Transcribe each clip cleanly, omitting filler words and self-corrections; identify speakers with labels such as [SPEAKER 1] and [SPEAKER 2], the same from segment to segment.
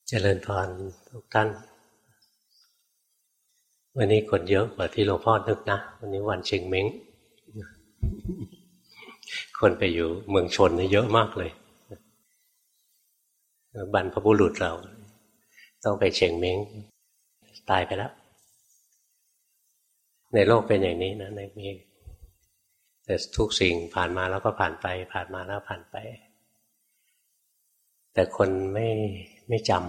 [SPEAKER 1] เจริญพรทุกท่านวันนี้คนเยอะกว่าที่หลวงพ่อนึกนะวันนี้วันเชงเม้งคนไปอยู่เมืองชนเยอะมากเลยบรรพบุรุษเราต้องไปเชงเม้งตายไปแล้วในโลกเป็นอย่างนี้นะในมีแต่ทุกสิ่งผ่านมาแล้วก็ผ่านไปผ่านมาแล้วผ่านไปแต่คนไม่จำ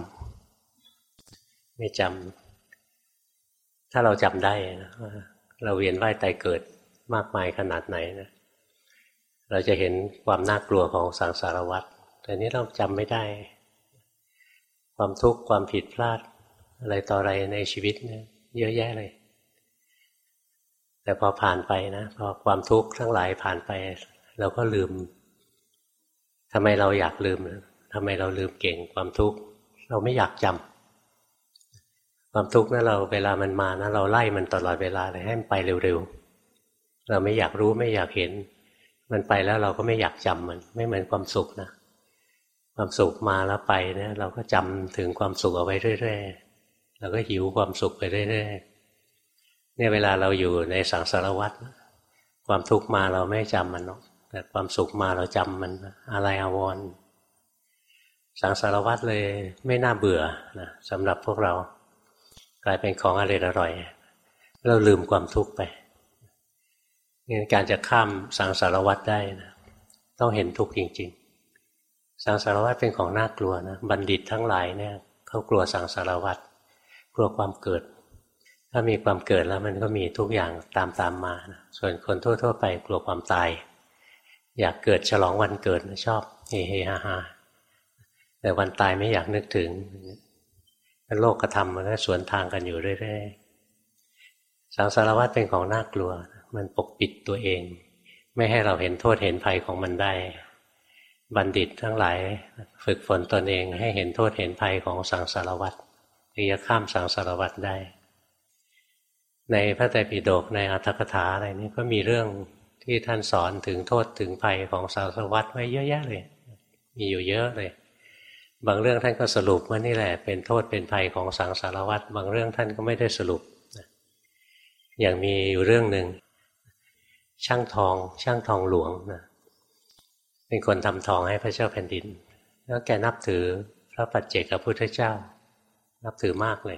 [SPEAKER 1] ถ้าเราจำได้นะว่าเราเวียนว่ายตายเกิดมากมายขนาดไหนนะเราจะเห็นความน่ากลัวของสังสารวัฏแต่นี้เราจำไม่ได้ความทุกข์ความผิดพลาดอะไรต่ออะไรในชีวิตเนี่ยเยอะแยะเลยแต่พอผ่านไปนะพอความทุกข์ทั้งหลายผ่านไปเราก็ลืมทำไมเราอยากลืมทำไมเราลืมเก่งความทุกข์เราไม่อยากจำความทุกข์นั้นเราเวลามันมานะเราไล่มันตลอดเวลาเลยให้มันไปเร็วๆเราไม่อยากรู้ไม่อยากเห็นมันไปแล้วเราก็ไม่อยากจำมันไม่เหมือนความสุขนะความสุขมาแล้วไปเนี่ยเราก็จำถึงความสุขเอาไว้เรื่อยๆเราก็หิวความสุขไปเรื่อยๆเนี่ยเวลาเราอยู่ในสังสารวัฏความทุกข์มาเราไม่จำมันหรอกแต่ความสุขมาเราจำมันอะไรอาวรณ์สังสารวัฏเลยไม่น่าเบื่อนะสำหรับพวกเรากลายเป็นของอร่อยเราลืมความทุกข์ไปงั้นการจะข้ามสังสารวัฏได้นะต้องเห็นทุกข์จริงๆสังสารวัฏเป็นของน่ากลัวนะบัณฑิตทั้งหลายเนี่ยเขากลัวสังสารวัฏกลัวความเกิดถ้ามีความเกิดแล้วมันก็มีทุกอย่างตามมานะส่วนคนทั่วๆไปกลัวความตายอยากเกิดฉลองวันเกิดชอบเฮเฮฮาฮาแต่วันตายไม่อยากนึกถึงโลกธรรมมันก็สวนทางกันอยู่เรื่อยๆสังสารวัฏเป็นของน่ากลัวมันปกปิดตัวเองไม่ให้เราเห็นโทษเห็นภัยของมันได้บัณฑิตทั้งหลายฝึกฝนตนเองให้เห็นโทษเห็นภัยของสังสารวัฏที่จะข้ามสังสารวัฏได้ในพระไตรปิฎกในอรรถกถาอะไรนี้ก็มีเรื่องที่ท่านสอนถึงโทษถึงภัยของสังสารวัฏไว้เยอะแยะเลยมีอยู่เยอะเลยบางเรื่องท่านก็สรุปว่านี่แหละเป็นโทษเป็นภัยของสังสารวัฏบางเรื่องท่านก็ไม่ได้สรุปอย่างมีอยู่เรื่องหนึ่งช่างทองหลวงนะเป็นคนทำทองให้พระเจ้าแผ่นดินแล้วแกนับถือพระปัจเจกพุทธเจ้านับถือมากเลย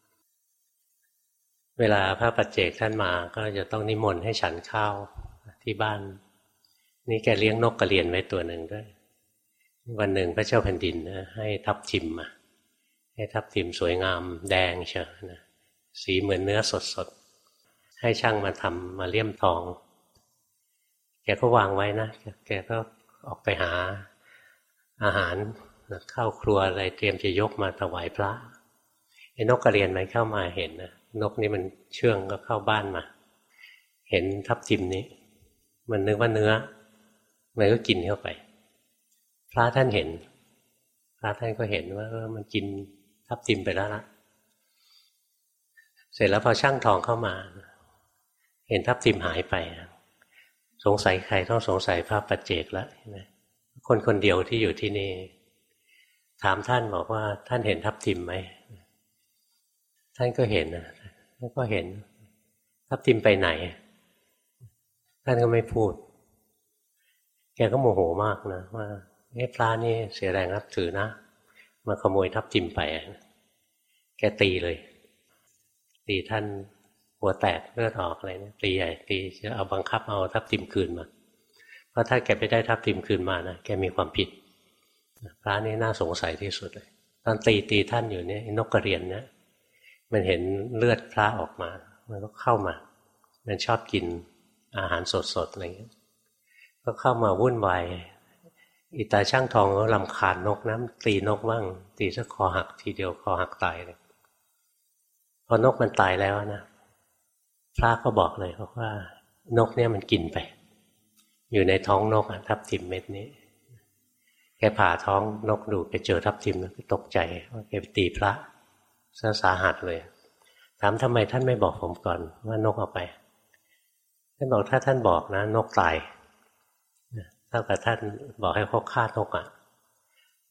[SPEAKER 1] เวลาพระปัจเจกท่านมาก็จะต้องนิมนต์ให้ฉันข้าวที่บ้านนี่แกเลี้ยงนกกระเรียนไว้ตัวหนึ่งด้วยวันหนึ่งพระเจ้าแผ่นดินให้ทับทิมมาให้ทับทิมสวยงามแดงเชียวนะสีเหมือนเนื้อสดๆให้ช่างมาทำมาเลี่ยมทองแกก็วางไว้นะแกก็ออกไปหาอาหารเข้าครัวอะไรเตรียมจะยกมาถวายพระไอ้นกกระเรียนมันเข้ามาเห็นนะนกนี่มันเชื่องก็เข้าบ้านมาเห็นทับทิมนี้มันนึกว่าเนื้อมันก็กินเข้าไปพระท่านเห็นพระท่านก็เห็นว่ามันกินทับทิมไปแล้วนะเสร็จแล้วพอช่างทองเข้ามาเห็นทับทิมหายไปสงสัยใครต้องสงสัยพระปัจเจกแล้วคนคนเดียวที่อยู่ที่นี่ถามท่านบอกว่าท่านเห็นทับทิมไหมท่านก็เห็นนะท่านก็เห็นทับทิมไปไหนท่านก็ไม่พูดแกก็โมโหมากนะว่าพระนี่เสียแรงนับถือนะมาขโมยทับทิมไปแกตีเลยตีท่านหัวแตกเลือดออกอะไรเนี่ยตีใหญ่ตีจะเอาบังคับเอาทับทิมคืนมาเพราะถ้าแกไปได้ทับทิมคืนมานะแกมีความผิดพระนี่น่าสงสัยที่สุดเลยตอนตีท่านอยู่เนี่ยนกกระเรียนเนี่ยมันเห็นเลือดพระออกมามันก็เข้ามามันชอบกินอาหารสดๆอะไรเงี้ยก็เข้ามาวุ่นวายอิตาช่างทองก็รำคาญนกนะตีนกบ้างตีซะคอหักทีเดียวคอหักตายเลยพอนกมันตายแล้วนะพระก็บอกเลยว่านกเนี่ยมันกินไปอยู่ในท้องนกทับทิมเม็ดนี้แกผ่าท้องนกดูไปเจอทับทิมแล้วก็ตกใจว่าแกไปตีพระสาหัสเลยถามทำไมท่านไม่บอกผมก่อนว่านกเอาไปท่านบอกถ้าท่านบอกนะนกตายเท่ากับท่านบอกให้เขาฆ่านก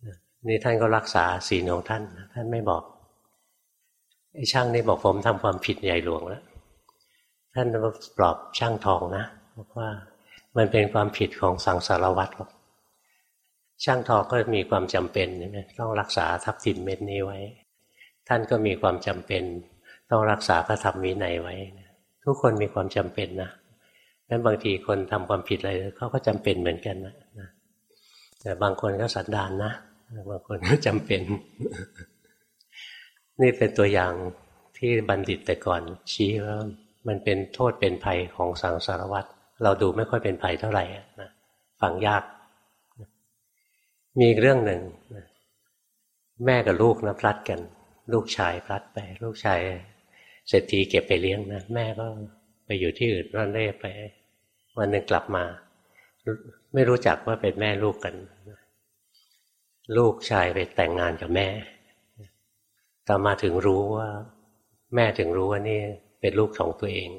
[SPEAKER 1] นี่ท่านก็รักษาศีลของท่านท่านไม่บอกไอ้ช่างนี่บอกผมทำความผิดใหญ่หลวงแล้วท่านปลอบช่างทองนะบอกว่ามันเป็นความผิดของสังสารวัฏหรอกช่างทองก็มีความจำเป็นต้องรักษาทับทิมเม็ดนี้ไว้ท่านก็มีความจำเป็นต้องรักษาพระธรรมวินัยไว้ทุกคนมีความจำเป็นนะงั้นบางทีคนทำความผิดอะไรเขาก็จำเป็นเหมือนกันนะแต่บางคนก็สันดานนะบางคนก็จำเป็น นี่เป็นตัวอย่างที่บัณฑิตแต่ก่อนชี้ว่ามันเป็นโทษเป็นภัยของสังสารวัฏเราดูไม่ค่อยเป็นภัยเท่าไหร่นะฟังยากมีอีกเรื่องหนึ่งแม่กับลูกนะพลัดกันลูกชายพลัดไปลูกชายเศรษฐีเก็บไปเลี้ยงนะแม่ก็ไปอยู่ที่อื่นร่อนเร่ไปวันหนึ่งกลับมาไม่รู้จักว่าเป็นแม่ลูกกันลูกชายไปแต่งงานกับแม่ต่อมาถึงรู้ว่าแม่ถึงรู้ว่านี่เป็นลูกของตัวเอง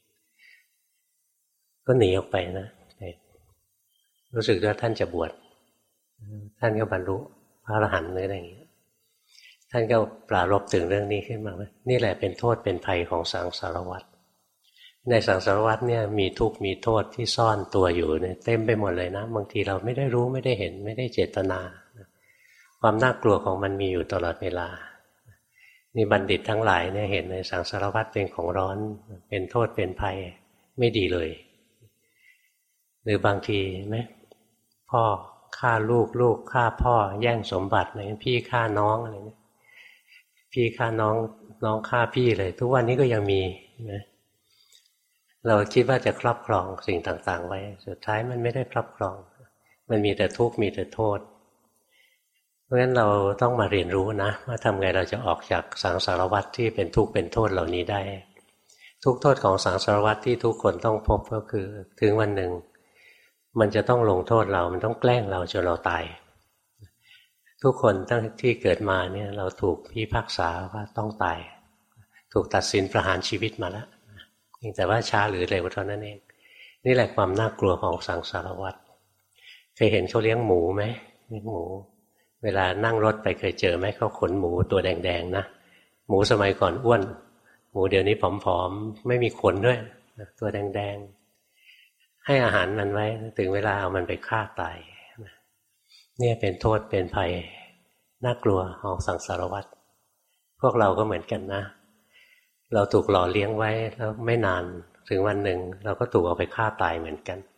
[SPEAKER 1] ก็หนีออกไปนะรู้สึกว่าท่านจะบวชท่านก็บรรลุพระอรหันต์อะไรอย่างเงี้ยท่านก็ปรารภถึงเรื่องนี้ขึ้นมาว่านี่แหละเป็นโทษเป็นภัยของสังสารวัฏในสังสารวัฏเนี่ยมีทุกข์มีโทษที่ซ่อนตัวอยู่เนี่ยเต็มไปหมดเลยนะบางทีเราไม่ได้รู้ไม่ได้เห็นไม่ได้เจตนาความน่ากลัวของมันมีอยู่ตลอดเวลานี่บัณฑิตทั้งหลายเนี่ยเห็นในสังสารวัฏเป็นของร้อนเป็นโทษเป็นภัยไม่ดีเลยหรือบางทีไหมพ่อฆ่าลูกลูกฆ่าพ่อแย่งสมบัติอะไรพี่ฆ่าน้องอะไรเนี่ยพี่ฆ่าน้องน้องฆ่าพี่เลยทุกวันนี้ก็ยังมีนะเราคิดว่าจะครอบครองสิ่งต่างๆไว้สุดท้ายมันไม่ได้ครอบครองมันมีแต่ทุกข์มีแต่โทษเพราะฉะนั้นเราต้องมาเรียนรู้นะว่าทำไงเราจะออกจากสังสารวัฏที่เป็นทุกข์เป็นโทษเหล่านี้ได้ทุกโทษของสังสารวัฏที่ทุกคนต้องพบก็คือถึงวันหนึ่งมันจะต้องลงโทษเรามันต้องแกล้งเราจนเราตายทุกคนตั้งที่เกิดมาเนี่ยเราถูกพิพากษาว่าต้องตายถูกตัดสินประหารชีวิตมาแล้วแต่ว่าช้าหรือเร็วเท่านั้นเองนี่แหละความน่ากลัวของสังสารวัฏเคยเห็นเขาเลี้ยงหมูไหมเลี้ยงหมูเวลานั่งรถไปเคยเจอไหมเขาขนหมูตัวแดงๆนะหมูสมัยก่อนอ้วนหมูเดี๋ยวนี้ผอมๆไม่มีขนด้วยตัวแดงๆให้อาหารมันไว้ถึงเวลาเอามันไปฆ่าตายเนี่ยเป็นโทษเป็นภัยน่ากลัวของสังสารวัฏพวกเราก็เหมือนกันนะเราถูกหล่อเลี้ยงไว้แล้วไม่นานถึงวันหนึ่งเราก็ถูกเอาไปฆ่าตายเหมือนกัน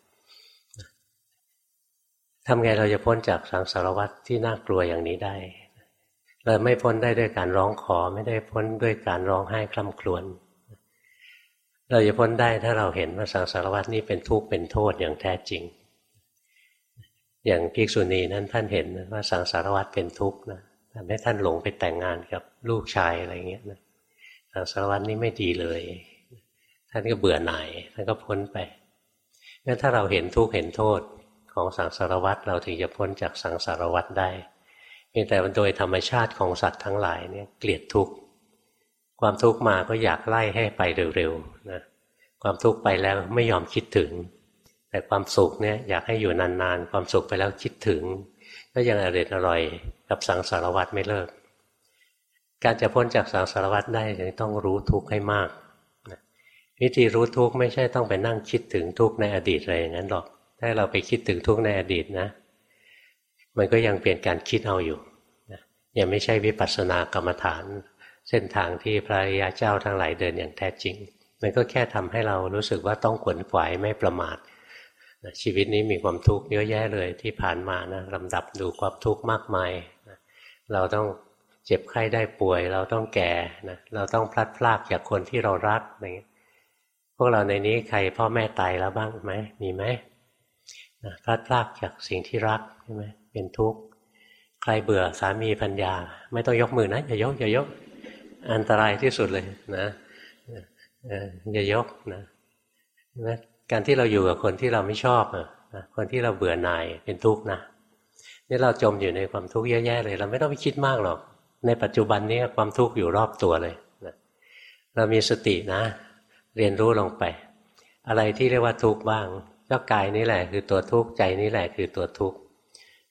[SPEAKER 1] ทำไงเราจะพ้นจากสังสารวัฏที่น่ากลัวอย่างนี้ได้เราไม่พ้นได้ด้วยการร้องขอไม่ได้พ้นด้วยการร้องไห้คร่ำครวญเราจะพ้นได้ถ้าเราเห็นว่าสังสารวัฏนี้เป็นทุกข์เป็นโทษอย่างแท้จริงอย่างภิกษุณีนั้นท่านเห็นว่าสังสารวัฏเป็นทุกข์นะทำให้ท่านหลงไปแต่งงานกับลูกชายอะไรเงี้ยนะสังสารวัฏนี้ไม่ดีเลยท่านก็เบื่อหน่ายท่านก็พ้นไปงั้นถ้าเราเห็นทุกข์เห็นโทษของสังสารวัฏเราถึงจะพ้นจากสังสารวัฏได้เพียงแต่โดยธรรมชาติของสัตว์ทั้งหลายเนี่ยเกลียดทุกข์ความทุกข์มาก็อยากไล่ให้ไปเร็วๆนะความทุกข์ไปแล้วไม่ยอมคิดถึงแต่ความสุขเนี่ยอยากให้อยู่นานๆความสุขไปแล้วคิดถึงก็ยังอร่อยกับสังสารวัฏไม่เลิกการจะพ้นจากสังสารวัฏได้ต้องรู้ทุกข์ให้มากวิธีรู้ทุกข์ไม่ใช่ต้องไปนั่งคิดถึงทุกข์ในอดีตอะไรอย่างนั้นหรอกถ้าเราไปคิดถึงทุกข์ในอดีตนะมันก็ยังเป็นการคิดเอาอยู่ยังไม่ใช่วิปัสสนากรรมฐานเส้นทางที่พระอริยเจ้าทั้งหลายเดินอย่างแท้จริงมันก็แค่ทำให้เรารู้สึกว่าต้องขวนขวายไม่ประมาทชีวิตนี้มีความทุกข์เยอะแยะเลยที่ผ่านมานะลำดับดูความทุกข์มากมายเราต้องเจ็บไข้ได้ป่วยเราต้องแก่นะเราต้องพลัดพรากจากคนที่เรารักอะไรอย่างนี้พวกเราในนี้ใครพ่อแม่ตายแล้วบ้างไหมมีไหมพลัดพรากจากสิ่งที่รักใช่ไหมเป็นทุกข์ใครเบื่อสามีภรรยาไม่ต้องยกมือนะอย่ายกอันตรายที่สุดเลยนะอย่ายกนะการที่เราอยู่กับคนที่เราไม่ชอบคนที่เราเบื่อหน่ายเป็นทุกข์นะนี่เราจมอยู่ในความทุกข์เยอะแยะเลยเราไม่ต้องไปคิดมากหรอกในปัจจุบันนี้ความทุกข์อยู่รอบตัวเลยนะเรามีสตินะเรียนรู้ลงไปอะไรที่เรียกว่าทุกข์บ้างก็กายนี่แหละคือตัวทุกข์ใจนี่แหละคือตัวทุกข์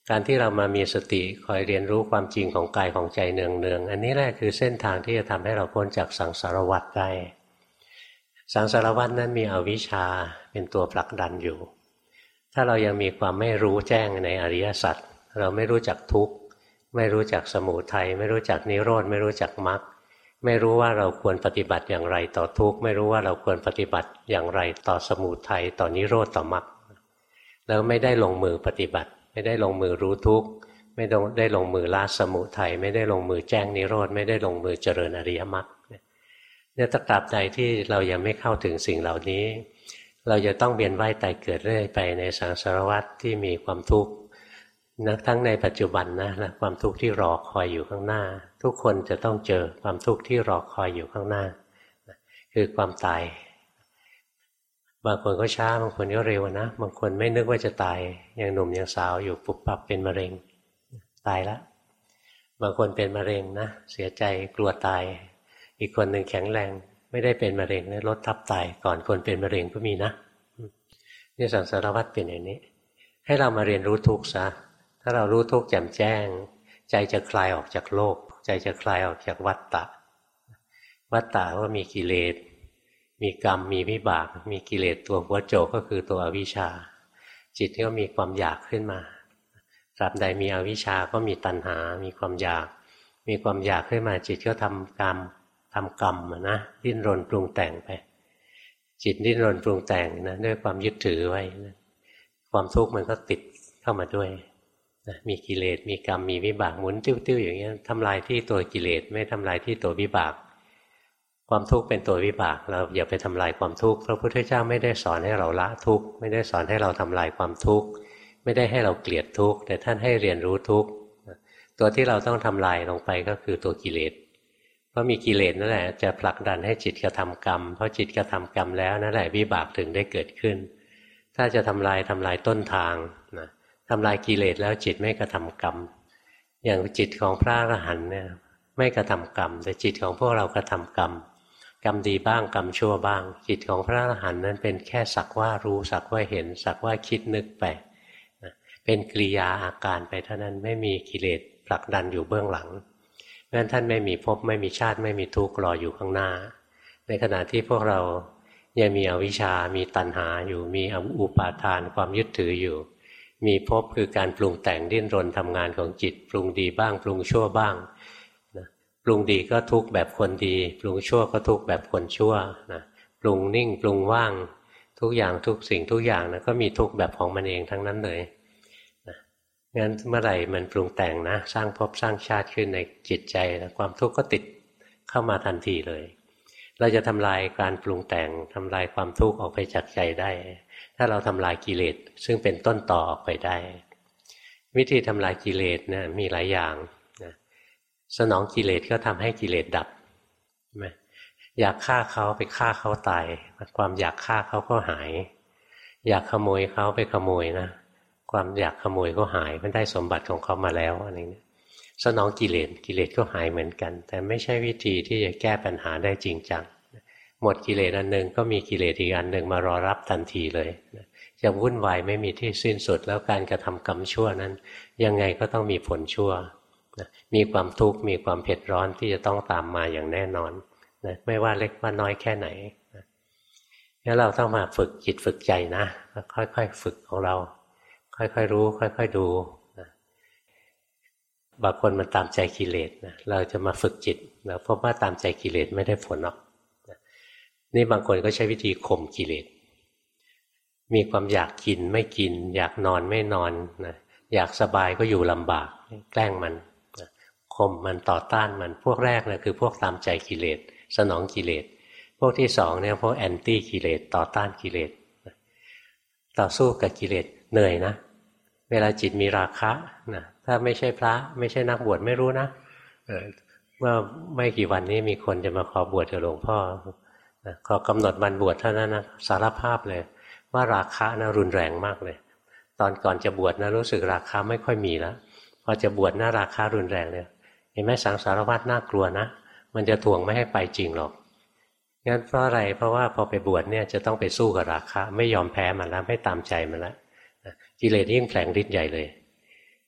[SPEAKER 1] การที่เรามามีสติคอยเรียนรู้ความจริงของกายของใจเนืองๆอันนี้แหละคือเส้นทางที่จะทำให้เราพ้นจากสังสารวัฏได้สังสารวัฏนั้นมีอวิชชาเป็นตัวผลักดันอยู่ถ้าเรายังมีความไม่รู้แจ้งในอริยสัจเราไม่รู้จักทุกข์ไม่รู้จักสมุทัยไม่รู้จักนิโรธไม่รู้จักมรรคไม่รู้ว่าเราควรปฏิบัติอย่างไรต่อทุกข์ไม่รู้ว่าเราควรปฏิบัติอย่างไรต่อสมุทัยต่อนิโรธต่อมรรคแล้วไม่ได้ลงมือปฏิบัติไม่ได้ลงมือรู้ทุกข์ไม่ได้ลงมือละสมุทัยไม่ได้ลงมือแจ้งนิโรธไม่ได้ลงมือเจริญอริยมรรคเนี่ยตราบใดที่เรายังไม่เข้าถึงสิ่งเหล่านี้เราจะต้องเวียนว่ายตายเกิดเรื่อยไปในสังสารวัฏที่มีความทุกข์ทั้งในปัจจุบันนะความทุกข์ที่รอคอยอยู่ข้างหน้าทุกคนจะต้องเจอความทุกข์ที่รอคอยอยู่ข้างหน้าคือความตายบางคนก็ช้าบางคนก็เร็วนะบางคนไม่นึกว่าจะตายยังหนุ่มยังสาวอยู่ปุบปับเป็นมะเร็งตายแล้วบางคนเป็นมะเร็งนะเสียใจกลัวตายอีกคนหนึ่งแข็งแรงไม่ได้เป็นมะเร็งแล้วลดทับตายก่อนคนเป็นมะเร็งก็มีนะนี่สังสารวัฏเป็นอย่างนี้ให้เรามาเรียนรู้ทุกข์ซะถ้าเรารู้ทุกข์แจ่มแจ้งใจจะคลายออกจากโลกใจจะคลายออกจากวัฏฏะวัฏฏะว่ามีกิเลสมีกรรมมีวิบากมีกิเลสตัวหัวโจกก็คือตัวอวิชชาจิตก็มีความอยากขึ้นมาตราบใดมีอวิชชาก็มีตัณหามีความอยากมีความอยากขึ้นมาจิตก็ทำกรรมนะดิ้นรนปรุงแต่งไปจิตดิ้นรนปรุงแต่งนะด้วยความยึดถือไว้นะความทุกข์มันก็ติดเข้ามาด้วยนะมีกิเลสมีกรรมมีวิบากหมุนติ้วๆอย่างเงี้ยทำลายที่ตัวกิเลสไม่ทำลายที่ตัววิบากความทุกข์เป็นตัววิบากเราอย่าไปทำลายความทุกข์พระพุทธเจ้าไม่ได้สอนให้เราละทุกข์ไม่ได้สอนให้เราทำลายความทุกข์ไม่ได้ให้เราเกลียดทุกข์แต่ท่านให้เรียนรู้ทุกข์ตัวที่เราต้องทำลายลงไปก็คือตัวกิเลสเพราะมีกิเลสนั่นแหละจะผลักดันให้จิตกระทำกรรมเพราะจิตกระทำกรรมแล้วนั่นแหละวิบากถึงได้เกิดขึ้นถ้าจะทำลายต้นทางนะทำลายกิเลสแล้วจิตไม่กระทำกรรมอย่างจิตของพระอรหันต์เนี่ยไม่กระทำกรรมแต่จิตของพวกเรากระทำกรรมกรรมดีบ้างกรรมชั่วบ้างจิตของพระอรหันต์นั้นเป็นแค่สักว่ารู้สักว่าเห็นสักว่าคิดนึกไปเป็นกิริยาอาการไปเท่านั้นไม่มีกิเลสผลักดันอยู่เบื้องหลังเพราะฉะนั้นท่านไม่มีภพไม่มีชาติไม่มีทุกข์รออยู่ข้างหน้าในขณะที่พวกเรายังมีอวิชชามีตัณหาอยู่มีอุปาทานความยึดถืออยู่มีภพคือการปรุงแต่งดิ้นรนทำงานของจิตปรุงดีบ้างปรุงชั่วบ้างปรุงดีก็ทุกข์แบบคนดีปรุงชั่วก็ทุกข์แบบคนชั่วนะปรุงนิ่งปรุงว่างทุกอย่างทุกสิ่งทุกอย่างนะก็มีทุกข์แบบของมันเองทั้งนั้นเลยงั้นเมื่อไหร่มันปรุงแต่งนะสร้างภพสร้างชาติขึ้นในจิตใจนะความทุกข์ก็ติดเข้ามาทันทีเลยเราจะทำลายการปรุงแต่งทำลายความทุกข์ออกไปจากใจได้ถ้าเราทำลายกิเลสซึ่งเป็นต้นต่อออกไปได้วิธีทำลายกิเลสนะมีหลายอย่างนะสนองกิเลสก็ทำให้กิเลสดับใช่ไหมอยากฆ่าเขาไปฆ่าเขาตายความอยากฆ่าเขาก็หายอยากขโมยเขาไปขโมยนะความอยากขโมยก็หายมันได้สมบัติของเขามาแล้วอะไรเงี้ยสนองกิเลสก็หายเหมือนกันแต่ไม่ใช่วิธีที่จะแก้ปัญหาได้จริงจังหมดกิเลสอันหนึ่งก็มีกิเลสอีกอันหนึ่งมารอรับทันทีเลยจะวุ่นวายไม่มีที่สิ้นสุดแล้วการกระทำกรรมชั่วนั้นยังไงก็ต้องมีผลชั่วมีความทุกข์มีความเผ็ดร้อนที่จะต้องตามมาอย่างแน่นอนไม่ว่าเล็กว่าน้อยแค่ไหนงั้นเราต้องมาฝึกจิตฝึกใจนะค่อยๆฝึกของเราค่อยๆรู้ค่อยๆดูนะบางคนมันตามใจกิเลสนะเราจะมาฝึกจิตแล้วพบว่าตามใจกิเลสไม่ได้ผลหรอกนะนี่บางคนก็ใช้วิธีข่มกิเลสมีความอยากกินไม่กินอยากนอนไม่นอนนะอยากสบายก็อยู่ลำบากแกล้งมันนะข่มมันต่อต้านมันพวกแรกนะคือพวกตามใจกิเลสสนองกิเลสพวกที่สองเนี่ยพวกแอนตี้กิเลสต่อต้านกิเลสนะต่อสู้กับกิเลสเหนื่อยนะเวลาจิตมีราคะนะถ้าไม่ใช่พระไม่ใช่นักบวชไม่รู้นะเมื่อไม่กี่วันนี้มีคนจะมาขอบวชกับหลวงพ่อขอกำหนดวันบวชเท่านั้นนะสารภาพเลยว่าราคะนะรุนแรงมากเลยตอนก่อนจะบวชนะรู้สึกราคะไม่ค่อยมีแล้วพอจะบวชนะราคะรุนแรงเลยเห็นไหมสังสารวัฏน่ากลัวนะมันจะถ่วงไม่ให้ไปจริงหรอกงั้นเพราะอะไรเพราะว่าพอไปบวชเนี่ยจะต้องไปสู้กับราคะไม่ยอมแพ้มันแล้วไม่ตามใจมันแล้วกิเลสยิ่งแผลงฤทธิ์ใหญ่เลย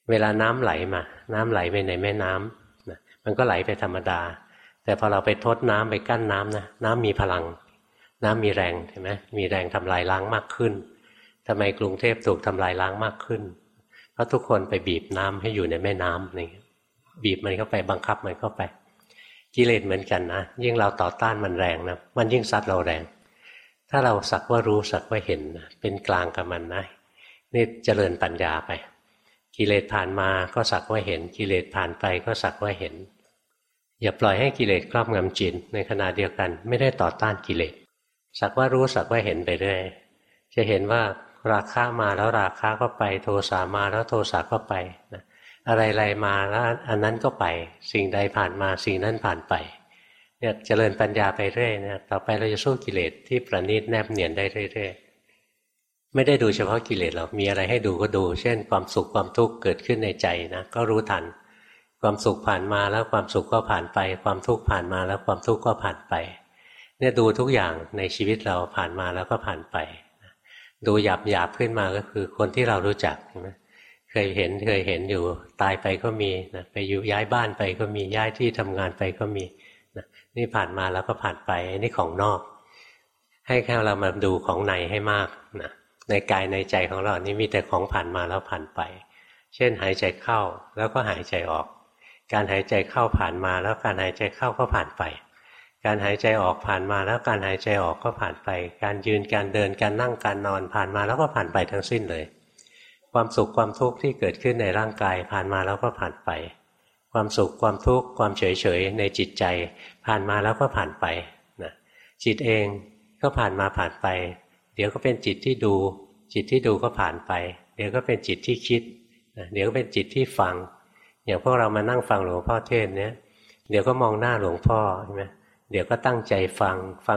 [SPEAKER 1] เวลาน้ำไหลมาน้ำไหลไปในแม่น้ำนะมันก็ไหลไปธรรมดาแต่พอเราไปทดน้ำไปกั้นน้ำนะน้ำมีพลังน้ำมีแรงเห็นไหมมีแรงทำลายล้างมากขึ้นทำไมกรุงเทพถูกทำลายล้างมากขึ้นเพราะทุกคนไปบีบน้ำให้อยู่ในแม่น้ำนี่บีบมันเข้าไปบังคับมันเข้าไปกิเลสเหมือนกันนะยิ่งเราต่อต้านมันแรงนะมันยิ่งซัดเราแรงถ้าเราสักว่ารู้สักว่าเห็นนะเป็นกลางกับมันนะนี่เจริญปัญญาไปกิเลสผ่านมาก็สักว่าเห็นกิเลสผ่านไปก็สักว่าเห็นอย่าปล่อยให้กิเลสครอบงำจิตในขณะเดียวกันไม่ได้ต่อต้านกิเลสสักว่ารู้สักว่าเห็นไปเรื่อยจะเห็นว่าราคะมาแล้วราคะก็ไปโทสะมาแล้วโทสะก็ไปนะอะไรๆมาแล้วอันนั้นก็ไปสิ่งใดผ่านมาสิ่งนั้นผ่านไปเนี่ยเจริญปัญญาไปเรื่อยนะต่อไปเราจะสู้กิเลสที่ประณีตแนบเนียนได้เรื่อยๆไม่ได้ดูเฉพาะกิเลสหรอกมีอะไรให้ดูก็ดูเช่นความสุขความทุกข์เกิดขึ้นในใจนะก็รู้ทันความสุขผ่านมาแล้วความสุขก็ผ่านไปความทุกข์ผ่านมาแล้วความทุกข์ก็ผ่านไปเนี่ยดูทุกอย่างในชีวิตเราผ่านมาแล้วก็ผ่านไปดูหยาบขึ้นมาก็คือคนที่เรารู้จักเคยเห็นอยู่ตายไปก็มีนะไปอยู่ย้ายบ้านไปก็มีย้ายที่ทำงานไปก็มีนะนี่ผ่านมาแล้วก็ผ่านไปนี่ของนอกให้แค่เรามาดูของในให้มากนะในกายในใจของเรานี่มีแต่ของผ่านมาแล้วผ่านไปเช่นหายใจเข้าแล้วก็หายใจออกการหายใจเข้าผ่านมาแล้วการหายใจเข้าก็ผ่านไปการหายใจออกผ่านมาแล้วการหายใจออกก็ผ่านไปการยืนการเดินการนั่งการนอนผ่านมาแล้วก็ผ่านไปทั้งสิ้นเลยความสุขความทุกข์ที่เกิดขึ้นในร่างกายผ่านมาแล้วก็ผ่านไปความสุขความทุกข์ความเฉยๆในจิตใจผ่านมาแล้วก็ผ่านไปนะจิตเองก็ผ่านมาผ่านไปเดี๋ยวก็เป็นจิตที่ดูจิตที่ดูก็ผ่านไปเดี๋ยวก็เป็นจิตที่คิดเดี๋ยวก็เป็นจิตที่ฟังอย่างพวกเรามานั่งฟังหลวงพ่อเทศน์เนี่ยเดี๋ยวก็มองหน้าหลวงพ่อใช่ไหมเดี๋ยวก็ตั้งใจฟัง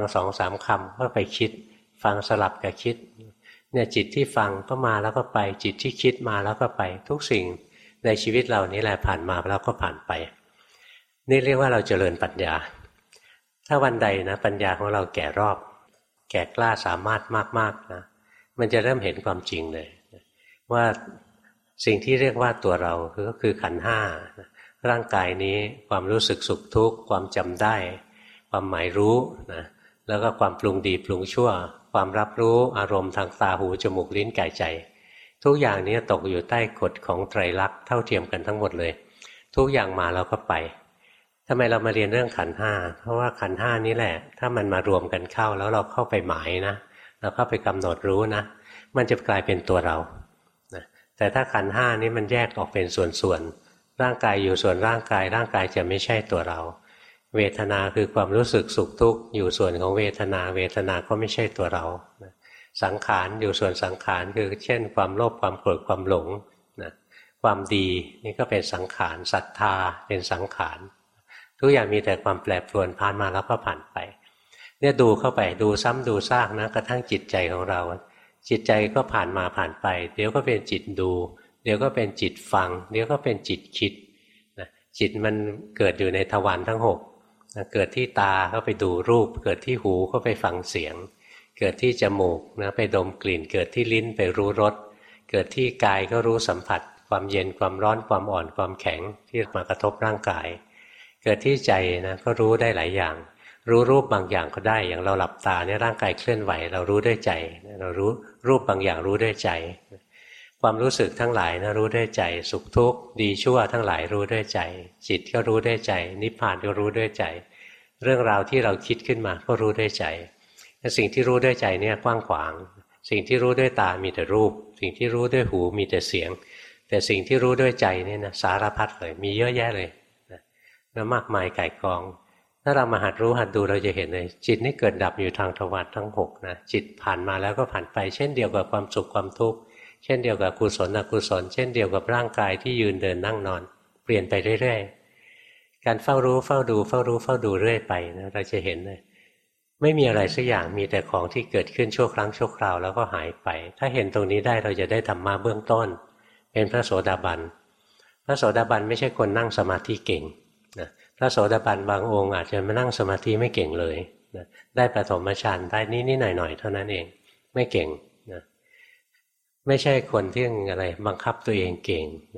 [SPEAKER 1] 2-3 คำก็ไปคิดฟังสลับกับคิดเนี่ยจิตที่ฟังก็มาแล้วก็ไปจิตที่คิดมาแล้วก็ไปทุกสิ่งในชีวิตเรานี้แหละผ่านมาแล้วก็ผ่านไปนี่เรียกว่าเราเจริญปัญญาถ้าวันใดนะปัญญาของเราแก่รอบแก่กล้าสามารถมากๆนะมันจะเริ่มเห็นความจริงเลยว่าสิ่งที่เรียกว่าตัวเราก็คือขันธ์ห้าร่างกายนี้ความรู้สึกสุขทุกข์ความจำได้ความหมายรู้นะแล้วก็ความปรุงดีปรุงชั่วความรับรู้อารมณ์ทางตาหูจมูกลิ้นกายใจทุกอย่างนี้ตกอยู่ใต้กฎของไตรลักษณ์เท่าเทียมกันทั้งหมดเลยทุกอย่างมาแล้วก็ไปทำไมเรามาเรียนเรื่องขันธ์ห้าเพราะว่าขันธ์ห้านี้แหละถ้ามันมารวมกันเข้าแล้วเราเข้าไปหมายนะเราเข้าไปกำหนดรู้นะมันจะกลายเป็นตัวเรานะแต่ถ้าขันธ์ห้านี้มันแยกออกเป็นส่วนๆร่างกายอยู่ส่วนร่างกายร่างกายจะไม่ใช่ตัวเราเวทนาคือความรู้สึกสุขทุกข์อยู่ส่วนของเวทนาเวทนาก็ไม่ใช่ตัวเราสังขารอยู่ส่วนสังขารคือเช่นความโลภความโกรธความหลงนะความดีนี่ก็เป็นสังขารศรัทธาเป็นสังขารทุกอย่างมีแต่ความแปรปรวนผ่านมาแล้วก็ผ่านไปเนี่ยดูเข้าไปดูซ้ำดูซากนะกระทั่งจิตใจของเราจิตใจก็ผ่านมาผ่านไปเดี๋ยวก็เป็นจิตดูเดี๋ยวก็เป็นจิตฟังเดี๋ยวก็เป็นจิตคิดนะจิตมันเกิดอยู่ในทวารทั้ง6เกิดที่ตาก็ไปดูรูปเกิดที่หูก็ไปฟังเสียงเกิดที่จมูกนะไปดมกลิ่นเกิดที่ลิ้นไปรู้รสเกิดที่กายก็รู้สัมผัสความเย็นความร้อนความอ่อนความแข็งที่มากระทบร่างกายเกิดที่ใจนะก็รู้ได้หลายอย่างรู้รูปบางอย่างก็ได้อย่างเราหลับตาเนี่ยร่างกายเคลื่อนไหวเรารู้ด้วยใจเรารู้รูปบางอย่างรู้ด้วยใจความรู้สึกทั้งหลายนะรู้ด้วยใจสุขทุกข์ดีชั่วทั้งหลายรู้ด้วยใจจิตก็รู้ด้วยใจนิพพานก็รู้ด้วยใจเรื่องราวที่เราคิดขึ้นมาก็รู้ด้วยใจสิ่งที่รู้ด้วยใจเนี่ยกว้างขวางสิ่งที่รู้ด้วยตามีแต่รูปสิ่งที่รู้ด้วยหูมีแต่เสียงแต่สิ่งที่รู้ด้วยใจนี่นะสารพัดเลยมีเยอะแยะเลยนะมากมายก่ายกองถ้าเรามาหัดรู้หัดดูเราจะเห็นเลยจิตนี่เกิดดับอยู่ทางทวารทั้ง6นะจิตผ่านมาแล้วก็ผ่านไปเช่นเดียวกับความสุขความทุกข์เช่นเดียวกับกุศลอกุศลเช่นเดียวกับร่างกายที่ยืนเดินนั่งนอนเปลี่ยนไปเรื่อยๆการเฝ้ารู้เฝ้าดูเฝ้ารู้เฝ้าดูเรื่อยไปนะเราจะเห็นเลยไม่มีอะไรสักอย่างมีแต่ของที่เกิดขึ้นชั่วครั้งชั่วคราวแล้วก็หายไปถ้าเห็นตรงนี้ได้เราจะได้ธรรมะเบื้องต้นเป็นพระโสดาบันพระโสดาบันไม่ใช่คนนั่งสมาธิเก่งนะพระโสดาบันบางองค์อาจจะมานั่งสมาธิไม่เก่งเลยนะได้ปฐมฌานได้นิดๆหน่อยๆเท่านั้นเองไม่เก่งนะไม่ใช่คนที่อะไรบังคับตัวเองเก่งนะ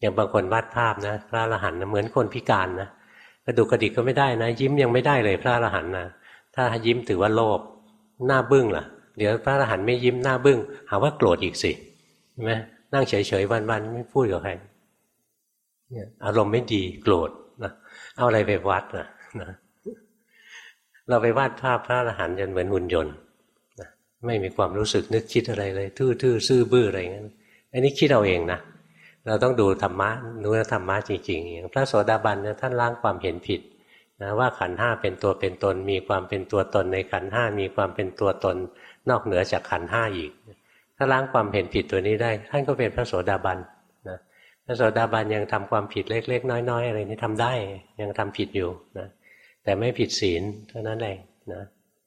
[SPEAKER 1] อย่างบางคนวาดภาพนะพระอรหันต์เหมือนคนพิการนะกระดุกกระดิกก็ไม่ได้นะยิ้มยังไม่ได้เลยพระอรหันต์นะถ้ายิ้มถือว่าโลภหน้าบึ้งล่ะเดี๋ยวพระอรหันต์ไม่ยิ้มหน้าบึ้งหาว่าโกรธอีกสิใช่ไหมนั่งเฉยๆวันๆไม่พูดกับใครอารมณ์ไม่ดีโกรธนะเอาอะไรไปวัดนะเราไปวาดภาพพระอรหันต์จนเหมือนหุ่นยนต์นะไม่มีความรู้สึกนึกคิดอะไรเลยทื่อๆซื่อบื้ออะไรอย่างนั้นอันนี้คิดเอาเองนะเราต้องดูธรรมะดูธรรมะจริงๆอย่างพระโสดาบันเนี่ยท่านล้างความเห็นผิดนะว่าขันธ์ห้าเป็นตัวเป็นตนมีความเป็นตัวตนในขันธ์ห้ามีความเป็นตัวตนนอกเหนือจากขันธ์ห้าอีกถ้าล้างความเห็นผิดตัวนี้ได้ท่านก็เป็นพระโสดาบันนะพระโสดาบันยังทำความผิดเล็กๆน้อยๆอะไรนี่ทำได้ยังทำผิดอยู่นะแต่ไม่ผิดศีลเท่านั้นเองนะ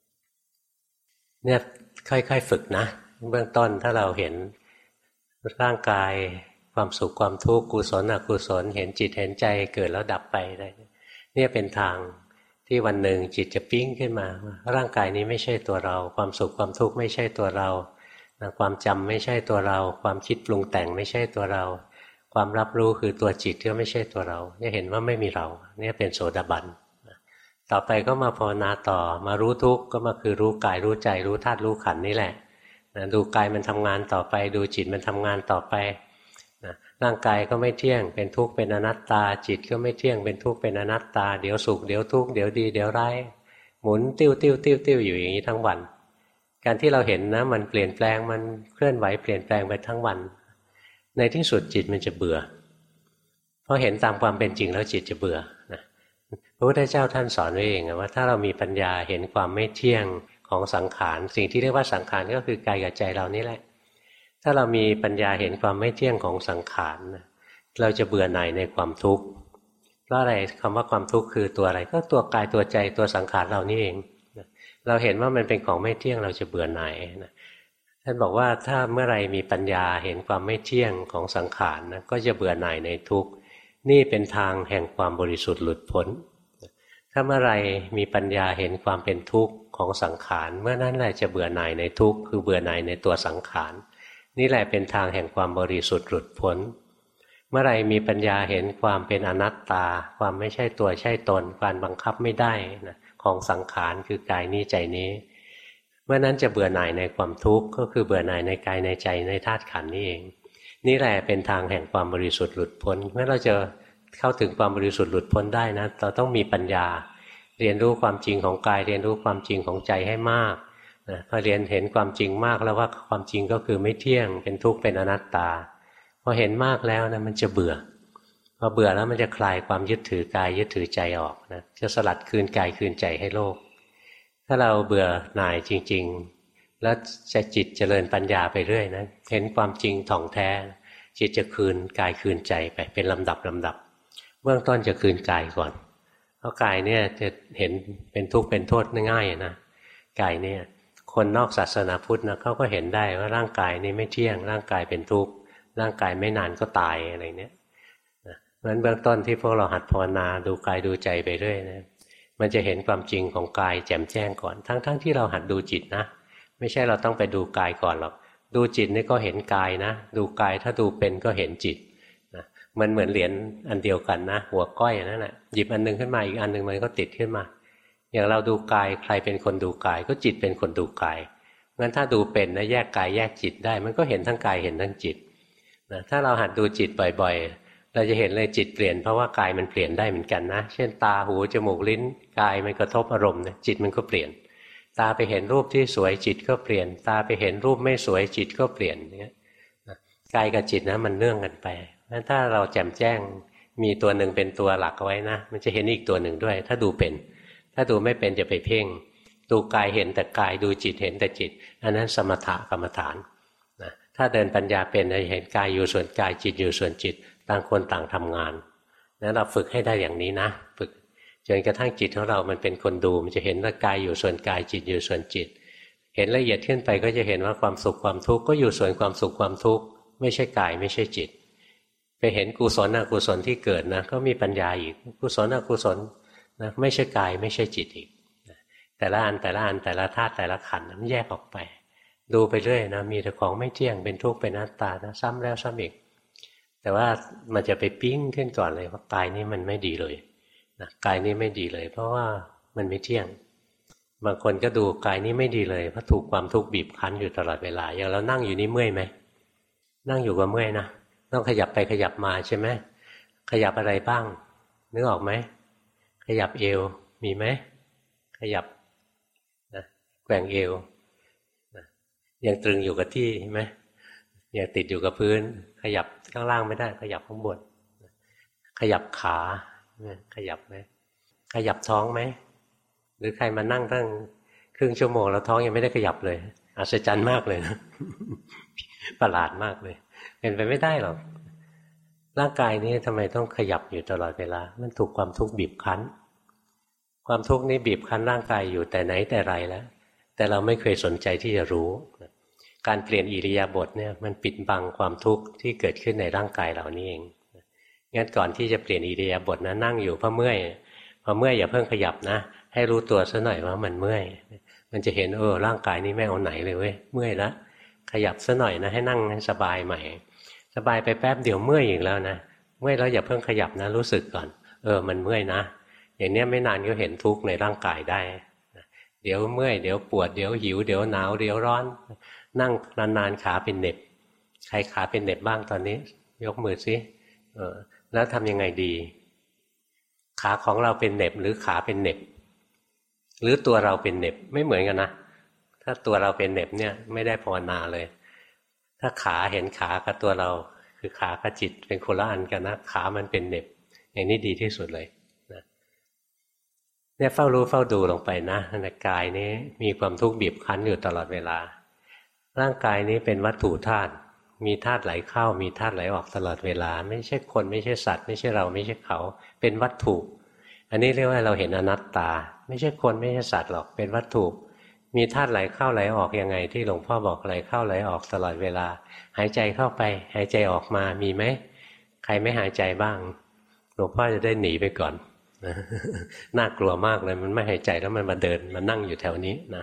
[SPEAKER 1] เนี่ยค่อยๆฝึกนะเบื้องต้นถ้าเราเห็นร่างกายความสุขความทุกข์กุศลอกุศลเห็นจิตเห็นใจเกิดแล้วดับไปอะไรเนี่ยเป็นทางที่วันหนึ่งจิตจะปิ๊งขึ้นมาร่างกายนี้ไม่ใช่ตัวเราความสุขความทุกข์ไม่ใช่ตัวเราความจำไม่ใช่ตัวเราความคิดปรุงแต่งไม่ใช่ตัวเราความรับรู้คือตัวจิตที่ไม่ใช่ตัวเราจะเห็นว่าไม่มีเราเนี่ยเป็นโสดาบันต่อไปก็มาภาวนาต่อมารู้ทุกข์ก็มาคือรู้กายรู้ใจรู้ธาตุรู้ขันธ์นี่แหละดูกายมันทำงานต่อไปดูจิตมันทำงานต่อไปร่างกายก็ไม่เที่ยงเป็นทุกข์เป็นอนัตตาจิตก็ไม่เที่ยงเป็นทุกข์เป็นอนัตตาเดี๋ยวสุขเดี๋ยวทุกข์เดี๋ยวดีเดี๋ยวร้ายหมุนติ้วติ้วติ้วติ้วอยู่อย่างนี้ทั้งวันการที่เราเห็นนะมันเปลี่ยนแปลงมันเคลื่อนไหวเปลี่ยนแปลงไปทั้งวันในที่สุดจิตมันจะเบื่อเพราะเห็นตามความเป็นจริงแล้วจิตจะเบื่อนะพระพุทธเจ้าท่านสอนไว้เองว่าถ้าเรามีปัญญาเห็นความไม่เที่ยงของสังขารสิ่งที่เรียกว่าสังขารก็คือกายกับใจเรานี่แหละถ้าเรามีปัญญาเห็นความไม่เที่ยงของสังขารเราจะเบื่อหน่ายในความทุกข์เพราะอะไรคำว่าความทุกข์คือตัวอะไรก็ตัวกายตัวใจตัวสังขารเรานี่เองเราเห็นว่ามันเป็นของไม่เที่ยงเราจะเบื่อหน่ายนะท่านบอกว่าถ้าเมื่อไรมีปัญญาเห็นความไม่เที่ยงของสังขารนะก็จะเบื่อหน่ายในทุกข์นี่เป็นทางแห่งความบริสุทธิ์หลุดพ้นถ้าเมื่อไรมีปัญญาเห็นความเป็นทุกข์ของสังขารเมื่อนั้นแหละจะเบื่อหน่ายในทุกข์คือเบื่อหน่ายในตัวสังขารนี่แหละเป็นทางแห่งความบริสุทธิ์หลุดพ้นเมื่อไรมีปัญญาเห็นความเป็นอนัตตาความไม่ใช่ตัวใช่ตนการบังคับไม่ได้นะของสังขารคือกายนี้ใจนี้เมื่อนั้นจะเบื่อหน่ายในความทุกข์ก็คือเบื่อหน่ายในกายในใจในธาตุขันธ์นี่เองนี่แหละเป็นทางแห่งความบริสุทธิ์หลุดพ้นเมื่อเราจะเข้าถึงความบริสุทธิ์หลุดพ้นได้นะเราต้องมีปัญญาเรียนรู้ความจริงของกายเรียนรู้ความจริงของใจให้มากพอเรียนเห็นความจริงมากแล้วว่าความจริงก็คือไม่เที่ยงเป็นทุกข์เป็นอนัตตาพอเห็นมากแล้วนะมันจะเบื่อพอเบื่อแล้วมันจะคลายความยึดถือกายยึดถือใจออกนะจะสลัดคืนกายคืนใจให้โลกถ้าเราเบื่อหน่ายจริงๆแล้วจะจิตเจริญปัญญาไปเรื่อยนะเห็นความจริงถ่องแท้จิตจะคืนกายคืนใจไปเป็นลำดับเบื้องต้นจะคืนกายก่อนเพราะกายเนี่ยจะเห็นเป็นทุกข์เป็นโทษง่ายๆนะกายเนี่ยคนนอกศาสนาพุทธนะเขาก็เห็นได้ว่าร่างกายนี้ไม่เที่ยงร่างกายเป็นทุกข์ร่างกายไม่นานก็ตายอะไรเนี่ยเพราะฉะนั้นเบื้องต้นที่พวกเราหัดภาวนาดูกายดูใจไปเรื่อยนะมันจะเห็นความจริงของกายแจ่มแจ้งก่อนทั้งที่เราหัดดูจิตนะไม่ใช่เราต้องไปดูกายก่อนหรอกดูจิตนี่ก็เห็นกายนะดูกายถ้าดูเป็นก็เห็นจิตนะมันเหมือนเหรียญอันเดียวกันนะหัวก้อยนั่นแหละหยิบอันนึงขึ้นมาอีกอันนึงมันก็ติดขึ้นมาอย่างเราดูกายใครเป็นคนดูกายก็จิตเป็นคนดูกายงั้นถ้าดูเป็นนะแยกกายแยกจิตได้มันก็เห็นทั้งกายเห็นทั้งจิตนะถ้าเราหัดดูจิตบ่อยๆเราจะเห็นเลยจิตเปลี่ยนเพราะว่ากายมันเปลี่ยนได้เหมือนกันนะเช่นตาหูจมูกลิ้นกายมันกระทบอารมณ์นะจิตมันก็เปลี่ยนตาไปเห็นรูปที่สวยจิตก็เปลี่ยนตาไปเห็นรูปไม่สวยจิตก็เปลี่ยนเนี่ยกายกับจิตนะมันเนื่องกันไปงั้นถ้าเราแจ่มแจ้งมีตัวหนึ่งเป็นตัวหลักเอาไว้นะมันจะเห็นอีกตัวหนึ่งด้วยถ้าดูเป็นถ้าดูไม่เป็นจะไปเพ่งดูกายเห็นแต่กายดูจิตเห็นแต่จิตอันนั้นสมถะกรรมฐานนะถ้าเดินปัญญาเป็นจะเห็นกายอยู่ส่วนกายจิตอยู่ส่วนจิตต่างคนต่างทำงานนั้นเราฝึกให้ได้อย่างนี้นะฝึกจนกระทั่งจิตของเรามันเป็นคนดูมันจะเห็นว่ากายอยู่ส่วนกายจิตอยู่ส่วนจิตเห็นละเอียดขึ้นไปก็จะเห็นว่าความสุขความทุกข์ก็อยู่ส่วนความสุขความทุกข์ไม่ใช่กายไม่ใช่จิตไปเห็นกุศลอกุศลที่เกิดนะก็มีปัญญาอีกกุศลอกุศลนะไม่ใช่กายไม่ใช่จิตอีกแต่ละอันแต่ละธาตุแต่ละขันธ์มันแยกออกไปดูไปเรื่อยนะมีแต่ของไม่เที่ยงเป็นทุกข์เป็นอนัตตานะซ้ำแล้วซ้ำอีกแแต่ว่ามันจะไปปิ้งขึ้นก่อนเลยว่ากายนี้มันไม่ดีเลยนะกายนี้ไม่ดีเลยเพราะว่ามันไม่เที่ยงบางคนก็ดูกายนี้ไม่ดีเลยเพราะถูกความทุกข์บีบคั้นอยู่ตลอดเวลาอย่างเรานั่งอยู่นี่เมื่อยไหมนั่งอยู่ก็เมื่อยนะต้องขยับไปขยับมาใช่ไหมขยับอะไรบ้างนึกออกไหมขยับเอวมีไหมขยับนะแกว่งเอวนะยังตรึงอยู่กับที่ใช่ไหมยังติดอยู่กับพื้นขยับข้างล่างไม่ได้ขยับข้างบนขยับขาขยับไหมขยับท้องไหมหรือใครมานั่งตั้งครึ่งชั่วโมงแล้วท้องยังไม่ได้ขยับเลยอัศจรรย์มากเลยนะ ประหลาดมากเลยเป็นไปไม่ได้หรอกร่างกายนี้ทำไมต้องขยับอยู่ตลอดเวลามันถูกความทุกข์บีบคั้นความทุกข์นี้บีบคั้นร่างกายอยู่แต่ไหนแต่ไรแล้วแต่เราไม่เคยสนใจที่จะรู้การเปลี่ยนอิริยาบถเนี่ยมันปิดบังความทุกข์ที่เกิดขึ้นในร่างกายเรานี่เองงั้นก่อนที่จะเปลี่ยนอิริยาบถนะนั่งอยู่เพราะเมื่อยพอเมื่อยอย่าเพิ่งขยับนะให้รู้ตัวซะหน่อยว่ามันเมื่อยมันจะเห็นร่างกายนี้ไม่เอาไหนเลยเว้ยเมื่อยแล้วขยับซะหน่อยนะให้นั่งให้สบายใหม่สบายไปแป๊บเดี๋ยวเมื่อยอีกแล้วนะเมื่อยแล้วอย่าเพิ่งขยับนะรู้สึกก่อนมันเมื่อยนะอย่างนี้ไม่นานก็เห็นทุกข์ในร่างกายได้เดี๋ยวเมื่อยเดี๋ยวปวดเดี๋ยวหิวเดี๋ยวหนาวเดี๋ยวร้อนนั่งนานๆขาเป็นเหน็บใครขาเป็นเหน็บบ้างตอนนี้ยกมือสิแล้วทำยังไงดีขาของเราเป็นเหน็บหรือขาเป็นเหน็บหรือตัวเราเป็นเหน็บไม่เหมือนกันนะถ้าตัวเราเป็นเหน็บเนี่ยไม่ได้ภาวนาเลยถ้าขาเห็นขากับตัวเราคือขากับจิตเป็นคนละอันกันนะขามันเป็นเหน็บอย่างนี้ดีที่สุดเลยนะเนี่ยเฝ้ารู้เฝ้าดูลงไปนะในกายนี้มีความทุกข์บีบคั้นอยู่ตลอดเวลาร่างกายนี้เป็นวัตถุธาตุมีธาตุไหลเข้ามีธาตุไหลออกตลอดเวลาไม่ใช่คนไม่ใช่สัตว์ไม่ใช่เราไม่ใช่เขาเป็นวัตถุอันนี้เรียกว่าเราเห็นอนัตตาไม่ใช่คนไม่ใช่สัตว์หรอกเป็นวัตถุมีธาตุไหลเข้าไหลออกยังไงที่หลวงพ่อบอกไหลเข้าไหลออกตลอดเวลาหายใจเข้าไปหายใจออกมามีไหมใครไม่หายใจบ้างหลวงพ่อจะได้หนีไปก่อนน่ากลัวมากเลยมันไม่หายใจแล้วมันมาเดินมานั่งอยู่แถวนี้นะ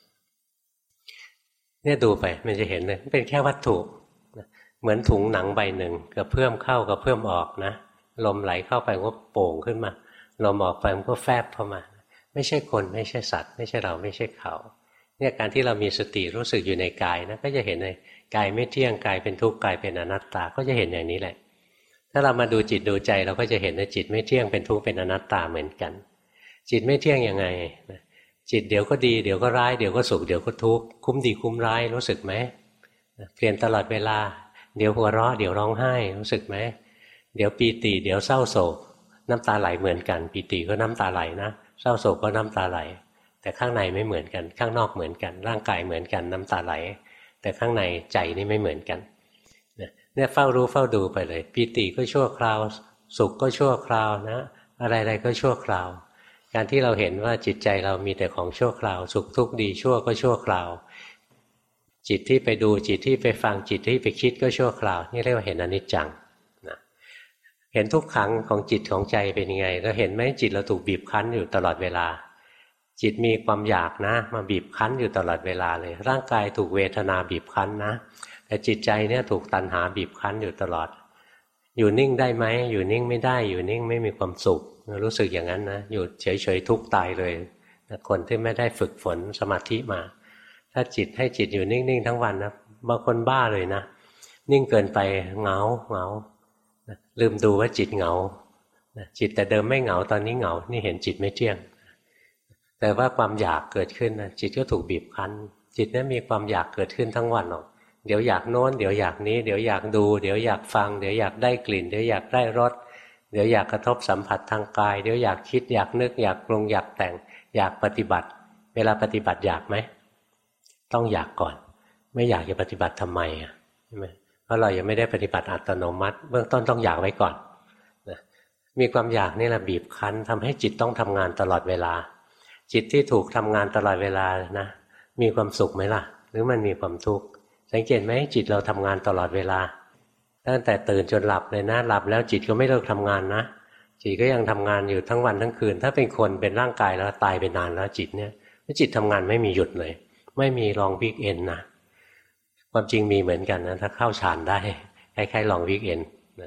[SPEAKER 1] เนี่ยดูไปมันจะเห็นเลยเป็นแค่วัตถุเหมือนถุงหนังใบหนึ่งกระเพื่อมเข้ากระเพื่อมออกนะลมไหลเข้าไปก็โป่งขึ้นมาลมออกไปมันก็แฟบเข้ามาไม่ใช่คนไม่ใช่สัตว์ไม่ใช่เราไม่ใช่เขาเนี่ยการที่เรามีสติรู้สึกอยู่ในกายนะก็จะเห็นเลยกายไม่เที่ยงกายเป็นทุกข์กายเป็นอนัตตาก็จะเห็นอย่างนี้แหละถ้าเรามาดูจิตดูใจเราก็จะเห็นว่าจิตไม่เที่ยงเป็นทุกข์เป็นอนัตตาเหมือนกันจิตไม่เที่ยงยังไงจิตเดี๋ยวก็ดีเดี๋ยวก็ร้ายเดี๋ยวก็สุขเดี๋ยวก็ทุกข์คุ้มดีคุ้มร้ายรู้สึกไหมเปลี่ยนตลอดเวลาเดี๋ยวหัวเราะเดี๋ยวร้องไห้รู้สึกไหมเดี๋ยวปีติเดี๋ยวเศร้าโศกน้ำตาไหลเหมือนกันปีติก็น้ำตาไหลนะเศร้าโศกก็น้ำตาไหลแต่ข้างในไม่เหมือนกันข้างนอกเหมือนกันร่างกายเหมือนกันน้ำตาไหลแต่ข้างในใจนี่ไม่เหมือนกันเนี่ยเฝ้ารู้เฝ้าดูไปเลยปีติก็ชั่วคราวสุขก็ชั่วคราวนะอะไรๆก็ชั่วคราวการที่เราเห็นว่าจิตใจเรามีแต่ของชั่วคราวสุขทุกข์ดีชั่วก็ชั่วคราวจิตที่ไปดูจิตที่ไปฟังจิตที่ไปคิดก็ชั่วคราวนี่เรียกว่าเห็นอนิจจังนะเห็นทุกขังของจิตของใจเป็นยังไงเราเห็นไหมจิตเราถูกบีบคั้นอยู่ตลอดเวลาจิตมีความอยากนะมาบีบคั้นอยู่ตลอดเวลาเลยร่างกายถูกเวทนาบีบคั้นนะแต่จิตใจเนี่ยถูกตัณหาบีบคั้นอยู่ตลอดอยู่นิ่งได้ไหมอยู่นิ่งไม่ได้อยู่นิ่งไม่มีความสุขรู้สึกอย่างนั้นนะอยู่เฉยๆทุกข์ตายเลยคนที่ไม่ได้ฝึกฝนสมาธิมาถ้าจิตให้จิตอยู่นิ่งๆทั้งวันนะบางคนบ้าเลยนะนิ่งเกินไปเหงาลืมดูว่าจิตเหงาจิตแต่เดิมไม่เหงาตอนนี้เหงานี่เห็นจิตไม่เที่ยงแต่ว่าความอยากเกิดขึ้นนะจิตก็ถูกบีบคั้นจิตนั้นมีความอยากเกิดขึ้นทั้งวันหรอกเดี๋ยวอยากโน้นเดี๋ยวอยากนี้เดี๋ยวอยากดูเดี๋ยวอยากฟังเดี๋ยวอยากได้กลิ่นเดี๋ยวอยากได้รสเดี๋ยวอยากกระทบสัมผัสทางกายเดี๋ยวอยากคิดอยากนึกอยากปรุงอยากแต่งอยากปฏิบัติเวลาปฏิบัติอยากไหมต้องอยากก่อนไม่อยากจะปฏิบัติทำไมใช่ไหมเพราะเรายังไม่ได้ปฏิบัติอัตโนมัติเบื้องต้นต้องอยากไว้ก่อนนะมีความอยากนี่แหละบีบคั้นทำให้จิตต้องทำงานตลอดเวลาจิตที่ถูกทำงานตลอดเวลานะมีความสุขไหมล่ะหรือมันมีความทุกข์สังเกตไหมจิตเราทำงานตลอดเวลาตั้งแต่ตื่นจนหลับเลยนะหลับแล้วจิตก็ไม่เลิกทำงานนะจิตก็ยังทำงานอยู่ทั้งวันทั้งคืนถ้าเป็นคนเป็นร่างกายแล้วตายไปนานแล้วจิตเนี่ยจิตทำงานไม่มีหยุดเลยไม่มีลองวิกเอนนะความจริงมีเหมือนกันนะถ้าเข้าฌานได้คล้ายๆลองวิกเอนนะ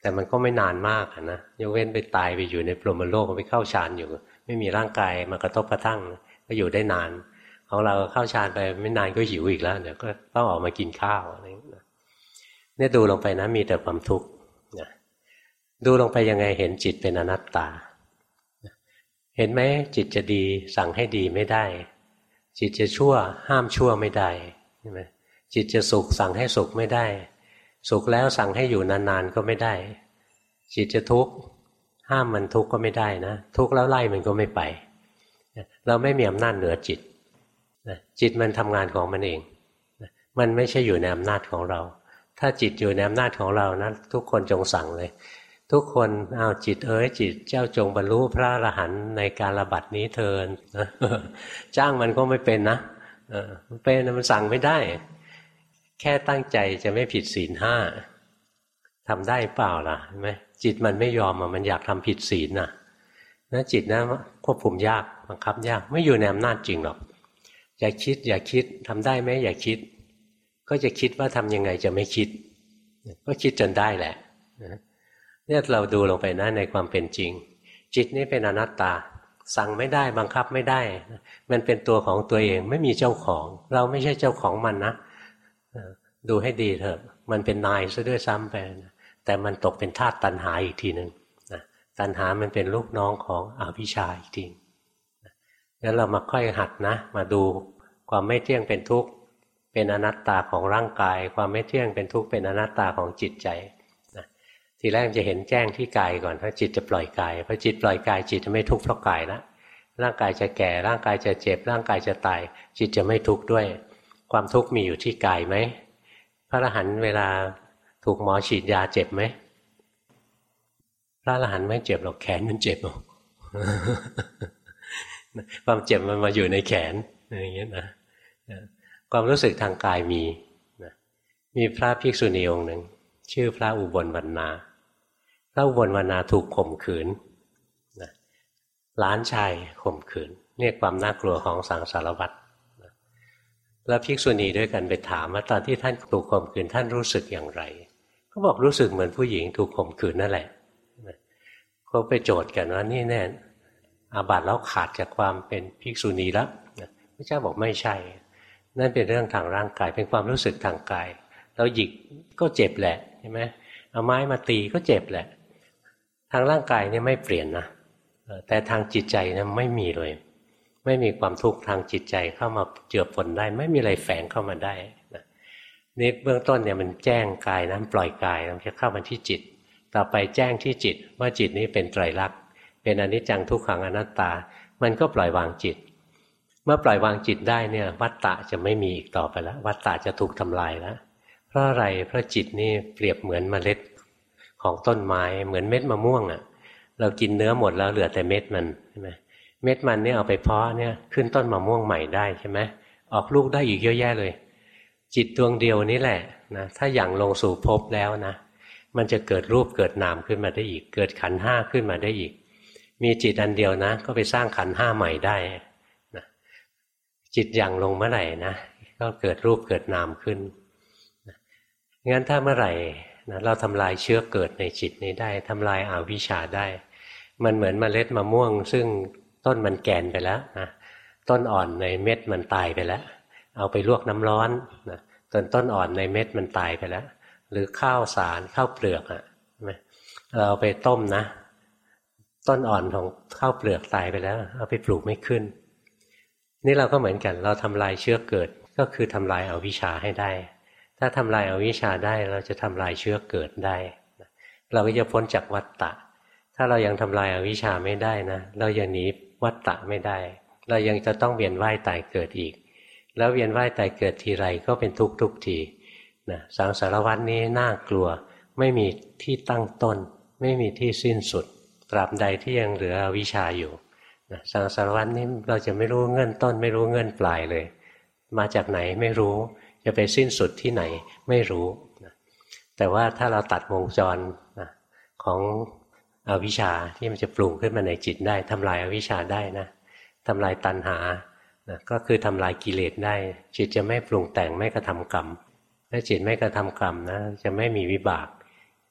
[SPEAKER 1] แต่มันก็ไม่นานมากนะยกเว้นไปตายไปอยู่ในพรหมโลกไปเข้าฌานอยู่ไม่มีร่างกายมากระทบกระทั่งก็อยู่ได้นานของเราเข้าฌานไปไม่นานก็หิวอีกแล้วเดี๋ยวก็ต้องออกมากินข้าวอะไรเนี่ยดูลงไปนะมีแต่ความทุกข์ดูลงไปยังไงเห็นจิตเป็นอนัตตาเห็นไหมจิตจะดีสั่งให้ดีไม่ได้จิตจะชั่วห้ามชั่วไม่ได้ใช่ไหมจิตจะสุขสั่งให้สุขไม่ได้สุขแล้วสั่งให้อยู่นานๆก็ไม่ได้จิตจะทุกข์ห้ามมันทุกข์ก็ไม่ได้นะทุกข์แล้วไล่มันก็ไม่ไปเราไม่มีอำนาจเหนือจิตจิตมันทำงานของมันเองมันไม่ใช่อยู่ในอำนาจของเราถ้าจิตอยู่ในอำนาจของเรานะทุกคนจงสั่งเลยทุกคนเอาจิตจิตเจ้าจงบรรลุพระอรหันต์ในการระบัดนี้เถิดจ้างมันก็ไม่เป็นนะมันเป็นมันสั่งไม่ได้แค่ตั้งใจจะไม่ผิดศีลห้าทำได้เปล่าล่ะเห็นไหมจิตมันไม่ยอมมันอยากทำผิดศีลนะจิตนะควบคุมยากบังคับยากไม่อยู่ในอำนาจจริงหรอกอยากคิดทำได้ไหมอยากคิดก็จะคิดว่าทำยังไงจะไม่คิดก็คิดจนได้แหละเนี่ยเราดูลงไปนะในความเป็นจริงจิตนี่เป็นอนัตตาสั่งไม่ได้บังคับไม่ได้มันเป็นตัวของตัวเองไม่มีเจ้าของเราไม่ใช่เจ้าของมันนะดูให้ดีเถอะมันเป็นนายซะด้วยซ้ำไปแต่มันตกเป็นทาสตัณหาอีกทีหนึ่งตัณหามันเป็นลูกน้องของอวิชชาอีกทีงั้นเรามาค่อยหัดนะมาดูความไม่เที่ยงเป็นทุกข์เป็นอนัตตาของร่างกายความไม่เที่ยงเป็นทุกข์เป็นอนัตตาของจิตใจทีแรกจะเห็นแจ้งที่กายก่อนเพราะจิตจะปล่อยกายพอจิตปล่อยกายจิตจะไม่ทุกข์เพราะกายแล้วร่างกายจะแก่ร่างกายจะเจ็บร่างกายจะตายจิตจะไม่ทุกข์ด้วยความทุกข์มีอยู่ที่กายไหมพระอรหันต์เวลาถูกหมอฉีดยาเจ็บไหมพระอรหันต์ไม่เจ็บหรอกแขนมันเจ็บหรอกความเจ็บมันมาอยู่ในแขนอย่างเงี้ยนะความรู้สึกทางกายมีพระภิกษุณีองค์หนึ่งชื่อพระอุบลวรรณาพระอุบลวรรณาถูกข่มขืนหลานชายข่มขืนเนี่ยความน่ากลัวของสังสารวัฏแล้วภิกษุณีด้วยกันไปถามว่าตอนที่ท่านถูกข่มขืนท่านรู้สึกอย่างไรเขาบอกรู้สึกเหมือนผู้หญิงถูกข่มขืนนั่นแหละเขาไปโจทย์กันว่านี่แน่อาบัติแล้วขาดจากความเป็นภิกษุณีแล้วพระเจ้าบอกไม่ใช่นั่นเป็นเรื่องทางร่างกายเป็นความรู้สึกทางกายเราหยิกก็เจ็บแหละใช่ไหมเอาไม้มาตีก็เจ็บแหละทางร่างกายเนี่ยไม่เปลี่ยนนะแต่ทางจิตใจเนี่ยไม่มีเลยไม่มีความทุกข์ทางจิตใจเข้ามาเจือปนได้ไม่มีอะไรแฝงเข้ามาได้นะนี่เบื้องต้นเนี่ยมันแจ้งกายนะปล่อยกายมันจะเข้ามาที่จิตต่อไปแจ้งที่จิตว่าจิตนี้เป็นไตรลักษณ์เป็นอนิจจังทุกขังอนัตตามันก็ปล่อยวางจิตเมื่อปล่อยวางจิตได้เนี่ยวัฏฏะจะไม่มีอีกต่อไปแล้ววัฏฏะจะถูกทำลายแล้วเพราะอะไรเพราะจิตนี่เปรียบเหมือนเมล็ดของต้นไม้เหมือนเม็ดมะม่วงเรากินเนื้อหมดแล้วเหลือแต่เม็ดมันใช่ไหมเม็ดมันเนี่ยเอาไปเพาะเนี่ยขึ้นต้นมะม่วงใหม่ได้ใช่ไหมออกลูกได้อีกเยอะแยะเลยจิตดวงเดียวนี้แหละนะถ้าอย่างลงสู่ภพแล้วนะมันจะเกิดรูปเกิดนามขึ้นมาได้อีกเกิดขันธ์ห้าขึ้นมาได้อีกมีจิตอันเดียวนะก็ไปสร้างขันธ์ห้าใหม่ได้นะจิตอย่างลงเมื่อไหร่นะก็เกิดรูปเกิดนามขึ้นงั้นถ้าเมื่อไหร่นะเราทำลายเชื้อเกิดในจิตนี้ได้ทำลายอวิชชาได้มันเหมือนเมล็ดมะม่วงซึ่งต้นมันแก่นไปแล้วนะต้นอ่อนในเม็ดมันตายไปแล้วเอาไปลวกน้ำร้อนนะต้นอ่อนในเม็ดมันตายไปแล้วหรือข้าวสารข้าวเปลือกเราเอาไปต้มนะต้นอ่อนของข้าวเปลือกตายไปแล้วเอาไปปลูกไม่ขึ้นนี่เราก็เหมือนกันเราทำลายเชื้อเกิดก็คือทำลายอวิชชาให้ได้ถ้าทำลายอวิชชาได้เราจะทำลายเชื้อเกิดได้เราก็จะพ้นจากวัฏฏะถ้าเรายังทำลายอวิชชาไม่ได้นะเรายังหนีวัฏฏะไม่ได้เรายังจะต้องเวียนว่ายตายเกิดอีกแล้วเวียนว่ายตายเกิดทีไรก็เป็นทุกข์ทุกทีนะสังสารวัฏนี้น่ากลัวไม่มีที่ตั้งต้นไม่มีที่สิ้นสุดตราบใดที่ยังเหลืออวิชชาอยู่นะสังสารวัฏนี้เราจะไม่รู้เงื่อนต้นไม่รู้เงื่อนปลายเลยมาจากไหนไม่รู้จะไปสิ้นสุดที่ไหนไม่รู้นะแต่ว่าถ้าเราตัดวงจรนะของอวิชชาที่มันจะปรุงขึ้นมาในจิตได้ทำลายอวิชชาได้นะทำลายตัณหานะก็คือทำลายกิเลสได้จิตจะไม่ปรุงแต่งไม่กระทำกรรมถ้าจิตไม่กระทำกรรมนะจะไม่มีวิบาก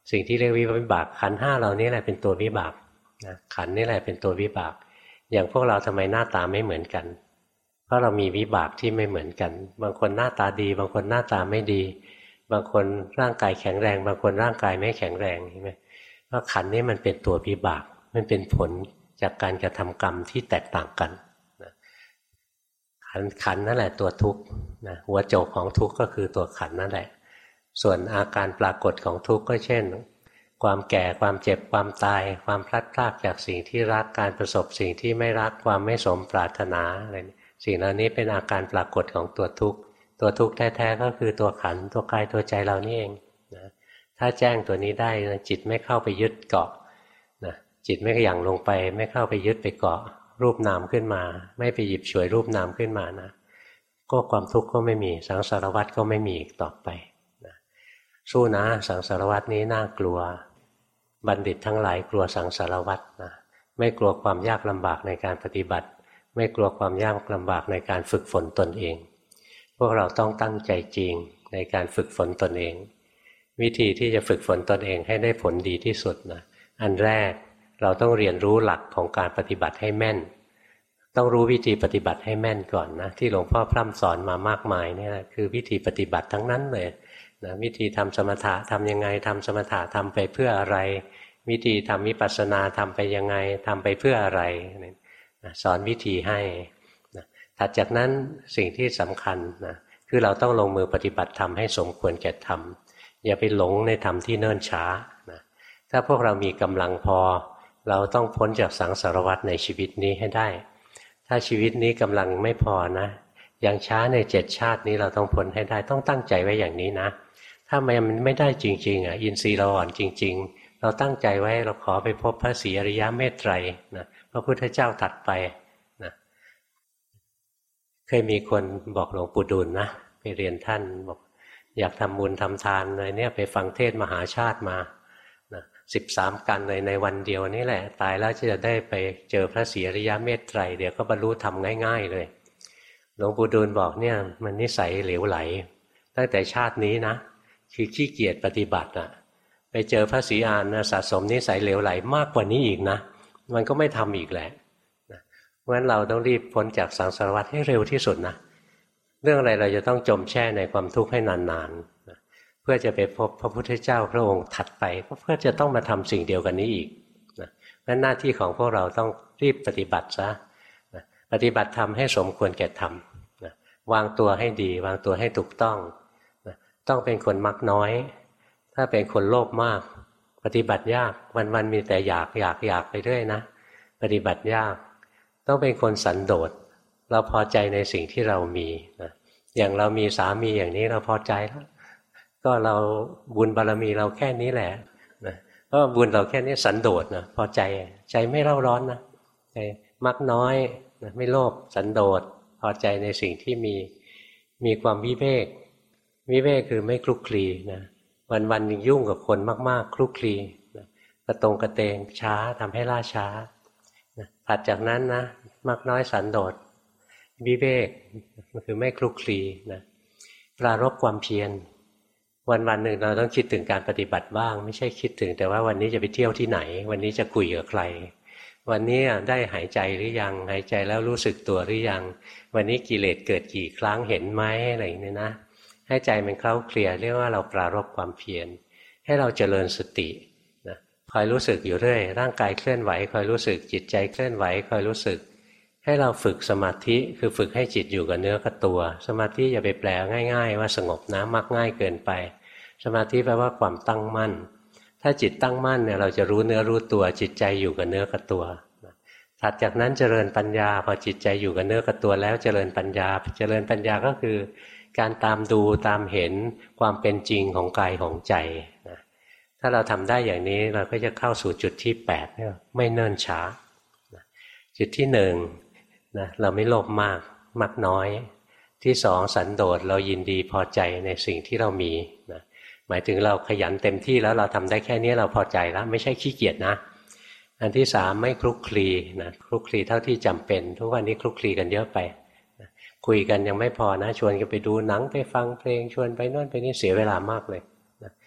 [SPEAKER 1] สิ่งที่เรียกวิบากขันธ์ห้าเรานี่แหละเป็นตัววิบากนะขันธ์นี่แหละเป็นตัววิบากอย่างพวกเราทำไมหน้าตาไม่เหมือนกันเพราะเรามีวิบากที่ไม่เหมือนกันบางคนหน้าตาดีบางคนหน้าตาไม่ดีบางคนร่างกายแข็งแรงบางคนร่างกายไม่แข็งแรงใช่ไหมเพราะขันธ์นี้มันเป็นตัววิบากมันเป็นผลจากการกระทำกรรมที่แตกต่างกันนะขันธ์นั่นแหละตัวทุกข์นะหัวโจกของทุกข์ก็คือตัวขันธ์นั่นแหละส่วนอาการปรากฏของทุกข์ก็เช่นความแก่ความเจ็บความตายความพลัดพรากจากสิ่งที่รักการประสบสิ่งที่ไม่รักความไม่สมปรารถนาอะไรสิ่งเหล่านี้เป็นอาการปรากฏของตัวทุกข์ตัวทุกข์แท้ๆก็คือตัวขันธ์ตัวกายตัวใจเรานี่เองนะถ้าแจ้งตัวนี้ได้นะจิตไม่เข้าไปยึดเกาะนะจิตไม่หยั่งลงไปไม่เข้าไปยึดไปเกาะรูปนามขึ้นมาไม่ไปหยิบฉวยรูปนามขึ้นมานะก็ความทุกข์ก็ไม่มีสังสารวัฏก็ไม่มีอีกต่อไปนะสู้นะสังสารวัฏนี้น่ากลัวบัณฑิตทั้งหลายกลัวสังสารวัฏนะไม่กลัวความยากลำบากในการปฏิบัติไม่กลัวความยากลำบากในการฝึกฝนตนเองพวกเราต้องตั้งใจจริงในการฝึกฝนตนเองวิธีที่จะฝึกฝนตนเองให้ได้ผลดีที่สุดนะอันแรกเราต้องเรียนรู้หลักของการปฏิบัติให้แม่นต้องรู้วิธีปฏิบัติให้แม่นก่อนนะที่หลวงพ่อพร่ำสอนมามากมายนี่แหละคือวิธีปฏิบัติทั้งนั้นเลยนะวิธีทำสมถะทำยังไงทำสมถะทำไปเพื่ออะไรวิธีทำวิปัสสนาทำไปยังไงทำไปเพื่ออะไรนะสอนวิธีให้นะถัดจากนั้นสิ่งที่สำคัญนะคือเราต้องลงมือปฏิบัติธรรมให้สมควรแก่ธรรมอย่าไปหลงในธรรมที่เนิ่นช้านะถ้าพวกเรามีกำลังพอเราต้องพ้นจากสังสารวัฏในชีวิตนี้ให้ได้ถ้าชีวิตนี้กำลังไม่พอนะอย่างช้าใน7ชาตินี้เราต้องพ้นให้ได้ต้องตั้งใจไว้อย่างนี้นะถ้ามันไม่ได้จริงๆอินทรีย์เราอ่อนจริงๆเราตั้งใจไว้เราขอไปพบพระศรีอริยเมตไตรนะพระพุทธเจ้าตรัสไปนะเคยมีคนบอกหลวงปู่ดูลนะไปเรียนท่านบอกอยากทำบุญทำทานอะไรเนี่ยไปฟังเทศมหาชาติมานะ13 กันเลยในวันเดียวนี่แหละตายแล้วจะได้ไปเจอพระศรีอริยเมตไตรเดี๋ยวก็บรรลุธรรมง่ายๆเลยหลวงปู่ดูลบอกเนี่ยมันนิสัยเหลวไหลตั้งแต่ชาตินี้นะคือขี้เกียจปฏิบัติไปเจอพระศรีอานนะสะสมนิสัยเหลวไหลมากกว่านี้อีกนะมันก็ไม่ทำอีกแหละเพราะฉะนั้นเราต้องรีบพ้นจากสังสารวัฏให้เร็วที่สุดนะเรื่องอะไรเราจะต้องจมแช่ในความทุกข์ให้นานๆเพื่อจะไปพบพระพุทธเจ้าพระองค์ถัดไปก็เพื่อจะต้องมาทำสิ่งเดียวกันนี้อีกนะเพราะฉะนั้นหน้าที่ของพวกเราต้องรีบปฏิบัติซะนะปฏิบัติธรรมให้สมควรแก่ธรรมนะวางตัวให้ดีวางตัวให้ถูกต้องนะต้องเป็นคนมักน้อยถ้าเป็นคนโลภมากปฏิบัติยากวันๆมีแต่อยากไปเรื่อยนะปฏิบัติยากต้องเป็นคนสันโดษเราพอใจในสิ่งที่เรามีนะอย่างเรามีสามีอย่างนี้เราพอใจแล้วก็เราบุญบารมีเราแค่นี้แหละนะเพราะบุญเราแค่นี้สันโดษนะพอใจใจไม่เร่าร้อนนะใจมักน้อยนะไม่โลภสันโดษพอใจในสิ่งที่มีความวิเวกคือไม่คลุกคลีนะวันๆยุ่งกับคนมากๆคลุกคลีนะกระตงกระเตงช้าทำให้ล่าช้าถัดจากนั้นนะมักน้อยสันโดษวิเวกคือไม่คลุกคลีนะปรารภความเพียรวันๆหนึ่งเราต้องคิดถึงการปฏิบัติบ้างไม่ใช่คิดถึงแต่ว่าวันนี้จะไปเที่ยวที่ไหนวันนี้จะคุยกับใครวันนี้ได้หายใจหรือยังหายใจแล้วรู้สึกตัวหรือยังวันนี้กิเลสเกิดกี่ครั้งเห็นไหมอะไรอย่างนี้นะให้ใจมันเคล้าเคลียเรียกว่าเราปรารภความเพียรให้เราเจริญสตินะคอยรู้สึกอยู่เรื่อยร่างกายเคลื่อนไหวคอยรู้สึกจิตใจเคลื่อนไหวคอยรู้สึกให้เราฝึกสมาธิคือฝึกให้จิตอยู่กับเนื้อกับตัวสมาธิอย่าไปแปลง่ายๆว่าสงบนะมักง่ายเกินไปสมาธิแปลว่าความตั้งมั่นถ้าจิตตั้งมั่นเนี่ยเราจะรู้เนื้อรู้ตัวจิตใจอยู่กับเนื้อกับตัวถัดจากนั้นเจริญปัญญาพอจิตใจอยู่กับเนื้อกับตัวแล้วเจริญปัญญาก็คือการตามดูตามเห็นความเป็นจริงของกายของใจนะถ้าเราทำได้อย่างนี้เราก็จะเข้าสู่จุดที่8เนี่ยไม่เนิ่นช้านะจุดที่1นะเราไม่โลภมากน้อยที่2สันโดษเรายินดีพอใจในสิ่งที่เรามีนะหมายถึงเราขยันเต็มที่แล้วเราทำได้แค่นี้เราพอใจแล้วไม่ใช่ขี้เกียจนะอันที่3ไม่คลุกคลีนะคลุกคลีเท่าที่จำเป็นทุกวันนี้คลุกคลีกันเยอะไปนะคุยกันยังไม่พอนะชวนกันไปดูหนังไปฟังเพลงชวนไปโน่นไปนี่เสียเวลามากเลยนะ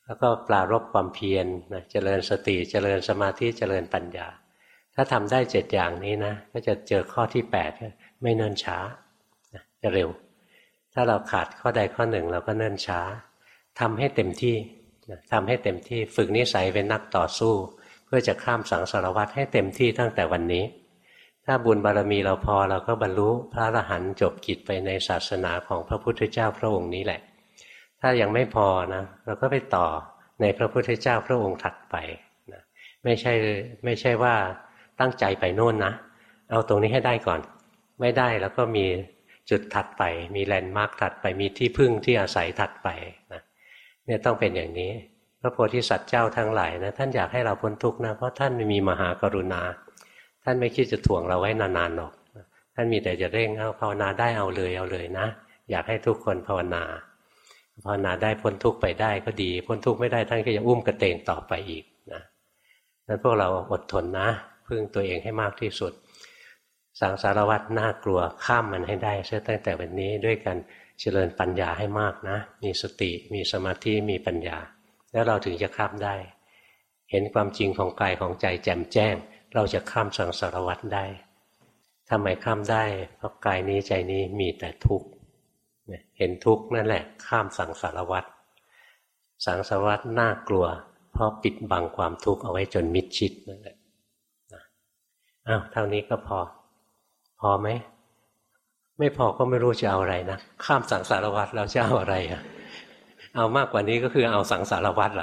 [SPEAKER 1] แล้วก็ปรารภความเพียรนะเจริญสติเจริญสมาธิเจริญปัญญาถ้าทำได้7อย่างนี้นะก็จะเจอข้อที่8ไม่เนิ่นช้านะจะเร็วถ้าเราขาดข้อใดข้อหนึ่งเราก็เนิ่นช้าทำให้เต็มที่ทำให้เต็มที่ฝึกนิสัยเป็นนักต่อสู้เพื่อจะข้ามสังสารวัฏให้เต็มที่ตั้งแต่วันนี้ถ้าบุญบารมีเราพอเราก็บรรลุพระอรหันต์จบกิจไปในศาสนาของพระพุทธเจ้าพระองค์นี้แหละถ้ายังไม่พอนะเราก็ไปต่อในพระพุทธเจ้าพระองค์ถัดไปนะไม่ใช่ว่าตั้งใจไปโน่นนะเอาตรงนี้ให้ได้ก่อนไม่ได้แล้วก็มีจุดถัดไปมีแลนด์มาร์คถัดไปมีที่พึ่งที่อาศัยถัดไปนะเนี่ยต้องเป็นอย่างนี้พระโพธิสัตว์เจ้าทั้งหลายนะท่านอยากให้เราพ้นทุกข์นะเพราะท่านมีมหากรุณาท่านไม่คิดจะถ่วงเราไว้นานๆหรอกท่านมีแต่จะเร่งเอาภาวนาได้เอาเลยนะอยากให้ทุกคนภาวนาได้พ้นทุกข์ไปได้ก็ดีพ้นทุกข์ไม่ได้ท่านก็จะอุ้มกระเตงต่อไปอีกนะนั้นพวกเราอดทนนะพึ่งตัวเองให้มากที่สุดสังสารวัฏน่ากลัวข้ามมันให้ได้เสียตั้งแต่วันนี้ด้วยกันเจริญปัญญาให้มากนะมีสติมีสมาธิมีปัญญาแล้วเราถึงจะข้ามได้เห็นความจริงของกายของใจแจ่มแจ้งเราจะข้ามสังสารวัฏได้ทำไมข้ามได้เพราะกายนี้ใจนี้มีแต่ทุกข์เห็นทุกข์นั่นแหละข้ามสังสารวัฏสังสารวัฏน่ากลัวเพราะปิดบังความทุกข์เอาไว้จนมิดชิดนั่นแหละอ้าวเท่านี้ก็พอไหมไม่พอก็ไม่รู้จะเอาอะไรนะข้ามสังสารวัฏเราจะเอาอะไรอะเอามากกว่านี้ก็คือเอาสังสารวัฏล่ะ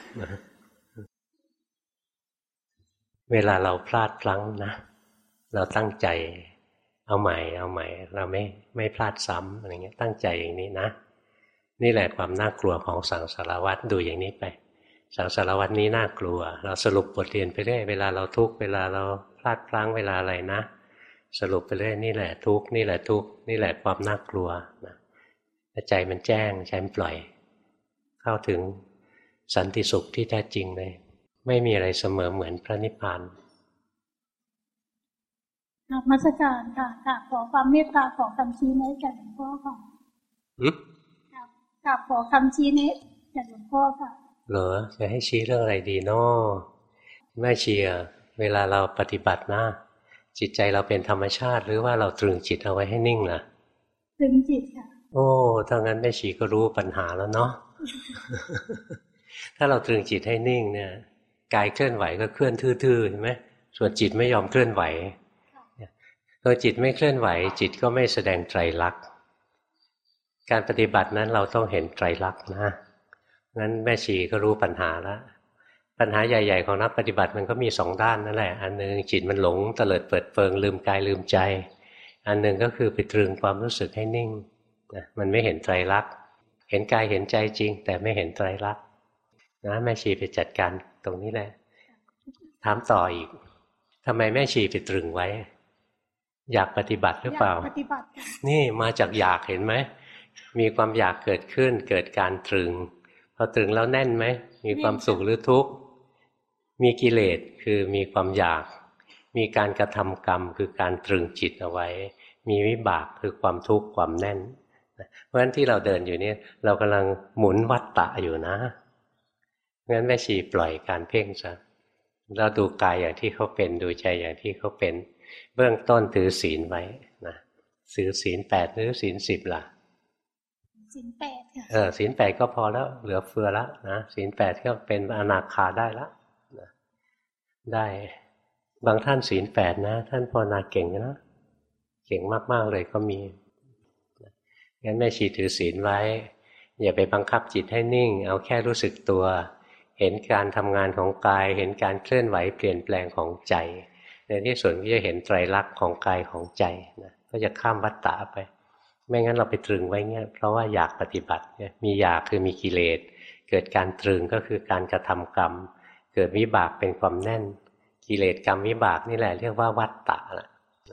[SPEAKER 1] เวลาเราพลาดพลั้งนะเราตั้งใจเอาใหม่เราไม่พลาดซ้ำอะไรเงี้ยตั้งใจอย่างนี้นะนี่แหละความน่ากลัวของสังสารวัฏดูอย่างนี้ไปสังสารวัฏนี้น่ากลัวเราสรุปบทเรียนไปเรื่อยเวลาเราทุกข์เวลาเราพลาดพลั้งเวลาอะไรนะสรุปไปเรื่อยนี่แหละทุกข์นี่แหละทุกข์นี่แหละความน่ากลัวนะใจมันแจ้งใจมันปล่อยเข้าถึงสันติสุขที่แท้จริงเลยไม่มีอะไรเสมอเหมือนพระนิพพาน
[SPEAKER 2] นมัสการค่ะขอความเมตตาขอคำชี้แนะจากหลวงพ่อค่ะกับขอคำชี้แนะจากหลวงพ่อค่ะ
[SPEAKER 1] เหรอจะให้ชี้เรื่องอะไรดีน้อแม่ชีเวลาเราปฏิบัตินะจิตใจเราเป็นธรรมชาติหรือว่าเราตรึงจิตเอาไว้ให้นิ่งล่ะ
[SPEAKER 2] ตรึงจิตค่ะ
[SPEAKER 1] โอ้ถ้างั้นแม่ชีก็รู้ปัญหาแล้วเนาะ ถ้าเราตรึงจิตให้นิ่งเนี่ยกายเคลื่อนไหวก็เคลื่อนทื่อๆใช่ไหมส่วนจิตไม่ยอมเคลื่อนไหวตัวจิตไม่เคลื่อนไหวจิตก็ไม่แสดงไตรลักษณ์การปฏิบัตินั้นเราต้องเห็นไตรลักษณ์นะงั้นแม่ชีก็รู้ปัญหาแล้วปัญหาใหญ่ๆของนักปฏิบัติมันก็มี2ด้านนั่นแหละอันนึงจิตมันหลงเตลิดเปิดเปิงลืมกายลืมใจอันนึงก็คือไปตรึงความรู้สึกให้นิ่งนะมันไม่เห็นไตรลักษณ์เห็นกายเห็นใจจริงแต่ไม่เห็นไตรลักษณ์นะแม่ชีไปจัดการตรงนี้แหละถามต่ออีกทำไมแม่ชีไปตรึงไว้อยากปฏิบัติหรือเปล่า
[SPEAKER 2] ปฏิบัติ
[SPEAKER 1] นี่มาจากอยากเห็นไหมมีความอยากเกิดขึ้นเกิดการตรึงพอตรึงแล้วแน่นไหมมีความสุขหรือทุกข์มีกิเลสคือมีความอยากมีการกระทำกรรมคือการตรึงจิตเอาไว้มีวิบากคือความทุกข์ความแน่นเพราะฉะนั้นที่เราเดินอยู่นี่เรากำลังหมุนวัฏฏะอยู่นะงั้นแม่ชีปล่อยการเพ่งซะเราดูกายอย่างที่เขาเป็นดูใจอย่างที่เขาเป็นเบื้องต้นถือศีลไว้นะถือศีล8หรือศีล10ล่ะ
[SPEAKER 2] ศีล8ค่ะ
[SPEAKER 1] ศีล8ก็พอแล้วเหลือเฟือแล้วนะศีล8ก็เป็นอนาคาได้แล้วนะได้บางท่านศีล8นะท่านภาวนาเก่งนะเก่งมากๆเลยก็มีงั้นแม่ชีถือศีลไว้อย่าไปบังคับจิตให้นิ่งเอาแค่รู้สึกตัวเห็นการทำงานของกายเห็นการเคลื่อนไหวเปลี่ยนแปลงของใจในที่สุดก็จะเห็นไตรลักษณ์ของกายของใจนะก็จะข้ามวัฏฏะไปไม่งั้นเราไปตรึงไว้เงี้ยเพราะว่าอยากปฏิบัติมีอยากคือมีกิเลสเกิดการตรึงก็คือการกระทำกรรมเกิดวิบากเป็นความแน่นกิเลสกรรมวิบากนี่แหละเรียกว่าวัฏฏะละ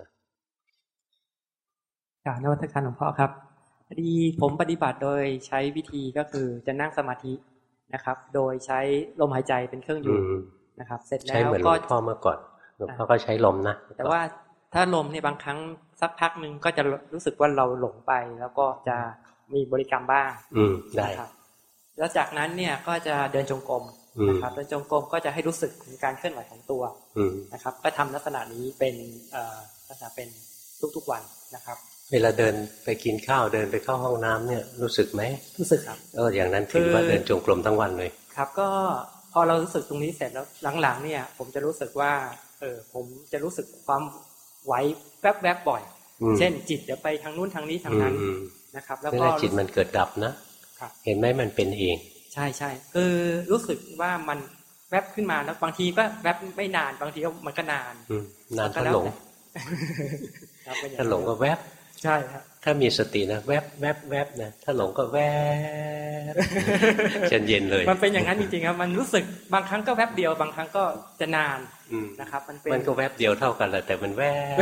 [SPEAKER 3] กราบนมัสการหลวงพ่อครับพอดีผมปฏิบัติโดยใช้วิธีก็คือจะนั่งสมาธินะครับโดยใช้ลมหายใจเป็นเครื่องอยู่นะครับเสร็จแล้วก็ใช้เหมือนหลวงพ่อเมื่อก่อนหลวงพ่อก็ใช้ลมนะแต่ว่าถ้าลมเนี่ยบางครั้งสักพักนึงก็จะรู้สึกว่าเราหลงไปแล้วก็จะมีบริกรรมบ้าง
[SPEAKER 1] ได้
[SPEAKER 3] แล้วจากนั้นเนี่ยก็จะเดินจงกรมนะครับเดินจงกรมก็จะให้รู้สึกถึงการเคลื่อนไหวของตัวนะครับก็ทำลักษณะนี้เป็นลักษณะเป็นทุกๆวันนะครับเวลาเดินไปกินข้าวเดินไปเข้าห้องน้ำเนี่ยรู้สึกไหมรู้สึกครับอย่างนั้นถือว่าเดินจงกรมทั้งวันเลยครับก็พอเรารู้สึกตรงนี้เสร็จแล้วหลังๆเนี่ยผมจะรู้สึกว่าผมจะรู้สึกความไหวแวบๆบ่อยเช่นจิตจะไปทางนู้นทางนี้ทางนั้นนะครับแล้วก็จิตมันเกิดดับนะเห็นไหมมันเป็นเองใช่ใช่คือรู้สึกว่ามันแวบขึ้นมาแล้วบางทีก็แวบไม่นานบางทีก็มันก็นานถ้าหลงถ้าหลงก็แวบใช่ครับถ้ามีสตินะแวบแวบแวบนะถ้าหลงก็แวบเย็นเลยมันเป็นอย่างนั้นจริงๆครับมันรู้สึกบางครั้งก็แวบเดียวบางครั้งก็จะนานนะครับมันก็แวบเดียวเท่ากันแหละแต่มันแวบ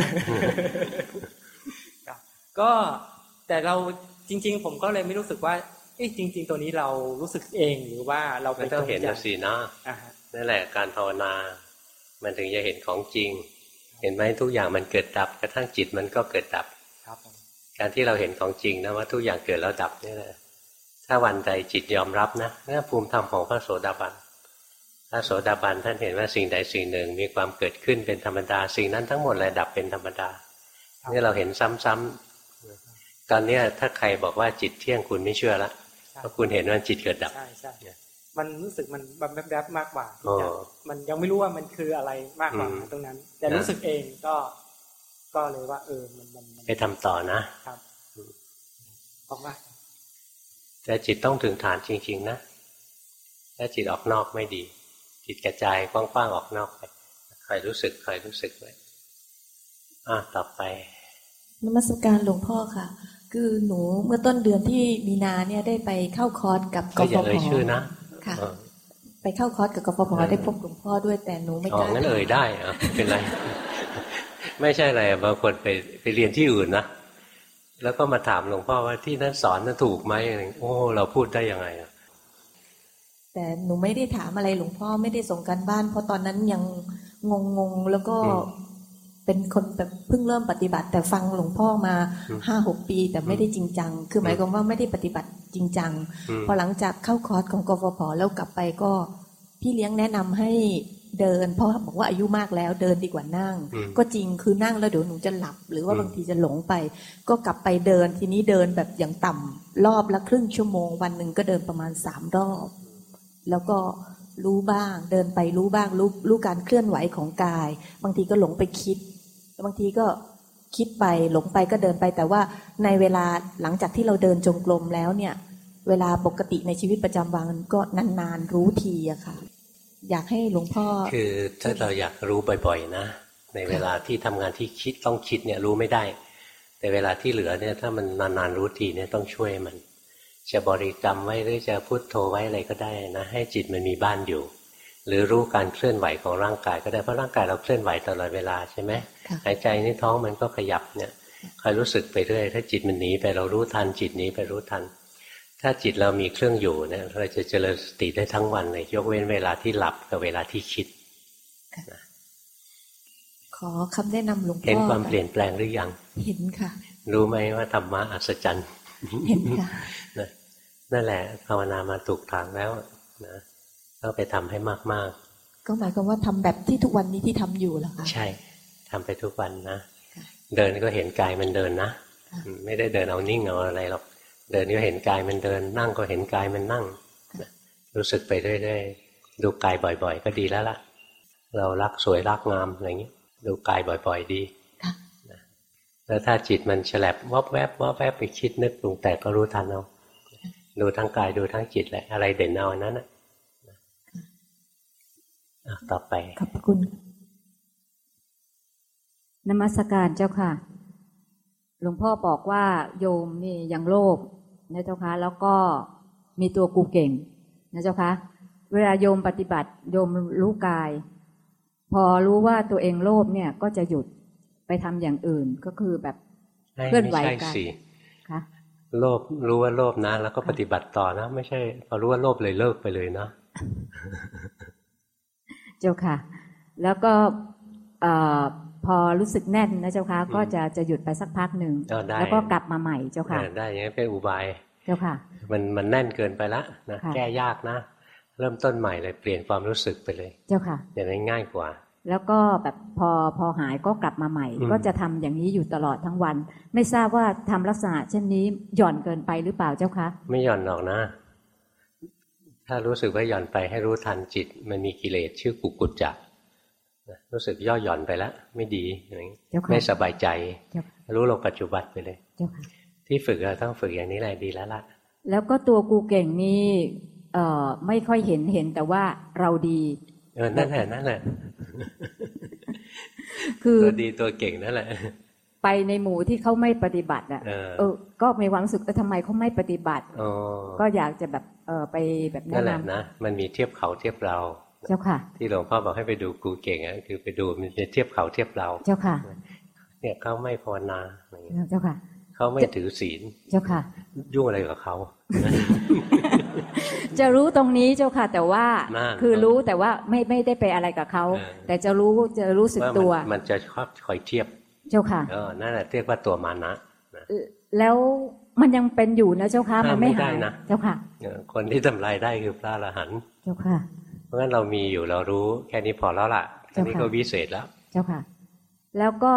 [SPEAKER 3] ก็แต่เราจริงๆผมก็เลยไม่รู้สึกว่าจริงๆตัวนี้เรารู้สึกเองหรือว่าเราเป็นต้องเห็นนะสินะนั่นแหละการภาวนามันถึงจะเห็นของจริงเห็นไหมทุกอย่างมันเกิดดับกระทั่งจิตมันก็เกิดดับการที่เราเห็นของจริงนะว่าทุกอย่างเกิดแล้วดับนี่แหละถ้าวันใดจิตยอมรับนะนี่ภูมิธรรมของพระโสดาบันพระโสดาบันท่านเห็นว่าสิ่งใดสิ่งหนึ่งมีความเกิดขึ้นเป็นธรรมดาสิ่งนั้นทั้งหมดแหละดับเป็นธรรมดานี่เราเห็นซ้ำๆตอนนี้ถ้าใครบอกว่าจิตเที่ยงคุณไม่เชื่อละเพราะคุณเห็นว่าจิตเกิดดับใช่มันรู้สึกมันแวบๆมากกว่ามันยังไม่รู้ว่ามันคืออะไรมากกว่าตรงนั้นแต่รู้สึกเองก็เลยว่ามันไปทำต่อนะครับบอกว่าแต่จิตต้องถึงฐานจริงๆนะถ้าจิตออกนอกไม่ดีจิตกระจายกว้างๆออกนอกไปใครรู้สึกไว้ต่อไปนมัสการหลวงพ่อค่ะคือหนูเมื่อต้นเดือนที่มีนาเนี่ยได้ไปเข้าคอร์สกับกฟผ.ค่ะไปเข้าคอร์สกับกฟผ.ได้พบหลวงพ่อด้วยแต่หนูไม่กล้างั้นได้เป็นไรไม่ใช่อะไรบางคนไปเรียนที่อื่นนะแล้วก็มาถามหลวงพ่อว่าที่นั้นสอนนั้นถูกไหมโอ้เราพูดได้ยังไงแต่หนูไม่ได้ถามอะไรหลวงพ่อไม่ได้ส่งกันบ้านเพราะตอนนั้นยังงงแล้วก็เป็นคนแบบเพิ่งเริ่มปฏิบัติแต่ฟังหลวงพ่อมา 5-6 ปีแต่ไม่ได้จริงจังคือหมายความว่าไม่ได้ปฏิบัติจริงจังพอหลังจากเข้าคอร์สของกฟผ.แล้วกลับไปก็พี่เลี้ยงแนะนำให้เดินเพราะบอกว่าอายุมากแล้วเดินดีกว่านั่งก็จริงคือนั่งแล้วเดี๋ยวหนูจะหลับหรือว่าบางทีจะหลงไปก็กลับไปเดินทีนี้เดินแบบอย่างต่ำรอบละครึ่งชั่วโมงวันหนึ่งก็เดินประมาณ3 รอบแล้วก็รู้บ้างเดินไปรู้บ้างรู้การเคลื่อนไหวของกายบางทีก็หลงไปคิดบางทีก็คิดไปหลงไปก็เดินไปแต่ว่าในเวลาหลังจากที่เราเดินจงกรมแล้วเนี่ยเวลาปกติในชีวิตประจำวันก็นานๆรู้ทีอะค่ะอยากให้หลวงพ่อคือถ้าเราอยากรู้บ่อยๆนะในเวลาที่ทำงานที่คิดต้องคิดเนี่ยรู้ไม่ได้แต่เวลาที่เหลือเนี่ยถ้ามันนานๆรู้ทีเนี่ยต้องช่วยมันจะบริกรรมไว้หรือจะพุทโธไว้อะไรก็ได้นะให้จิตมันมีบ้านอยู่หรือรู้การเคลื่อนไหวของร่างกายก็ได้เพราะร่างกายเราเคลื่อนไหวตลอดเวลาใช่ไหมหายใจในท้องมันก็ขยับเนี่ยคอยรู้สึกไปเรื่อยถ้าจิตมันหนีไปเรารู้ทันจิตหนีไปรู้ทันถ้าจิตเรามีเครื่องอยู่เนี่ยเราจะเจริญสติได้ทั้งวันเลยยกเว้นเวลาที่หลับกับเวลาที่คิดขอคำแนะนำหลวงพ่อเห็นความเปลี่ยนแปลงหรือยังเห็นค่ะรู้ไหมว่าธรรมะอัศจรรย์เห็นค่ะนั่นแหละภาวนามาถูกทางแล้วนะต้องไปทำให้มากๆก็หมายความว่าทำแบบที่ทุกวันนี้ที่ทำอยู่เหรอคะใช่ทำไปทุกวันนะเดินก็เห็นกายมันเดินนะไม่ได้เดินเอานิ่งเอาอะไรหรอกเดินก็เห็นกายมันเดินนั่งก็เห็นกายมันนั่งรู้สึกไปเรื่อยๆดูกายบ่อยๆก็ดีแล้วล่ะเรารักสวยรักงามอะไรอย่างนี้ดูกายบ่อยๆดีแล้วถ้าจิตมันฉลับวอบแวบวอบแวบไปคิดนึกปรุงแต่งก็รู้ทันเอาดูทั้งกายดูทั้งจิตแหละอะไรเด่นเอาอันนั้นต่อไปขอบคุณนมัสการเจ้าค่ะหลวงพ่อบอกว่าโยมนี่ยังโลภนะเจ้าค่ะแล้วก็มีตัวกูเก่งนะเจ้าค่ะเวลาโยมปฏิบัติโยมรู้กายพอรู้ว่าตัวเองโลภเนี่ยก็จะหยุดไปทำอย่างอื่นก็คือแบบเคลื่อนไหวกันค่ะโลภรู้ว่าโลภนะแล้วก็ปฏิบัติต่อนะไม่ใช่พอรู้ว่าโลภเลยเลิกไปเลยนะเจ้าค่ะแล้วก็พอรู้สึกแน่นนะเจ้าค่ะก็จะหยุดไปสักพักหนึ่งแล้วก็กลับมาใหม่เจ้าค่ะได้อย่างนี้เป็นอุบาย
[SPEAKER 4] เจ้าค่ะ
[SPEAKER 1] มันแน่นเกินไปละนะแก้ยากนะเริ่มต้นใหม่เลยเปลี่ยนความรู้สึกไปเลย
[SPEAKER 4] เจ้าค่ะ
[SPEAKER 1] อย่างนี้ง่ายกว่า
[SPEAKER 4] แล้วก็แบบพอหายก็กลับมาใหม่ก็จะทำอย่างนี้อยู่ตลอดทั้งวันไม่ทราบว่าทำลักษณะเช่นนี้หย่อนเกินไปหรือเปล่าเจ้าคะ
[SPEAKER 1] ไม่หย่อนหรอกนะถ้ารู้สึกว่าหย่อนไปให้รู้ทันจิตมันมีกิเลสชื่อกุกุจจะรู้สึกย่อหย่อนไปแล้วไม่ดีไม่สบายใจรู้ลงปัจจุบันไปเลยที่ฝึกเราต้องฝึกอย่างนี้แหละดีแล้วล่ะ
[SPEAKER 4] แล้วก็ตัวกูเก่งนี้ไม่ค่อยเห็นแต่ว่าเราดี
[SPEAKER 1] นั่นแหละคือตัวดีตัวเก่งนั่นแหละ
[SPEAKER 4] ไปในหมู่ที่เขาไม่ปฏิบัติก็มีความรู้สึกทำไมเขาไม่ปฏิบัติก็อยากจะแบบไปแบบ
[SPEAKER 1] นั่นแหละนะมันมีเทียบเขาเทียบเรา
[SPEAKER 4] เจ้าค่ะ
[SPEAKER 1] ที่หลวงพ่อบอกให้ไปดูกูเก่งคือไปดูมันจะเทียบเขาเทียบเรา
[SPEAKER 4] เจ้าค่ะ
[SPEAKER 1] เนี่ยเขาไม่ภาวนา
[SPEAKER 4] เจ้าค่ะ
[SPEAKER 1] เขาไม่ถือศีล
[SPEAKER 4] เจ้าค่ะ
[SPEAKER 1] ยุ่งอะไรกับเขา
[SPEAKER 4] จะรู้ตรงนี้เจ้าค่ะแต่ว่าคือรู้แต่ว่าไม่ได้ไปอะไรกับเขาแต่จะรู้สึกตัว
[SPEAKER 1] มันจะคอยเทียบ
[SPEAKER 4] เจ้าค่ะ
[SPEAKER 1] นั่นแหละเรียกว่าตัวมานะ
[SPEAKER 4] แล้วมันยังเป็นอยู่นะเจ้าค่ะมันไม่หายนะเจ้าค่ะ
[SPEAKER 1] คนที่ทำลายได้คือพระอรหันต์
[SPEAKER 4] เจ้าค่ะ
[SPEAKER 1] เพราะงั้นเรามีอยู่เรารู้แค่นี้พอแล้วล่ะแค่นี้ก็วิเศษแล้ว
[SPEAKER 4] เจ้าค่ะแล้วก็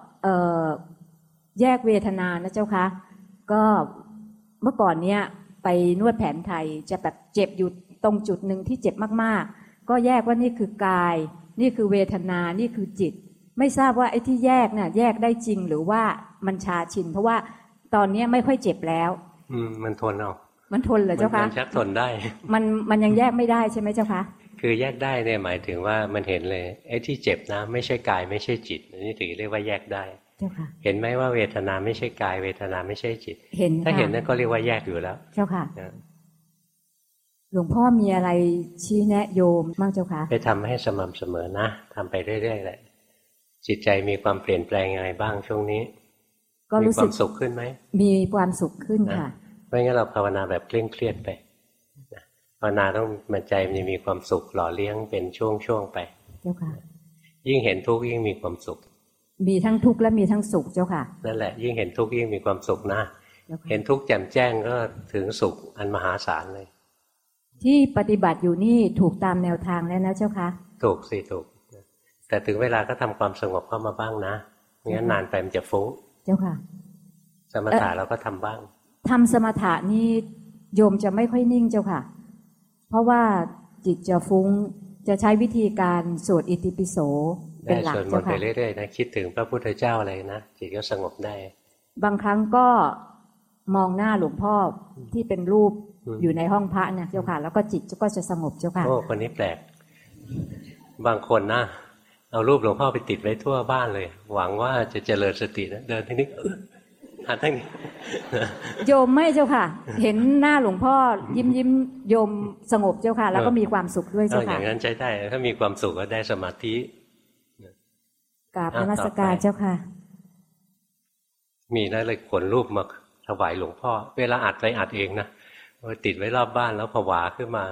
[SPEAKER 4] แยกเวทนานะเจ้าค่ะก็เมื่อก่อนเนี้ยไปนวดแผนไทยจะแบบเจ็บอยู่ตรงจุดหนึ่งที่เจ็บมากๆก็แยกว่านี่คือกายนี่คือเวทนานี่คือจิตไม่ทราบว่าไอ้ที่แยกน่ะแยกได้จริงหรือว่ามันชาชินเพราะว่าตอนนี้ไม่ค่อยเจ็บแล้ว
[SPEAKER 1] มันทนเอา
[SPEAKER 4] มันทนเหรอเจ้าคะ
[SPEAKER 1] มันชักทนได้
[SPEAKER 4] มันยังแยกไม่ได้ใช่ไหมเจ้าคะ
[SPEAKER 1] คือแยกได้เนี่ยหมายถึงว่ามันเห็นเลยไอ้ที่เจ็บนะไม่ใช่กายไม่ใช่จิตนี่ถึงเรียกว่าแยกได้เห็นไหมว่าเวทนาไม่ใช่กายเวทนาไม่ใช่จิต
[SPEAKER 4] เห็น
[SPEAKER 1] ถ้าเห็นนั่นก็เรียกว่าแยกอยู่แล้ว
[SPEAKER 4] เจ้าค่ะหลวงพ่อมีอะไรชี้แนะโยมบ้างเจ้าคะ
[SPEAKER 1] ไปทำให้สม่ำเสมอนะทำไปเรื่อยๆแหละจิตใจมีความเปลี่ยนแปลงยังไงบ้างช่วงนี้
[SPEAKER 4] ก็รู้สึก
[SPEAKER 1] มีความสุขขึ้นไหม
[SPEAKER 4] มีความสุขขึ้นค่ะ
[SPEAKER 1] ไม่งั้นเราภาวนาแบบเคร่งเครียดไปภาวนาต้องมันใจมันมีความสุขหล่อเลี้ยงเป็นช่วงๆไป
[SPEAKER 4] เจ้าค่ะ
[SPEAKER 1] ยิ่งเห็นทุกข์ยิ่งมีความสุข
[SPEAKER 4] มีทั้งทุกข์และมีทั้งสุขเจ้าค่ะ
[SPEAKER 1] นั่นแหละยิ่งเห็นทุกข์ยิ่งมีความสุขนะเห็นทุกข์แจ่มแจ้งก็ถึงสุขอันมหาศาลเลย
[SPEAKER 4] ที่ปฏิบัติอยู่นี่ถูกตามแนวทางแล้วนะเจ้าค่ะ
[SPEAKER 1] ถูกสิถูกแต่ถึงเวลาก็ทำความสงบเข้ามาบ้างนะไม่งั้นนานไปมันจะฟุ้ง
[SPEAKER 4] เจ้าค่ะ
[SPEAKER 1] สมถะเราก็ทำบ้าง
[SPEAKER 4] ทำสมถะนี่โยมจะไม่ค่อยนิ่งเจ้าค่ะเพราะว่าจิตจะฟุ้งจะใช้วิธีการสวดอิติปิโสเป็นหลักเจ้าค่ะ
[SPEAKER 1] สวดมนต์ไปเรื่อยๆนะคิดถึงพระพุทธเจ้าอะไรนะจิตก็สงบได้
[SPEAKER 4] บางครั้งก็มองหน้าหลวงพ่อที่เป็นรูปอยู่ในห้องพระเนี่ยเจ้าค่ะแล้วก็จิตก็จะสงบเจ้าค่ะ
[SPEAKER 1] โอ้คนนี้แปลกบางคนนะเอารูปหลวงพ่อไปติดไว้ทั่วบ้านเลยหวังว่าจะเจริญสตินะเดินทีนี้หันทั้งนี้
[SPEAKER 4] โยมไม่เจ้าค่ะเห็นหน้าหลวงพ่อยิ้มโยมสงบเจ้าค่ะแล้วก็มีความสุขด้วยเจ้าค่ะ
[SPEAKER 1] อย่างนั้นใช้ได้ถ้ามีความสุขก็ได้สมาธิ
[SPEAKER 4] กราบนมัสการเจ้าค่ะ
[SPEAKER 1] มีนะเลยขนรูปมาถวายหลวงพ่อเวลาอัดไปอัดเองนะติดไว้รอบบ้านแล้วผวาขึ้นม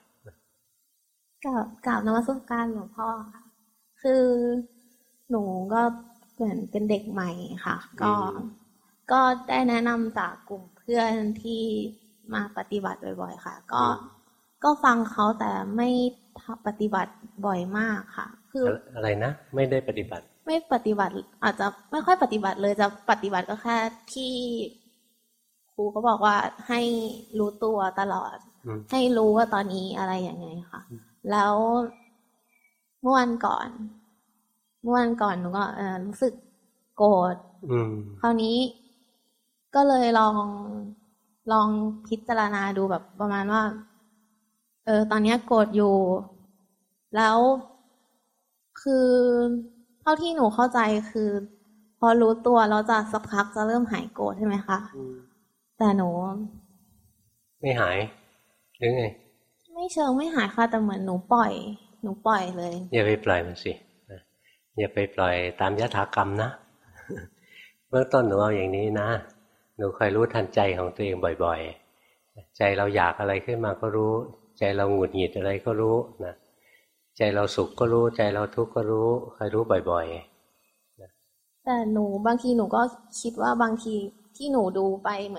[SPEAKER 5] ากราบนมัสการหลวงพ่อค่ะคือหนูก็เหมือนเป็นเด็กใหม่ค่ะก็ได้แนะนำจากกลุ่มเพื่อนที่มาปฏิบัติบ่อยๆค่ะก็ฟังเขาแต่ไม่ปฏิบัติบ่อยมากค่ะคือ
[SPEAKER 1] อะไรนะไม่ได้ปฏิบัติ
[SPEAKER 5] ไม่ปฏิบัติอาจจะไม่ค่อยปฏิบัติเลยจะปฏิบัติก็แค่ที่ครูก็บอกว่าให้รู้ตัวตลอดให้รู้ว่าตอนนี้อะไรยังไงค่ะแล้วเมื่อวันก่อนหนูก็รู้สึกโกรธคราวนี้ก็เลยลองพิจารณาดูแบบประมาณว่าตอนนี้โกรธอยู่แล้วคือเท่าที่หนูเข้าใจคือพอรู้ตัวแล้วจะสักพักจะเริ่มหายโกรธใช่ไหมคะแต่หนู
[SPEAKER 1] ไม่หายหรือไง
[SPEAKER 5] ไม่เชิงไม่หายค่ะแต่เหมือนหนูปล่อยเลย
[SPEAKER 1] อย่าไปปล่อยมันสิอย่าไปปล่อยตามยถากรรมนะเบื้องต้นหนูเอาอย่างนี้นะหนูคอยรู้ทันใจของตัวเองบ่อยๆใจเราอยากอะไรขึ้นมาก็รู้ใจเราหงุดหงิดอะไรก็รู้นะใจเราสุขก็รู้ใจเราทุกข์ก็รู้คอยรู้บ่อยๆ
[SPEAKER 5] แต่หนูบางทีหนูก็คิดว่าบางทีที่หนูดูไปเหมือน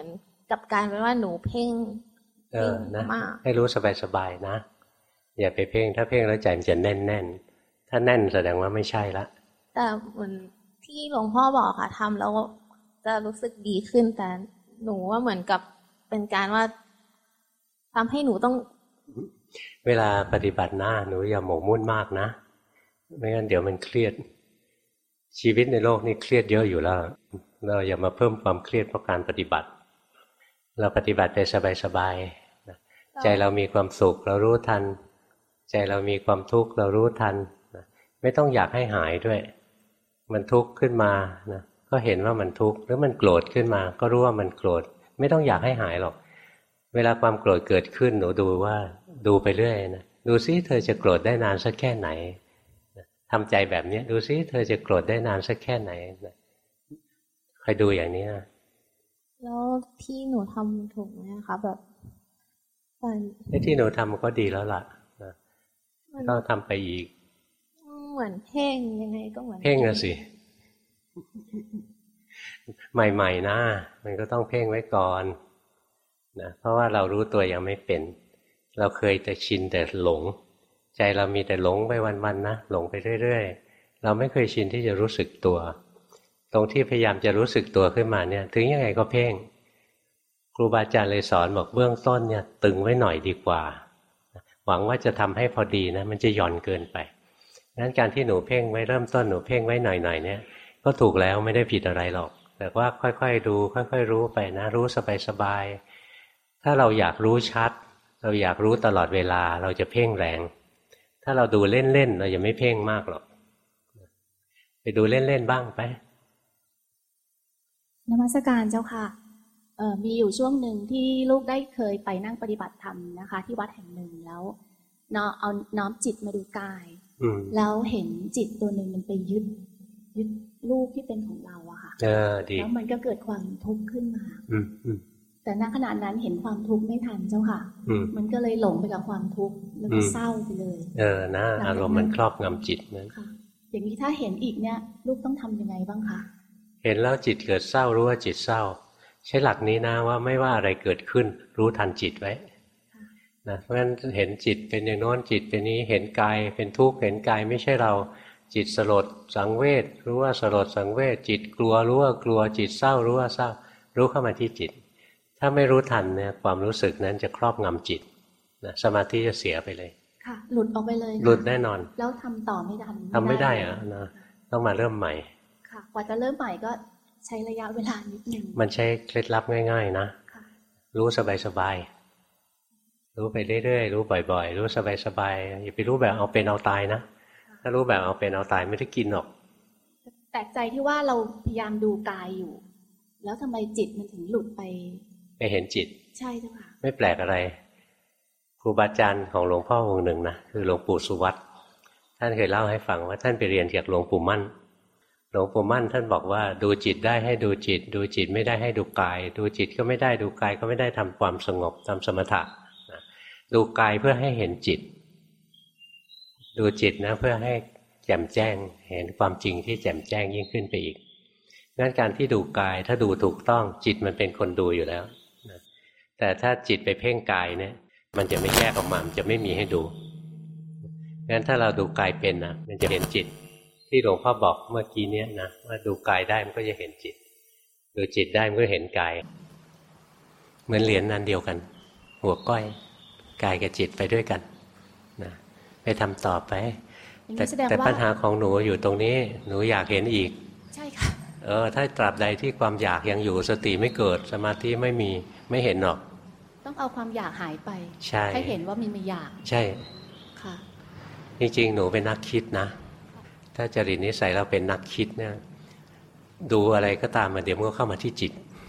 [SPEAKER 5] กับการเป็นว่าหนูเพ่ง
[SPEAKER 1] นะให้รู้สบายๆนะอย่าไปเพ่งถ้าเพ่งแล้วใจมันจะแน่นๆถ้าแน่นแสดงว่าไม่ใช่ละ
[SPEAKER 5] แต่เหมือนที่หลวงพ่อบอกค่ะทำแล้วจะรู้สึกดีขึ้นแต่หนูว่าเหมือนกับเป็นการว่าทำให้หนูต้อง
[SPEAKER 1] เวลาปฏิบัติหน้าหนูอย่าหมกมุ่นมากนะไม่งั้นเดี๋ยวมันเครียดชีวิตในโลกนี้เครียดเยอะอยู่แล้วเราอย่ามาเพิ่มความเครียดเพราะการปฏิบัติเราปฏิบัติไปสบายๆใจเรามีความสุขเรารู้ทันใจเรามีความทุกข์เรารู้ทันไม่ต้องอยากให้หายด้วยมันทุกข์ขึ้นมานะก็เห็นว่ามันทุกข์หรือมันโกรธขึ้นมาก็รู้ว่ามันโกรธไม่ต้องอยากให้หายหรอกเวลาความโกรธเกิดขึ้นหนูดูไปเรื่อยนะดูซิเธอจะโกรธได้นานสักแค่ไหนทำใจแบบนี้ดูซิเธอจะโกรธได้นานสักแค่ไหนคอยดูอย่างนี้นะ
[SPEAKER 5] แล้วที่หนูทำถูกไหมคะแบบ
[SPEAKER 1] ที่หนูทำก็ดีแล้วล่ะก็ทำไปอีก
[SPEAKER 5] เหมือนเพ่งยังไงก็เหมือน
[SPEAKER 1] เพ่งอะสิใหม่ๆนะมันก็ต้องเพ่งไว้ก่อนนะเพราะว่าเรารู้ตัวยังไม่เป็นเราเคยแต่ชินแต่หลงใจเรามีแต่หลงไปวันๆนะหลงไปเรื่อยๆเราไม่เคยชินที่จะรู้สึกตัวตรงที่พยายามจะรู้สึกตัวขึ้นมาเนี่ยถึงยังไงก็เพ่งครูบาอาจารย์เลยสอนบอกเบื้องต้นเนี่ยตึงไว้หน่อยดีกว่าหวังว่าจะทำให้พอดีนะมันจะหย่อนเกินไปงั้นการที่หนูเพ่งไว้เริ่มต้นหนูเพ่งไว้หน่อยๆเนี่ยก็ถูกแล้วไม่ได้ผิดอะไรหรอกแต่ว่าค่อยๆดูค่อยๆรู้ไปนะรู้สบายๆถ้าเราอยากรู้ชัดเราอยากรู้ตลอดเวลาเราจะเพ่งแรงถ้าเราดูเล่นๆเราจะไม่เพ่งมากหรอกไปดูเล่นๆบ้างไป
[SPEAKER 6] นมัสการเจ้าค่ะมีอยู่ช่วงหนึ่งที่ลูกได้เคยไปนั่งปฏิบัติธรรมนะคะที่วัดแห่งหนึ่งแล้วเอาน้อมจิตมาดูกายแล้วเห็นจิตตัวหนึ่งมันไปยึดรูปที่เป็นของเราอะค่ะแล้วมันก็เกิดความทุกข์ขึ้นมาแต่ณขณะนั้นเห็นความทุกข์ไม่ทันเจ้าค่ะมันก็เลยหลงไปกับความทุกข์แล้วก็เศร้าไปเลย
[SPEAKER 1] นะอารมณ์มันครอบงำจิตนั้น
[SPEAKER 6] อย่างนี้ถ้าเห็นอีกเนี่ยลูกต้องทำยังไงบ้างคะ
[SPEAKER 1] เห็นแล้วจิตเกิดเศร้ารู้ว่าจิตเศร้าใช้หลักนี้นะว่าไม่ว่าอะไรเกิดขึ้นรู้ทันจิตไว้นะเพราะฉะนั้นเห็นจิตเป็นอย่างโน้นจิตเป็นนี้เห็นกายเป็นทุกข์เห็นกายไม่ใช่เราจิตสลดสังเวชรู้ว่าสลดสังเวชจิตกลัวรู้ว่ากลัวจิตเศร้ารู้ว่าเศร้ารู้เข้ามาที่จิตถ้าไม่รู้ทันเนี่ยความรู้สึกนั้นจะครอบงำจิตนะสมาธิจะเสียไปเลย
[SPEAKER 6] ค่ะหลุดออกไปเลย
[SPEAKER 1] หลุดแน่นอน
[SPEAKER 6] แล้วทำต่อไม่ทัน
[SPEAKER 1] ทำไม่ได้อะนะต้องมาเริ่มใหม่
[SPEAKER 6] ค่ะกว่าจะเริ่มใหม่ก็ใช้ระยะเวลานิดนึง
[SPEAKER 1] มันใช้เคล็ดลับง่ายๆนะรู้สบายๆรู้ไปเรื่อยๆรู้บ่อยๆรู้สบายๆอย่าไปรู้แบบเอาเป็นเอาตายนะถ้ารู้แบบเอาเป็นเอาตายไม่ได้กินหรอก
[SPEAKER 6] แปลกใจที่ว่าเราพยายามดูกายอยู่แล้วทำไมจิตมันถึงหลุดไป
[SPEAKER 1] เห็นจิต
[SPEAKER 6] ใช่เจ้าค่ะ
[SPEAKER 1] ไม่แปลกอะไรครูบาอาจารย์ของหลวงพ่อองค์หนึ่งนะคือหลวงปู่สุวัตท่านเคยเล่าให้ฟังว่าท่านไปเรียนจากหลวงปู่มั่นหลวงปู่มั่นท่านบอกว่าดูจิตได้ให้ดูจิตดูจิตไม่ได้ให้ดูกายดูจิตก็ไม่ได้ดูกายก็ไม่ได้ทำความสงบทำสมถะดูกายเพื่อให้เห็นจิตดูจิตนะเพื่อให้แจ่มแจ้งเห็นความจริงที่แจ่มแจ้งยิ่งขึ้นไปอีกงั้นการที่ดูกายถ้าดูถูกต้องจิตมันเป็นคนดูอยู่แล้วแต่ถ้าจิตไปเพ่งกายเนี่ยมันจะไม่แยกออกมามันจะไม่มีให้ดูงั้นถ้าเราดูกายเป็นนะมันจะเห็นจิตที่หลวงพ่อบอกเมื่อกี้เนี้ยนะว่าดูกายได้มันก็จะเห็นจิตดูจิตได้มันก็เห็นกายเหมือนเหรียญอันเดียวกันหัวก้อยกายกับจิตไปด้วยกันนะไปทำต่อไปแต่ปัญหาของหนูอยู่ตรงนี้หนูอยากเห็นอีก
[SPEAKER 6] ใช่ค่ะ
[SPEAKER 1] ถ้าตราบใดที่ความอยากยังอยู่สติไม่เกิดสมาธิไม่มีไม่เห็นหรอก
[SPEAKER 6] ต้องเอาความอยากหายไป
[SPEAKER 1] ใช่
[SPEAKER 6] ให้เห็นว่ามันไม่อยาก
[SPEAKER 1] ใช่
[SPEAKER 6] ค่ะ
[SPEAKER 1] จริงๆหนูเป็นนักคิดนะถ้าจริตนิสัยเราเป็นนักคิดเนี่ยดูอะไรก็ตามมาเดี๋ยวมันก็เข้ามาที่จิต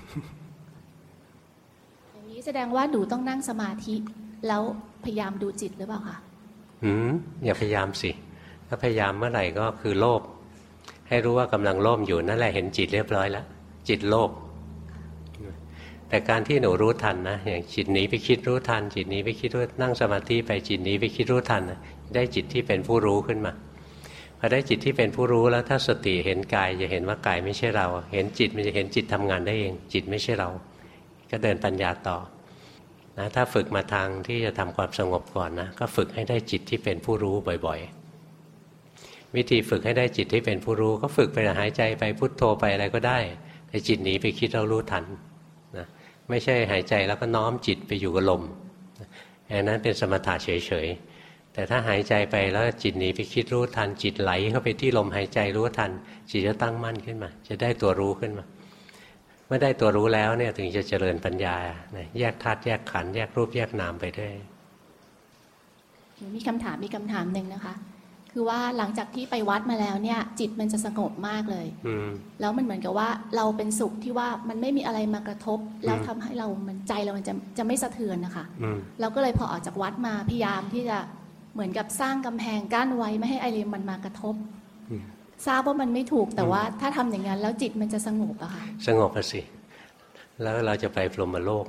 [SPEAKER 6] อย่างนี้แสดงว่าหนูต้องนั่งสมาธิแล้วพยายามดูจิตหรือเปล่าคะ
[SPEAKER 1] อย่าพยายามสิถ้าพยายามเมื่อไหร่ก็คือโลภให้รู้ว่ากำลังโลภอยู่นั่นแหละเห็นจิตเรียบร้อยแล้วจิตโลภแต่การที่หนูรู้ทันนะอย่างจิตหนีไปคิดรู้ทันจิตหนีไปคิดรู้นั่งสมาธิไปจิตหนีไปคิดรู้ทันได้จิตที่เป็นผู้รู้ขึ้นมาพอได้จิตที่เป็นผู้รู้แล้วถ้าสติเห็นกายจะเห็นว่ากายไม่ใช่เราเห็นจิตมันจะเห็นจิตทำงานได้เองจิตไม่ใช่เราก็เดินปัญญาต่อนะถ้าฝึกมาทางที่จะทำความสงบก่อนนะก็ฝึกให้ได้จิตที่เป็นผู้รู้บ่อยๆวิธีฝึกให้ได้จิตที่เป็นผู้รู้ก็ฝึกไปหายใจไปพุทโธไปอะไรก็ได้แต่จิตหนีไปคิดเรารู้ทันนะไม่ใช่หายใจแล้วก็น้อมจิตไปอยู่กับลมอย่างนั้นเป็นสมถะเฉยๆแต่ถ้าหายใจไปแล้วจิตหนีไปคิดรู้ทันจิตไหลเข้าไปที่ลมหายใจรู้ทันจิตจะตั้งมั่นขึ้นมาจะได้ตัวรู้ขึ้นมาเมื่อได้ตัวรู้แล้วเนี่ยถึงจะเจริญปัญญาแยกธาตุแยกขันธ์แยกรูปแยกนามไปได้
[SPEAKER 6] มีคำถามหนึ่งนะคะคือว่าหลังจากที่ไปวัดมาแล้วเนี่ยจิตมันจะสงบมากเลยแล้วมันเหมือนกับว่าเราเป็นสุขที่ว่ามันไม่มีอะไรมากระทบแล้วทำให้เรามันใจเรามันจะไม่สะเทือนนะคะเราก็เลยพอออกจากวัดมาพยายามที่จะเหมือนกับสร้างกำแพงกั้นไว้ไม่ให้อะไรมันมากระทบทราบว่ามันไม่ถูกแต่ว่าถ้าทำอย่างนั้นแล้วจิตมันจะสงบอะค่ะ
[SPEAKER 1] สงบสิแล้วเราจะไปพรหมโลก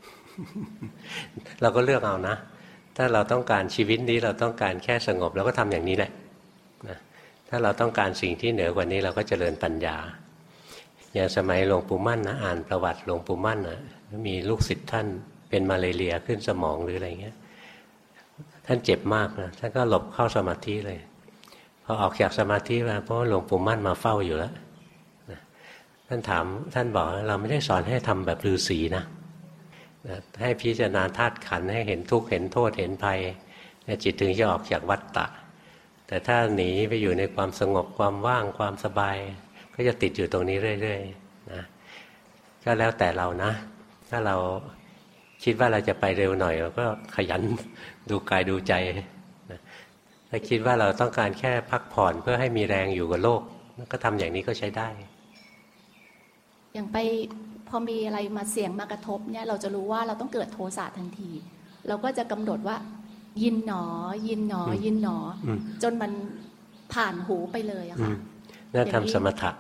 [SPEAKER 1] เราก็เลือกเอานะถ้าเราต้องการชีวิตนี้เราต้องการแค่สงบเราก็ทำอย่างนี้แหละนะถ้าเราต้องการสิ่งที่เหนือกว่านี้เราก็เจริญปัญญาอย่างสมัยหลวงปู่มั่นนะอ่านประวัติหลวงปู่มั่นนะมีลูกศิษย์ท่านเป็นมาเลเรียขึ้นสมองหรืออะไรเงี้ยท่านเจ็บมากนะท่านก็หลบเข้าสมาธิเลยพอออกจากสมาธิมาเพราะหลวงปู่มั่นมาเฝ้าอยู่แล้วท่านถามท่านบอกเราไม่ได้สอนให้ทำแบบฤาษีนะให้พิจารณาธาตุขันธ์ให้เห็นทุกข์เห็นโทษเห็นภัยจิตถึงจะออกจากวัฏฏะแต่ถ้าหนีไปอยู่ในความสงบความว่างความสบายก็จะติดอยู่ตรงนี้เรื่อยๆนะก็แล้วแต่เรานะถ้าเราคิดว่าเราจะไปเร็วหน่อยเราก็ขยันดูกายดูใจนะถ้าคิดว่าเราต้องการแค่พักผ่อนเพื่อให้มีแรงอยู่กับโลกก็ทำอย่างนี้ก็ใช้ได้
[SPEAKER 6] อย่างไปพอมีอะไรมาเสียงมากระทบเนี่ยเราจะรู้ว่าเราต้องเกิดโทสะทันทีเราก็จะกำหนดว่ายินหนอยินหนอยินหนอจนมันผ่านหูไปเลยอะค่ะ
[SPEAKER 1] น่าทำสมถะ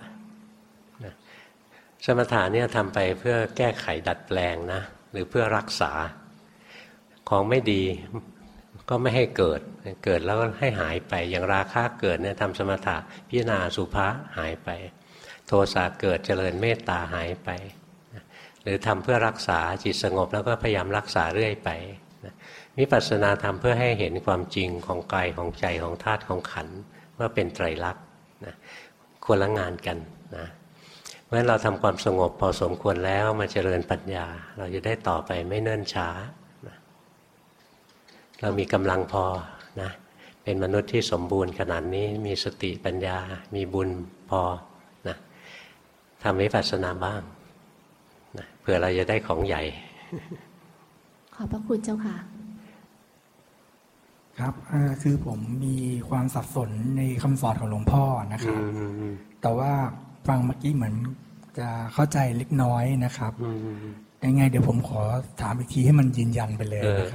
[SPEAKER 1] สมถะเนี่ยทำไปเพื่อแก้ไขดัดแปลงนะหรือเพื่อรักษาของไม่ดีก็ไม่ให้เกิดแล้วก็ให้หายไปอย่างราคะเกิดเนี่ยทำสมถะพิจารณาสุภะหายไปโทสะเกิดเจริญเมตตาหายไปหรือทำเพื่อรักษาจิตสงบแล้วก็พยายามรักษาเรื่อยไปวิปัสสนาทำเพื่อให้เห็นความจริงของกายของใจของธาตุของขันธ์ว่าเป็นไตรลักษณ์นะควรละงานกันนะเพราะฉะนั้นเราทำความสงบพอสมควรแล้วมาเจริญปัญญาเราจะได้ต่อไปไม่เนิ่นช้านะเรามีกำลังพอนะเป็นมนุษย์ที่สมบูรณ์ขนาดนี้มีสติปัญญามีบุญพอนะทำวิปัสสนาบ้างนะเพื่อเราจะได้ของใหญ่
[SPEAKER 6] ขอบพระคุณเจ้าค่ะ
[SPEAKER 7] ครับคือผมมีความสับสนในคำสอนของหลวงพ่อนะครับแต่ว่าฟังเมื่อกี้เหมือนจะเข้าใจเล็กน้อยนะครับยังไงเดี๋ยวผมขอถามอีกทีให้มันยืนยันไปเลยนะครับ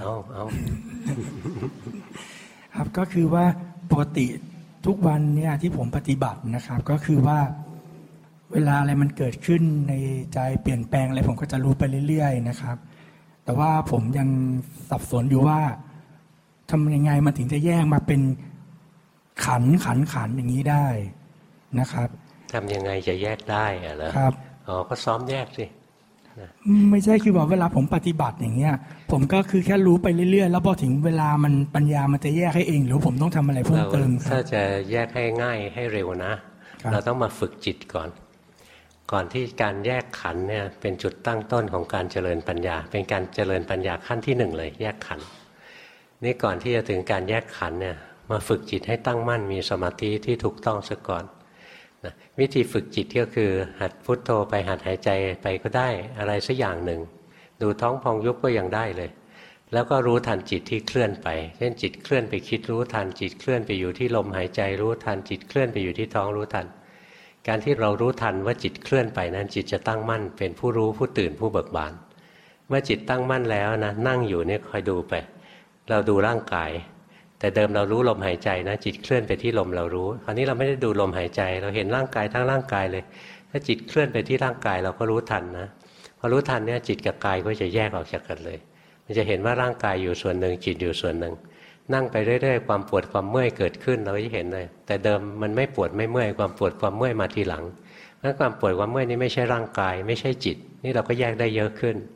[SPEAKER 7] ครับก็คือว่าปกติทุกวันเนี่ยที่ผมปฏิบัตินะครับก็คือว่าเวลาอะไรมันเกิดขึ้นในใจเปลี่ยนแปลงอะไรผมก็จะรู้ไปเรื่อยๆนะครับแต่ว่าผมยังสับสนอยู่ว่าทำยังไงมันถึงจะแยกมาเป็นขันอย่างนี้ได้นะครับ
[SPEAKER 1] ทำยังไงจะแยกได้เหรอ
[SPEAKER 7] ครับ
[SPEAKER 1] ก็ซ้อมแยกสิ
[SPEAKER 7] ไม่ใช่คือว่าเวลาผมปฏิบัติอย่างเงี้ยผมก็คือแค่รู้ไปเรื่อยๆแล้วพอถึงเวลามันปัญญามันจะแยกให้เองหรือผมต้องทำอะไรเพิ่มเติม
[SPEAKER 1] ถ้าจะแยกให้ง่ายให้เร็วนะเราต้องมาฝึกจิตก่อนที่การแยกขันเนี่ยเป็นจุดตั้งต้นของการเจริญปัญญาเป็นการเจริญปัญญาขั้นที่1เลยแยกขันนี่ก่อนที่จะถึงการแยกขันเนี่ยมาฝึกจิตให้ตั้งมั่นมีสมาธิที่ถูกต้องซะก่อนนะวิธีฝึกจิตก็คือหัดพุทโธไปหัดหายใจไปก็ได้อะไรสักอย่างหนึ่งดูท้องพองยุบก็ยังได้เลยแล้วก็รู้ทันจิตที่เคลื่อนไปเช่นจิตเคลื่อนไปคิดรู้ทันจิตเคลื่อนไปอยู่ที่ลมหายใจรู้ทันจิตเคลื่อนไปอยู่ที่ท้องรู้ทันการที่เรารู้ทันว่าจิตเคลื่อนไปนั้นจิตจะตั้งมั่นเป็นผู้รู้ผู้ตื่นผู้เบิกบานเมื่อจิตตั้งมั่นแล้วนะนั่งอยู่เนี่ยคอยดูไปเราดูร่างกายแต่เดิมเรารู้ลมหายใจนะจิตเคลื่อนไปที่ลมเรารู้คราวนี้เราไม่ได้ดูลมหายใจเราเห็นร่างกายทั้งร่างกายเลยถ้าจิตเคลื่อนไปที่ร่างกายเราก็รู้ทันนะพอรู้ทันเนี่ยจิตกับกายก็จะแยกออกจากกันเลยมันจะเห็นว่าร่างกายอยู่ส่วนหนึ่งจิตอยู่ส่วนหนึ่งนั่งไปเรื่อยๆความปวดความเมื่อยเกิดขึ้นเราจะเห็นเลยแต่เดิมมันไม่ปวดไม่เมื่อยความปวดความเมื่อยมาทีหลังเพราะความปวดความเมื่อยนี้ไม่ใช่ร่างกายไม่ใช่จิตนี่เราก็แยกได้เยอะขึ้น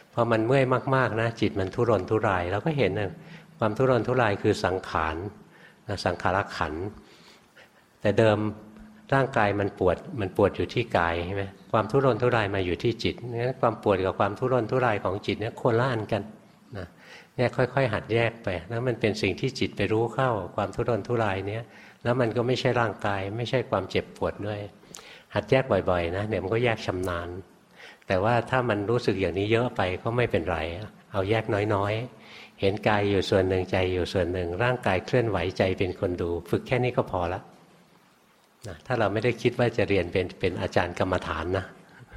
[SPEAKER 1] พอมันเมื่อยมากๆนะจิตมันทุรนทุรายเราก็เห็นนะความทุรนทุรายคือสังขารสังขารขันธ์แต่เดิมร่างกายมันปวดอยู่ที่กายใช่ไหมความทุรนทุรายมาอยู่ที่จิตเนี่ยความปวดกับความทุรนทุรายของจิตเนี่ยคนละอันกันนะเนี่ยค่อยๆหัดแยกไปแล้วมันเป็นสิ่งที่จิตไปรู้เข้าความทุรนทุรายเนี่ยแล้วมันก็ไม่ใช่ร่างกายไม่ใช่ความเจ็บปวดด้วยหัดแยกบ่อยๆนะเดี๋ยวมันก็แยกชำนาญแต่ว่าถ้ามันรู้สึกอย่างนี้เยอะไปก็ไม่เป็นไรเอาแยกน้อยๆเห็นกายอยู่ส่วนหนึ่งใจอยู่ส่วนหนึ่งร่างกายเคลื่อนไหวใจเป็นคนดูฝึกแค่นี้ก็พอละนะถ้าเราไม่ได้คิดว่าจะเรียนเป็นอาจารย์กรรมฐานนะ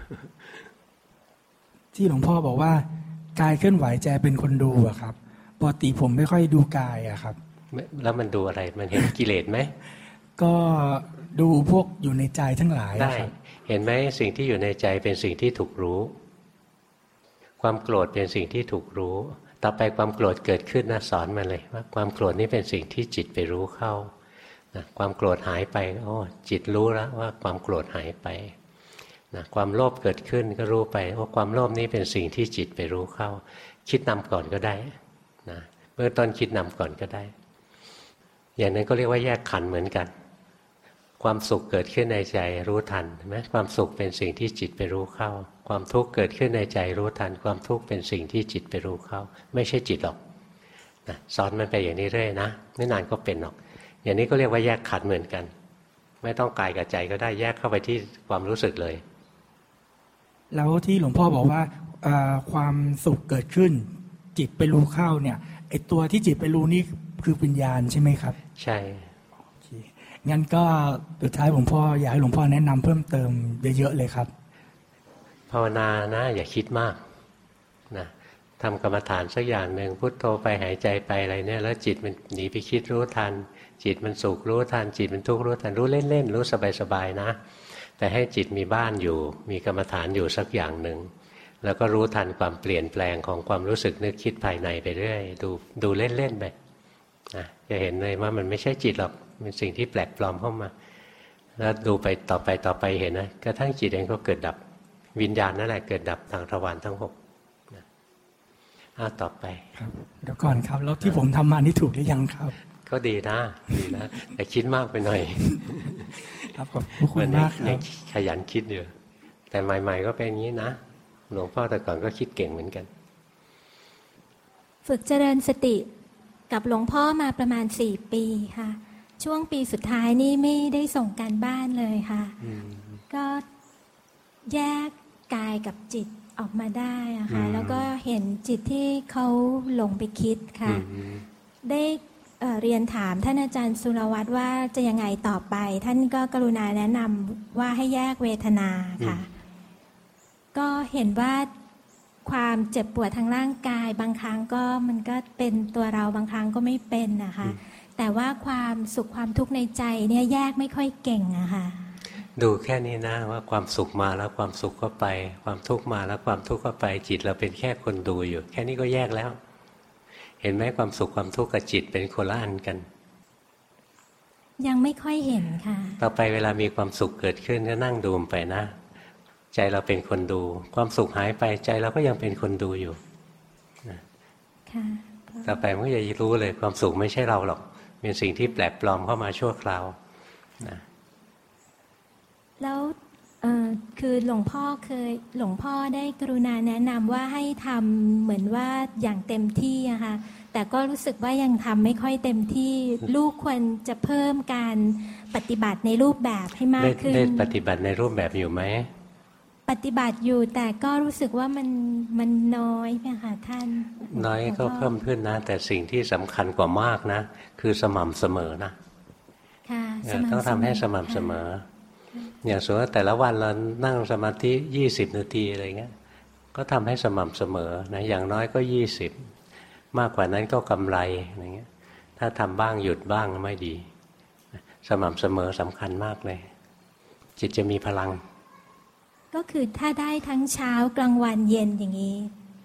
[SPEAKER 7] ที่หลวงพ่อบอกว่ากายเคลื่อนไหวใจเป็นคนดูอะครับปกติผมไม่ค่อยดูกายอะครับ
[SPEAKER 1] แล้วมันดูอะไรมันเห็นกิเลสไหม
[SPEAKER 7] ก็ดูพวกอยู่ในใจทั้งหลาย
[SPEAKER 1] ได้เห็นไหมสิ่งที่อยู่ในใจเป็นสิ่งที่ถูกรู้ความโกรธเป็นสิ่งที่ถูกรู้ต่อไปความโกรธเกิดขึ้นนะสอนมันเลยว่าความโกรธนี่เป็นสิ่งที่จิตไปรู้เข้านะความโกรธหายไปจิตรู้แล้วว่าความโกรธหายไปนะความโลภเกิดขึ้นก็รู้ไปว่าความโลภนี้เป็นสิ่งที่จิตไปรู้เข้าคิดนำก่อนก็ได้นะเบื้องต้นคิดนำก่อนก็ได้อย่างนั้นก็เรียกว่าแยกขันธ์เหมือนกันความสุขเกิดขึ้นในใจรู้ทันใช่ไหมความสุขเป็นสิ่งที่จิตไปรู้เข้าความทุกข์เกิดขึ้นในใจรู้ทันความทุกข์เป็นสิ่งที่จิตไปรู้เข้าไม่ใช่จิตหรอกนะสอนมันไปอย่างนี้เรื่อยนะไม่นานก็เป็นหรอกอย่างนี้ก็เรียกว่าแยกขันธ์เหมือนกันไม่ต้องกายกับใจก็ได้แยกเข้าไปที่ความรู้สึกเลย
[SPEAKER 7] แล้วที่หลวงพ่อบอกว่าความสุขเกิดขึ้นจิตไปรู้เข้าเนี่ยไอตัวที่จิตไปรู้นี่คือวิญญาณใช่ไหมครับ
[SPEAKER 1] ใช่
[SPEAKER 7] งั้นก็สุดท้ายหลวงพ่ออยากให้หลวงพ่อแนะนำเพิ่มเติมเยอะๆเลยครับ
[SPEAKER 1] ภาวนานะอย่าคิดมากนะทำกรรมฐานสักอย่างหนึ่งพุทโธไปหายใจไปอะไรเนี่ยแล้วจิตมันหนีไปคิดรู้ทันจิตมันสุขรู้ทันจิตมันทุกข์รู้ทันรู้เล่นๆรู้สบายๆนะแต่ให้จิตมีบ้านอยู่มีกรรมฐานอยู่สักอย่างหนึ่งแล้วก็รู้ทันความเปลี่ยนแปลงของความรู้สึกนึกคิดภายในไปเรื่อยดูเล่นๆไปนะจะเห็นเลยว่ามันไม่ใช่จิตหรอกเป็นสิ่งที่แปลกปลอมเข้ามาแล้วดูไปต่อไปเห็นนะกระทั่งจิตเองก็เกิดดับวิญญาณนั่นแหละเกิดดับทางทวารทั้ง6นะต่อไป
[SPEAKER 7] ครับเดี๋ยวก่อนครับแล้วที่ผมทำมานี่ถูกหรือยังครับ
[SPEAKER 1] ก็ดีนะแต่คิดมากไปหน่อย
[SPEAKER 7] ครับขอบคุณมากครับ
[SPEAKER 1] ขยันคิดอยู่แต่ใหม่ๆก็เป็นอย่างนี้นะหลวงพ่อแต่ก่อนก็คิดเก่งเหมือนกัน
[SPEAKER 8] ฝึกเจริญสติกับหลวงพ่อมาประมาณ4 ปีค่ะช่วงปีสุดท้ายนี่ไม่ได้ส่งการบ้านเลยค่ะก็แยกกายกับจิตออกมาได้อะค่ะแล้วก็เห็นจิตที่เขาหลงไปคิดค่ะได้เรียนถามท่านอาจารย์สุรวัตรว่าจะยังไงต่อไปท่านก็กรุณาแนะนำว่าให้แยกเวทนาค่ะก็เห็นว่าความเจ็บปวดทางร่างกายบางครั้งก็มันก็เป็นตัวเราบางครั้งก็ไม่เป็นนะคะแต่ว่าความสุขความทุกข์ในใจเนี่ยแยกไม่ค่อยเก่งอะค่ะ
[SPEAKER 1] ดูแค่นี้นะว่าความสุขมาแล้วความสุขก็ไปความทุกข์มาแล้วความทุกข์ก็ไปจิตเราเป็นแค่คนดูอยู่แค่นี้ก็แยกแล้วเห็นไหมความสุขความทุกข์กับจิตเป็นคนละอันกัน
[SPEAKER 8] ยังไม่ค่อยเห็นค่ะ
[SPEAKER 1] ต่อไปเวลามีความสุขเกิดขึ้นก็นั่งดูไปนะใจเราเป็นคนดูความสุขหายไปใจเราก็ยังเป็นคนดูอยู่
[SPEAKER 8] ค่ะ
[SPEAKER 1] ต่อไปมันก็จะรู้เลยความสุขไม่ใช่เราหรอกเป็นสิ่งที่แปลกปลอมเข้ามาชั่วคราวนะ
[SPEAKER 8] แล้วคือหลวงพ่อได้กรุณาแนะนำว่าให้ทำเหมือนว่าอย่างเต็มที่อะค่ะแต่ก็รู้สึกว่ายังทำไม่ค่อยเต็มที่ลูกควรจะเพิ่มการปฏิบัติในรูปแบบให้มากขึ้น
[SPEAKER 1] ได้ปฏิบัติในรูปแบบอยู่ไหม
[SPEAKER 8] ปฏิบัติอยู่แต่ก็รู้สึกว่ามันน้อยค่ะท่าน
[SPEAKER 1] น้อยก็เพิ่มขึ้นนะแต่สิ่งที่สำคัญกว่ามากนะคือสม่ำเสมอนะ
[SPEAKER 8] ค่ะ
[SPEAKER 1] ต้องทำให้สม่ำเสมออย่างสมมติว่าแต่ละวันเรานั่งสมาธิ20 นาทีอะไรเงี้ยก็ทำให้สม่ำเสมอนะอย่างน้อยก็20มากกว่านั้นก็กำไรอะไรเงี้ยถ้าทำบ้างหยุดบ้างไม่ดีสม่ำเสมอสำคัญมากเลยจิตจะมีพลัง
[SPEAKER 8] ก็คือถ้าได้ทั้งเช้ากลางวันเย็นอย่างนี้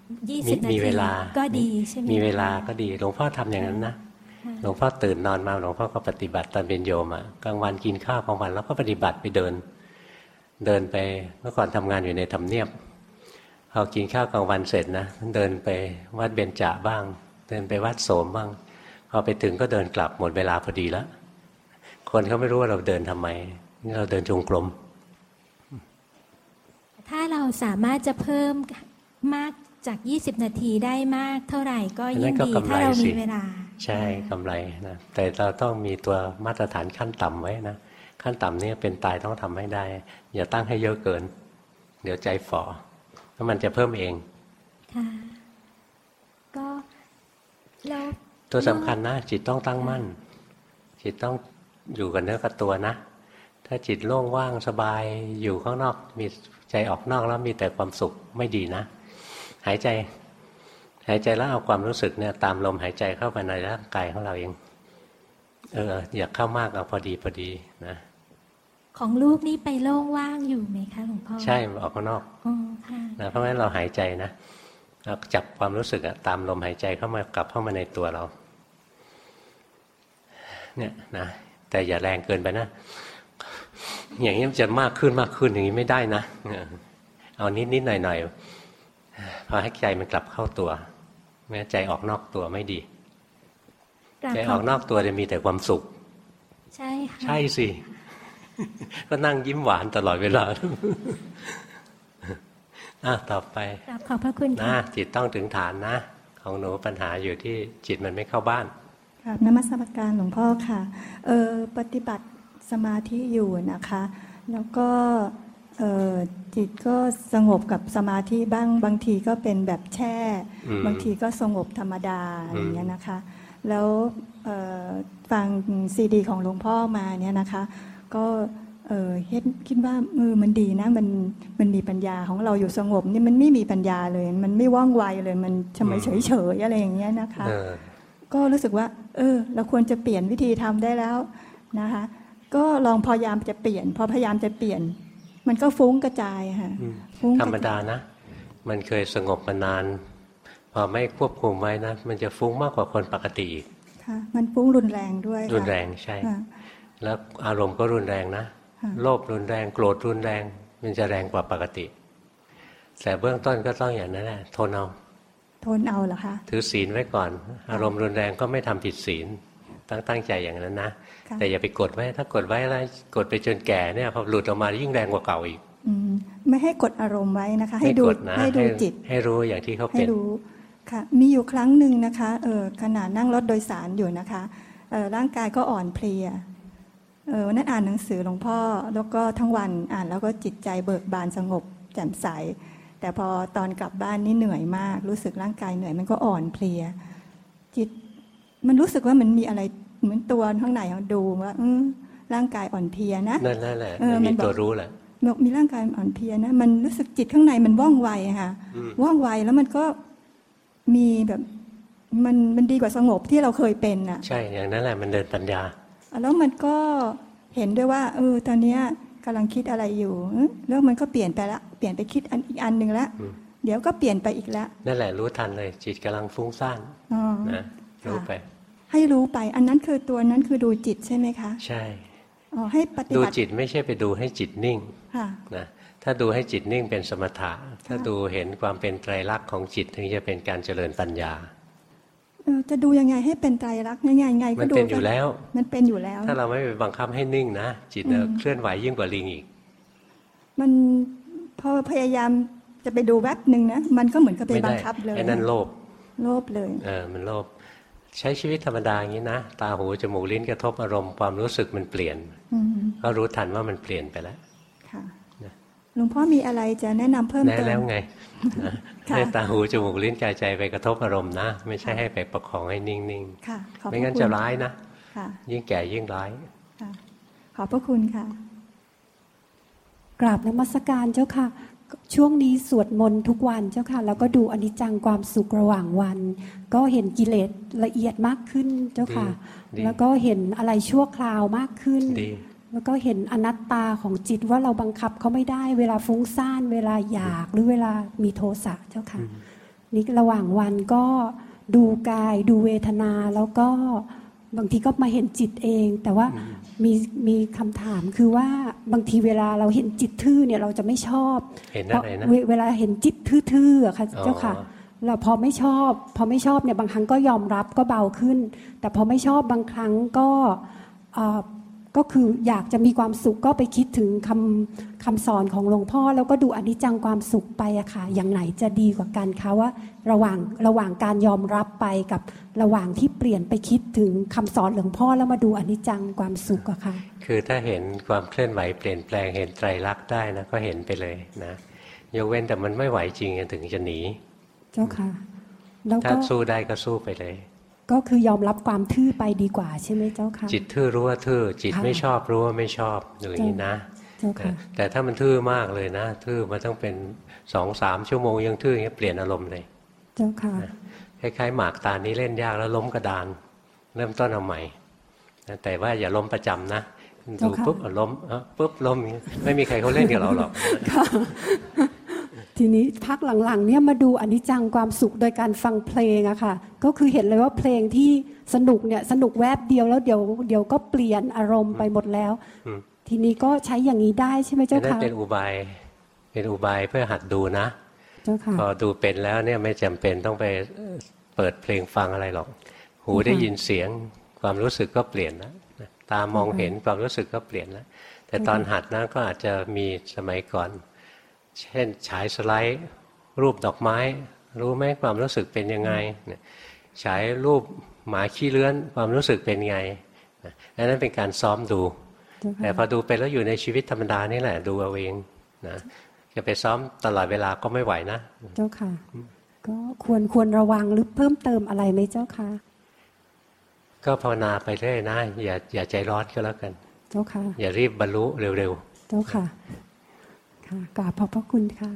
[SPEAKER 8] 20 นาทีก็ดีใช่ไหม
[SPEAKER 1] มีเวลาก็ดีหลวงพ่อทำอย่างนั้นนะหลวงพ่อตื่นนอนมาหลวงพ่อก็ปฏิบัติตอนเป็นโยมกลางวันกินข้าวกลางวันแล้วก็ปฏิบัติไปเดินไปเมื่อก่อนทำงานอยู่ในทำเนียบพอกินข้าวกลางวันเสร็จนะเดินไปวัดเบญจบ้างเดินไปวัดโสมบ้างพอไปถึงก็เดินกลับหมดเวลาพอดีแล้วคนเขาไม่รู้ว่าเราเดินทำไมเราเดินจงกรม
[SPEAKER 8] ถ้าเราสามารถจะเพิ่มมากจาก20นาทีได้มากเท่าไหร่ก็ยิ่งดีถ้าเรามีเวลา
[SPEAKER 1] ใช่กำไรนะแต่เราต้องมีตัวมาตรฐานขั้นต่ำไว้นะขั้นต่ำนี่เป็นตายต้องทำให้ได้อย่าตั้งให้เยอะเกินเดี๋ยวใจฝ่อแล้วมันจะเพิ่มเอง
[SPEAKER 8] ค่ะก็แล้ว
[SPEAKER 1] ตัวสำคัญนะจิตต้องตั้งมั่นจิตต้องอยู่กับเนื้อกับตัวนะถ้าจิตโล่งว่างสบายอยู่ข้างนอกมีใจออกนอกแล้วมีแต่ความสุขไม่ดีนะหายใจแล้วเอาความรู้สึกเนี่ยตามลมหายใจเข้าไปในร่างกายของเราเองอยากเข้ามากเอาพอดีนะ
[SPEAKER 8] ของลูกนี่ไปโล่งว่างอยู่ไหมคะหลวงพ่อ
[SPEAKER 1] ใช่ออกข้างนอกนะเพราะงั้นเราหายใจนะเราจับความรู้สึกตามลมหายใจเข้ามากลับเข้ามาในตัวเราเนี่ยนะแต่อย่าแรงเกินไปนะอย่างนี้มันจะมากขึ้นอย่างนี้ไม่ได้นะเอานิดหน่อยพอให้ใจมันกลับเข้าตัวแม้ใจออกนอกตัวไม่ดีใจออกนอกตัวจะมีแต่ความสุข
[SPEAKER 8] ใช่ค่ะ
[SPEAKER 1] ใช่สิก็นั่งยิ้มหวานตลอดเวลาต่อไป
[SPEAKER 8] ขอบพระคุณ
[SPEAKER 1] นะจิตต้องถึงฐานนะของหนูปัญหาอยู่ที่จิตมันไม่เข้าบ้าน
[SPEAKER 9] ค่ะนมัสการหลวงพ่อค่ะปฏิบัติสมาธิอยู่นะคะแล้วก็จิตก็สงบกับสมาธิบ้างบางทีก็เป็นแบบแช่บางทีก็สงบธรรมดาอย่างเงี้ยนะคะแล้วฟังซีดีของหลวงพ่อมาเนี่ยนะคะก็คิดว่ามันดีนะมันมีปัญญาของเราอยู่สงบนี่มันไม่มีปัญญาเลยมันไม่ว่องไวเลยมันเฉยอะไรอย่างเงี้ยนะคะก็รู้สึกว่าเราควรจะเปลี่ยนวิธีทำได้แล้วนะคะก็ลองพยายามจะเปลี่ยนพอพยายามจะเปลี่ยนมันก็ฟุ้งกระจายค่ะ
[SPEAKER 1] ธรรมดานะมันเคยสงบมานานพอไม่ควบคุมไว้นะมันจะฟุ้งมากกว่าคนปกติอีก
[SPEAKER 9] ค่ะมันฟุ้งรุนแรงด้วย
[SPEAKER 1] รุนแรงใช่แล้วอารมณ์ก็รุนแรงนะโลภรุนแรงโกรธรุนแรงมันจะแรงกว่าปกติแต่เบื้องต้นก็ต้องอย่างนั้นแหละทนเอา
[SPEAKER 9] เหรอคะ
[SPEAKER 1] ถือศีลไว้ก่อนอารมณ์รุนแรงก็ไม่ทำผิดศีลตั้งใจอย่างนั้นนะแต่อย่าไปกดไว้ถ้ากดไว้แล้วกดไปจนแก่เนี่ยพอหลุดออกมายิ่งแรงกว่าเก่าอีก
[SPEAKER 9] ไม่ให้กดอารมณ์ไว้นะคะให้ดูจิต
[SPEAKER 1] ให้รู้อย่างที่เขาเป็น
[SPEAKER 9] ให้รู้ค่ะมีอยู่ครั้งหนึ่งนะคะขณะนั่งรถโดยสารอยู่นะคะร่างกายก็อ่อนเพลียวันนั้นอ่านหนังสือหลวงพ่อแล้วก็ทั้งวันอ่านแล้วก็จิตใจเบิกบานสงบแจ่มใสแต่พอตอนกลับบ้านนี่เหนื่อยมากรู้สึกร่างกายเหนื่อยมันก็อ่อนเพลียจิตมันรู้สึกว่ามันมีอะไรเหมือนตัวข้างในเขาดูว่าร่างกายอ่อนเพลียนะ
[SPEAKER 1] นั่นแหละมีตัวรู้แหละ
[SPEAKER 9] มีร่างกายอ่อนเพลียนะมันรู้สึกจิตข้างในมันว่องไวค่ะว่องไวแล้วมันก็มีแบบมันดีกว่าสงบที่เราเคยเป็นน่ะ
[SPEAKER 1] ใช่อย่างนั้นแหละมันเดินปัญญา
[SPEAKER 9] แล้วมันก็เห็นด้วยว่าตอนนี้กำลังคิดอะไรอยู่แล้วมันก็เปลี่ยนไปละเปลี่ยนไปคิดอีกอันหนึ่งแล้วเดี๋ยวก็เปลี่ยนไปอีกแล้ว
[SPEAKER 1] นั่นแหละรู้ทันเลยจิตกำลังฟุ้งซ่านนะรู้ไป
[SPEAKER 9] ให้รู้ไปอันนั้นคือตัวนั้นคือดูจิตใช่ไหมคะ
[SPEAKER 1] ใช่
[SPEAKER 9] ให้ปฏิบัติ
[SPEAKER 1] ดูจิตไม่ใช่ไปดูให้จิตนิ่งนะถ้าดูให้จิตนิ่งเป็นสมถะถ้าดูเห็นความเป็นไตรลักษณ์ของจิตถึงจะเป็นการเจริญปัญญา
[SPEAKER 9] จะดูยังไงให้เป็นไตรลักษณ์ง่ายๆก็ดู
[SPEAKER 1] มันเป็นอยู่แล้ว
[SPEAKER 9] มันเป็นอยู่แล้ว
[SPEAKER 1] ถ้าเราไม่ไปบังคับให้นิ่งนะจิตเคลื่อนไหวยิ่งกว่าลิงอีก
[SPEAKER 9] มันพอพยายามจะไปดูแวบนึงนะมันก็เหมือนกับไปบังคับเลย
[SPEAKER 1] ไอ้นั่นโลภ
[SPEAKER 9] เลย
[SPEAKER 1] มันโลภใช้ชีวิตธรรมดาอย่างนี้นะตาหูจมูกลิ้นกระทบอารมณ์ความรู้สึกมันเปลี่ยนก็รู้ทันว่ามันเปลี่ยนไปแล้ว
[SPEAKER 9] ค่ะหลวงพ่อมีอะไรจะแนะนำเพิ่มเติม
[SPEAKER 1] แล้วไงให้ตาหูจมูกลิ้นกายใจไปกระทบอารมณ์นะไม่ใช่ให้ไปประคองให้นิ่งๆไม่งั้นจะร้ายนะยิ่งแก่ยิ่งร้าย
[SPEAKER 9] ขอบพระคุณค่ะ
[SPEAKER 10] กราบนมัสการเจ้าค่ะช่วงนี้สวดมนต์ทุกวันเจ้าค่ะแล้วก็ดูอนิจจังความสุขระหว่างวันก็เห็นกิเลสละเอียดมากขึ้นเจ้าค่ะแล้วก็เห็นอะไรชั่วคราวมากขึ้นแล้วก็เห็นอนัตตาของจิตว่าเราบังคับเขาไม่ได้เวลาฟุ้งซ่านเวลาอยากหรือเวลามีโทสะเจ้าค่ะนี่ระหว่างวันก็ดูกายดูเวทนาแล้วก็บางทีก็มาเห็นจิตเองแต่ว่ามีคำถามคือว่าบางทีเวลาเราเห็นจิตทื่อเนี่ยเราจะไม่ชอบ
[SPEAKER 1] เห็นอะไรนะ
[SPEAKER 10] เวลาเห็นจิตทื่อๆค่ะเจ้าค่ะเราพอไม่ชอบเนี่ยบางครั้งก็ยอมรับก็เบาขึ้นแต่พอไม่ชอบบางครั้งก็คืออยากจะมีความสุขก็ไปคิดถึงคำสอนของหลวงพ่อแล้วก็ดูอนิจจังความสุขไปอะค่ะอย่างไหนจะดีกว่ากันคะว่าระหว่างการยอมรับไปกับระหว่างที่เปลี่ยนไปคิดถึงคำสอนหลวงพ่อแล้วมาดูอนิจจังความสุขอะค่ะ
[SPEAKER 1] คือถ้าเห็นความเคลื่อนไหวเปลี่ยนแปลงเห็นไตรลักษณ์ได้นะก็เห็นไปเลยนะยกเว้นแต่มันไม่ไหวจริงถึงจะหนี
[SPEAKER 10] เจ้าค่ะแล้ว
[SPEAKER 1] ถ้าสู้ได้ก็สู้ไปเลย
[SPEAKER 10] ก็คือยอมรับความทื่อไปดีกว่าใช่ไหมเจ้าค่ะ
[SPEAKER 1] จิตทื่อรู้ว่าทื่อจิตไม่ชอบรู้ว่าไม่ชอบอย่างนี้นะแต่ถ้ามันทื่อมากเลยนะทื่อมันต้องเป็น 2-3 ชั่วโมงยังทื่ออย่างนี้เปลี่ยนอารมณ์เลย
[SPEAKER 10] เจ้าค่ะ
[SPEAKER 1] คล้ายๆหมากตานี้เล่นยากแล้วล้มกระดานเริ่มต้นเอาใหม่แต่ว่าอย่าล้มประจำนะดูปุ๊บล้มปุ๊บล้มไม่มีใครเขาเล่นกับเราหรอก
[SPEAKER 10] ทีนี้พักหลังๆเนี่ยมาดูอนิจจังความสุขโดยการฟังเพลงอะค่ะก็คือเห็นเลยว่าเพลงที่สนุกเนี่ยสนุกแวบเดียวแล้วเดี๋ยวก็เปลี่ยนอารมณ์ไปหมดแล้วทีนี้ก็ใช้อย่างนี้ได้ใช่ไหมเจ้าค่ะ
[SPEAKER 1] นั่นเป็นอุบายเพื่อหัดดูนะ
[SPEAKER 10] เจ้าค่ะ
[SPEAKER 1] พอดูเป็นแล้วเนี่ยไม่จำเป็นต้องไปเปิดเพลงฟังอะไรหรอกหูได้ยินเสียงความรู้สึกก็เปลี่ยนแล้วตามองเห็นความรู้สึกก็เปลี่ยนแล้วแต่ตอนหัดนะก็อาจจะมีสมัยก่อนเช่นฉายสไลด์รูปดอกไม้รู้ไหมความรู้สึกเป็นยังไงฉายรูปหมาขี้เลื้อนความรู้สึกเป็นไงนั่นเป็นการซ้อมดูแต่พอดูไปแล้วอยู่ในชีวิตธรรมดานี่แหละดูเอาเองนะจะไปซ้อมตลอดเวลาก็ไม่ไหวนะ
[SPEAKER 10] เจ้าค่ะก็ควรระวังหรือเพิ่มเติมอะไรไหมเจ้าค่ะ
[SPEAKER 1] ก็ภาวนาไปเรื่อยนะอย่าใจร้อนก็แล้วกัน
[SPEAKER 10] เจ้าค่ะ
[SPEAKER 1] อย่ารีบบรรลุเร็ว
[SPEAKER 10] ๆเจ้าค่ะกราบขอบพระคุณค่ะ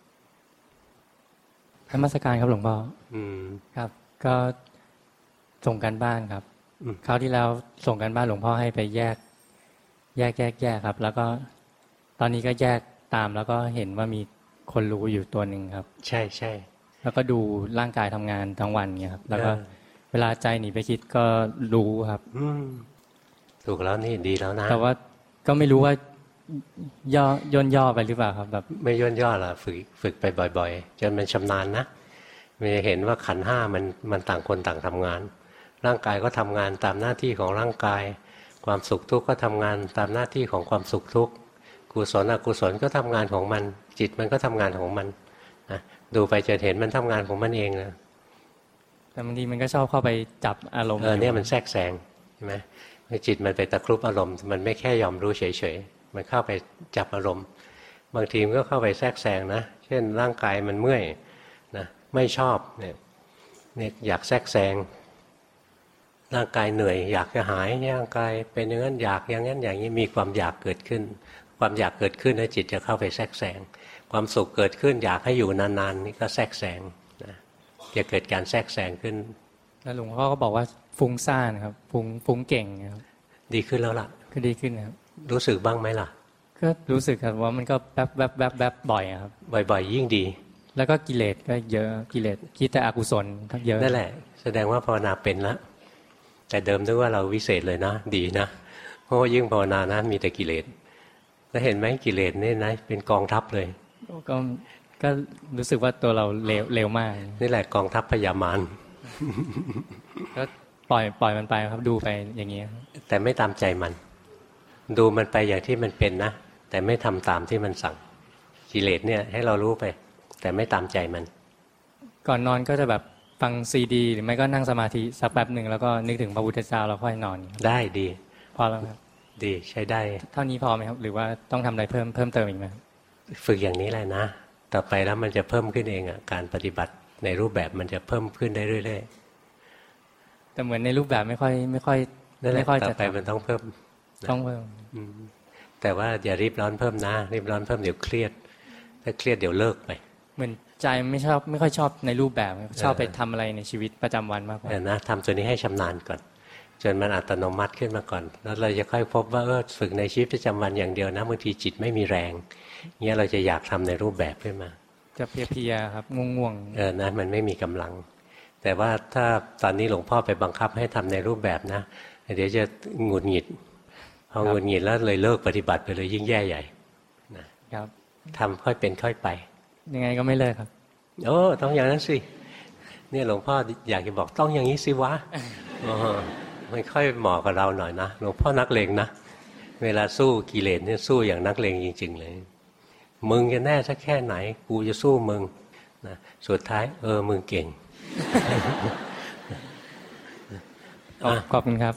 [SPEAKER 11] นมัสการครับหลวงพ่อครับก็ส่งกันบ้านครับคราวที่แล้วส่งกันบ้านหลวงพ่อให้ไปแยกครับแล้วก็ตอนนี้ก็แยกตามแล้วก็เห็นว่ามีคนรู้อยู่ตัวหนึ่งครับ
[SPEAKER 1] ใช่
[SPEAKER 11] แล้วก็ดูร่างกายทำงานทั้งวันเนี่ยครับแล้วก็เวลาใจหนีไปคิดก็รู้ครับ
[SPEAKER 1] ถูกแล้วนี่ดีแล้วนะ
[SPEAKER 11] แต่ว่าก็ไม่รู้ว่าย่อไปหรือเปล่าครับแบบ
[SPEAKER 1] ไม่ย่อหรอกฝึกไปบ่อยๆจนมันชำนาญนะมันจะเห็นว่าขันธ์ห้ามันต่างคนต่างทำงานร่างกายก็ทำงานตามหน้าที่ของร่างกายความสุขทุกข์ก็ทำงานตามหน้าที่ของความสุขทุกข์กุศลอกุศลก็ทำงานของมันจิตมันก็ทำงานของมันนะดูไปจะเห็นมันทำงานของมันเองนะ
[SPEAKER 11] แต่บางทีมันก็ชอบเข้าไปจับอารมณ์
[SPEAKER 1] เนี่ยมันแทรกแซงใช่ไหมจิตมันไปตะครุบอารมณ์มันไม่แค่ยอมรู้เฉยๆมันเข้าไปจับอารมณ์บางทีมันก็เข้าไปแทรกแซงนะเช่นร่างกายมันเมื่อยนะไม่ชอบเนี่ยอยากแทรกแซงร่างกายเหนื่อยอยากจะหายร่างกายเป็นอย่างนั้นอยากอย่างนั้นอย่างนี้มีความอยากเกิดขึ้นความอยากเกิดขึ้นแล้วจิตจะเข้าไปแทรกแซงความสุขเกิดขึ้นอยากให้อยู่นานๆนี่ก็แทรกแซงนะจะเกิดการแทรกแซงขึ้น
[SPEAKER 11] แล้วหลวงพ่อก็บอกว่าฟุ้งซ่านครับฟุ้งเก่งครับ
[SPEAKER 1] ดีขึ้นแล้วล่ะ
[SPEAKER 11] ก็ดีขึ้นครับ
[SPEAKER 1] รู้สึกบ้างไหมล่ะ
[SPEAKER 11] ก็รู้สึกครับว่ามันก็แป๊บบ่อยครับ
[SPEAKER 1] บ่อยๆยิ่งดี
[SPEAKER 11] แล้วก็กิเลสก็เยอะกิเลสคิดแต่อกุศลทั้งเยอะ
[SPEAKER 1] นั่นแหละแสดงว่าภาวนาเป็นแล้วแต่เดิมนึกว่าเราวิเศษเลยนะดีนะเพราะว่ายิ่งภาวนานะมีแต่กิเลสแล้วเห็นไหมกิเลสนี่นะเป็นกองทัพเลย
[SPEAKER 11] ก็รู้สึกว่าตัวเราเร็วมาก
[SPEAKER 1] นี่แหละกองทัพพยามาร
[SPEAKER 11] ก็ปล่อยมันไปครับดูไปอย่างนี้
[SPEAKER 1] แต่ไม่ตามใจมันดูมันไปอย่างที่มันเป็นนะแต่ไม่ทำตามที่มันสั่งกิเลสเนี่ยให้เรารู้ไปแต่ไม่ตามใจมัน
[SPEAKER 11] ก่อนนอนก็จะแบบฟังซีดีหรือไม่ก็นั่งสมาธิสักแป๊บหนึ่งแล้วก็นึกถึงพระพุทธเจ้าแล้วค่อยนอน
[SPEAKER 1] ได้ดี
[SPEAKER 11] พอแล้วครับ
[SPEAKER 1] ดีใช้ได้
[SPEAKER 11] เท่านี้พอไหมครับหรือว่าต้องทำอะไรเพิ่มเติมอีกไหม
[SPEAKER 1] ฝึกอย่างนี้แหละนะต่อไปแล้วมันจะเพิ่มขึ้นเองอ่ะการปฏิบัติในรูปแบบมันจะเพิ่มขึ้นได้เรื่อย
[SPEAKER 11] ๆแต่เหมือนในรูปแบบไม่ค่อย
[SPEAKER 1] ต่อไปมันต้องเพิ่มแต่ว่าอย่ารีบร้อนเพิ่มนะรีบร้อนเพิ่มเดี๋ยวเครียดถ้าเครียดเดี๋ยวเลิกไป
[SPEAKER 11] เหมือนใจไม่ค่อยชอบในรูปแบบชอบไปทำอะไรในชีวิตประจำวันมากกว่า
[SPEAKER 1] นะทำตัวนี้ให้ชำนาญก่อนจนมันอัตโนมัติขึ้นมาก่อนแล้วเราจะค่อยพบว่าฝึกในชีวิตประจำวันอย่างเดียวนะบางทีจิตไม่มีแรงเงี้ยเราจะอยากทำในรูปแบบขึ้นมา
[SPEAKER 11] จะเพลียๆครับง่วง
[SPEAKER 1] นะมันไม่มีกำลังแต่ว่าถ้าตอนนี้หลวงพ่อไปบังคับให้ทำในรูปแบบนะเดี๋ยวจะหงุดหงิดพอหงุดหงิดแล้วเลยเลิกปฏิบัติไปเลยยิ่งแย่ใหญ่นะครับทำค่อยเป็นค่อยไป
[SPEAKER 11] ยังไงก็ไม่เลิกครับ
[SPEAKER 1] โอ้ต้องอย่างนั้นสิเนี่ยหลวงพ่ออยากจะบอกต้องอย่างนี้สิวะมันค่อยเหมาะกับเราหน่อยนะหลวงพ่อนักเลงนะเวลาสู้กิเลสเนี่ยสู้อย่างนักเลงจริงๆเลยมึงจะแน่สักแค่ไหนกูจะสู้มึงนะสุดท้ายมึงเก่ง
[SPEAKER 11] ขอบคุณครับ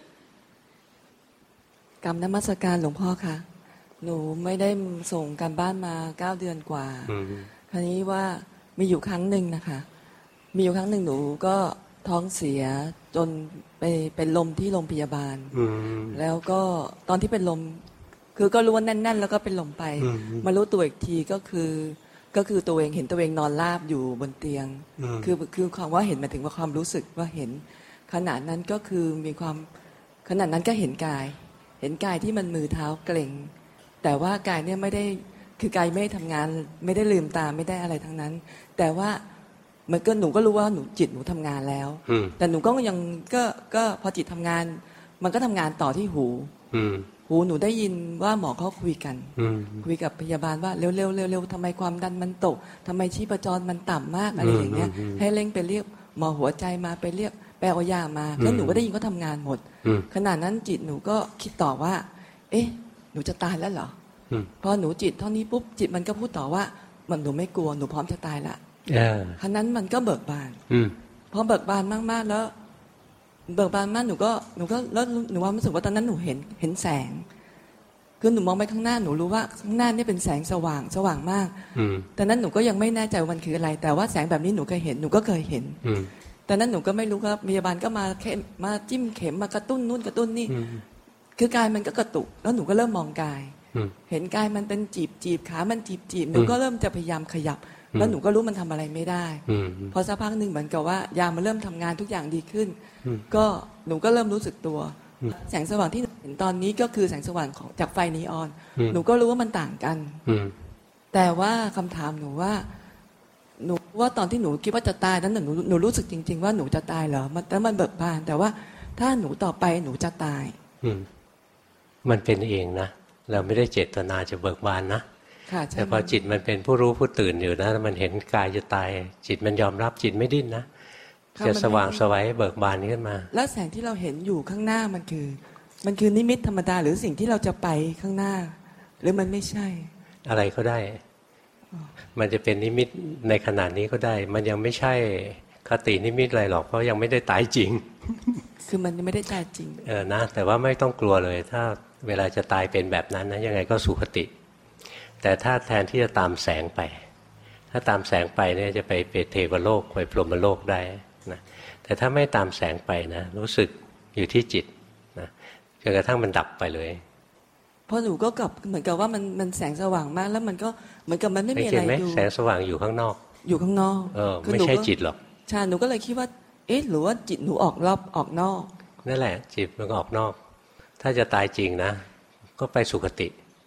[SPEAKER 12] กรรมนมัสการหลวงพ่อค่ะหนูไม่ได้ส่งการบ้านมา9 เดือนกว่าคราวนี้ว่ามีอยู่ครั้งหนึ่งนะคะมีอยู่ครั้งหนึ่งหนูก็ท้องเสียจนไปเป็นลมที่โรงพยาบาลแล้วก็ตอนที่เป็นลมคือก็รู้ว่าแน่นๆแล้วก็เป็นลมไปมารู้ตัวอีกทีก็คือตัวเองเห็นตัวเองนอนราบอยู่บนเตียงคือความว่าเห็นหมายถึงว่าความรู้สึกว่าเห็นขณะนั้นก็คือมีความขณะนั้นก็เห็นกายที่มันมือเท้าเกร็งแต่ว่ากายเนี่ยไม่ได้คือกายไม่ได้ทำงานไม่ได้ลืมตาไม่ได้อะไรทั้งนั้นแต่ว่ามันก็หนูก็รู้ว่าจิตหนูทำงานแล้วแต่หนูก็ยังก็พอจิตทำงานมันก็ทำงานต่อที่หูหนูได้ยินว่าหมอเขาคุยกันคุยกับพยาบาลว่าเร็วทำไมความดันมันตกทำไมชีพจรมันต่ำมากอะไรอย่างเงี้ยให้เร่งไปเรียกหมอหัวใจมาไปเรียกไปเอายามาแล้วหนูก็ได้ยินเขาทำงานหมดขณะนั้นจิตหนูก็คิดต่อว่าเอ๊ะหนูจะตายแล้วเหรอพอหนูจิตเท่านี้ปุ๊บจิตมันก็พูดต่อว่ามันหนูไม่กลัวหนูพร้อมจะตายละครั้งนั้นมันก็เบิกบานพอเบิกบานมากๆแล้วเบิกบานมากหนูก็แล้วหนูว่ารู้สึกว่าตอนนั้นหนูเห็นแสงคือหนูมองไปข้างหน้าหนูรู้ว่าข้างหน้านี่เป็นแสงสว่างมากแต่นั้นหนูก็ยังไม่แน่ใจว่ามันคืออะไรแต่ว่าแสงแบบนี้หนูเคยเห็นหนูก็เคยเห็นแต่นั้นหนูก็ไม่รู้ครับพยาบาลก็มาจิ้มเข็มมากระตุ้นนู่นกระตุ้นนี่คือกายมันก็กระตุกแล้วหนูก็เริ่มมองกายเห็นกายมันเป็นจีบขามันจีบหนูก็เริ่มจะพยายามขยับแล้วหนูก็รู้มันทำอะไรไม่ได้พอสักพักหนึ่งเหมือนกับว่ายามันเริ่มทำงานทุกอย่างดีขึ้นก็หนูก็เริ่มรู้สึกตัวแสงสว่างที่เห็นตอนนี้ก็คือแสงสว่างของจากไฟนีออนหนูก็รู้ว่ามันต่างกันแต่ว่าคำถามหนูว่าตอนที่หนูคิดว่าจะตายนั้นหนูรู้สึกจริงๆว่าหนูจะตายเหรอแล้วมันเบิกบานแต่ว่าถ้าหนูต่อไปหนูจะตาย
[SPEAKER 1] มันเป็นเองนะเราไม่ได้เจตนาจะเบิกบานนะแต่พอจิตมันเป็นผู้รู้ผู้ตื่นอยู่นะมันเห็นกายจะตายจิตมันยอมรับจิตไม่ดิ้นนะจะสว่างสวัยเบิกบานขึ้นมา
[SPEAKER 12] แล้วแสงที่เราเห็นอยู่ข้างหน้ามันคือนิมิตธรรมดาหรือสิ่งที่เราจะไปข้างหน้าหรือมันไม่ใช่
[SPEAKER 1] อะไรก็ได้มันจะเป็นนิมิตในขณะนี้ก็ได้มันยังไม่ใช่คตินิมิตอะไรหรอกเพราะยังไม่ได้ตายจริง
[SPEAKER 12] คือมันยังไม่ได้ตายจริง
[SPEAKER 1] นะแต่ว่าไม่ต้องกลัวเลยถ้าเวลาจะตายเป็นแบบนั้นนะยังไงก็สุคติแต่ถ้าแทนที่จะตามแสงไปถ้าตามแสงไปเนี่ยจะไปเทวโลกไปพรหมโลกได้นะแต่ถ้าไม่ตามแสงไปนะรู้สึกอยู่ที่จิตนะจนกระทั่งมันดับไปเลย
[SPEAKER 12] พอหนูก็กลับเหมือนกับว่ามันแสงสว่างมากแล้วมันก็เหมือนกับมันไม่มีอะไร
[SPEAKER 1] ดูแสงสว่างอยู่ข้างนอก
[SPEAKER 12] อยู่ข้างนอก
[SPEAKER 1] ไม่ใช่จิตหรอก
[SPEAKER 12] ใช่หนูก็เลยคิดว่าเอ๊ะหรือว่าจิตหนูออกนอก
[SPEAKER 1] นั่นแหละจิตมันก็ออกนอกถ้าจะตายจริงนะก็ไปสุคติ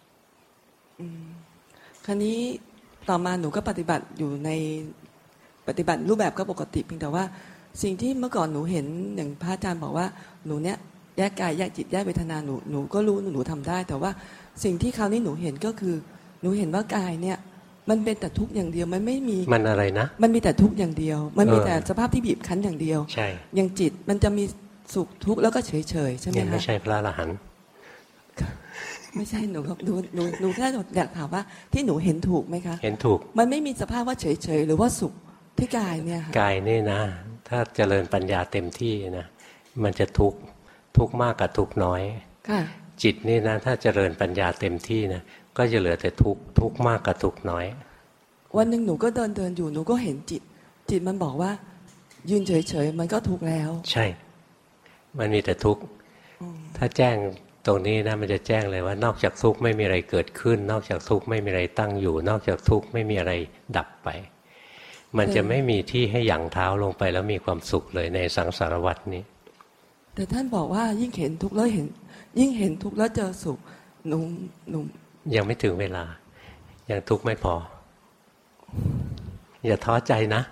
[SPEAKER 12] คราวนี้ต่อมาหนูก็ปฏิบัติอยู่ในปฏิบัติรูปแบบก็ปกติเพียงแต่ว่าสิ่งที่เมื่อก่อนหนูเห็นอย่างพระอาจารย์บอกว่าหนูเนี้ยแยกกายแยกจิตแยกเวทนาหนูก็รู้หนูทำได้แต่ว่าสิ่งที่คราวนี้หนูเห็นก็คือหนูเห็นว่ากายเนี่ยมันเป็นแต่ทุกข์อย่างเดียวมันไม่มี
[SPEAKER 1] มันอะไรนะ
[SPEAKER 12] มันมีแต่ทุกข์อย่างเดียวมันมีแต่สภาพที่บีบคั้นอย่างเดียว
[SPEAKER 1] ใช่
[SPEAKER 12] อย่างจิตมันจะมีสุขทุกข์แล้วก็เฉยใช่ไหมคะ
[SPEAKER 1] ไม่ใช่พระอรหันต์
[SPEAKER 12] ไม่ใช่หนูครับหนูแค่อยากถามว่าที่หนูเห็นถูกไหมคะ
[SPEAKER 1] เห็นถูก
[SPEAKER 12] มันไม่มีสภาพว่าเฉยหรือว่าสุขที่กายเนี่ย
[SPEAKER 1] กายนี่นะถ้าเจริญปัญญาเต็มที่นะมันจะทุกข์มากกับทุกข์น้อยจิตนี่นะถ้าเจริญปัญญาเต็มที่นะก็จะเหลือแต่ทุกข์มากกับทุกข์น้อย
[SPEAKER 12] วันหนึ่งหนูก็เดินอยู่หนูก็เห็นจิตมันบอกว่ายืนเฉยมันก็ทุกข์แล้ว
[SPEAKER 1] ใช่มันมีแต่ทุกข์ถ้าแจ้งตรงนี้นะมันจะแจ้งเลยว่านอกจากทุกข์ไม่มีอะไรเกิดขึ้นนอกจากทุกข์ไม่มีอะไรตั้งอยู่นอกจากทุกข์ไม่มีอะไรดับไปมันจะไม่มีที่ให้หยั่งเท้าลงไปแล้วมีความสุขเลยในสังสารวัฏนี้
[SPEAKER 12] แต่ท่านบอกว่ายิ่งเห็นทุกข์แล้วยิ่งเห็นทุกข์แล้วเจอสุขหนู
[SPEAKER 1] ยังไม่ถึงเวลายังทุกข์ไม่พออย่าท้อใจนะ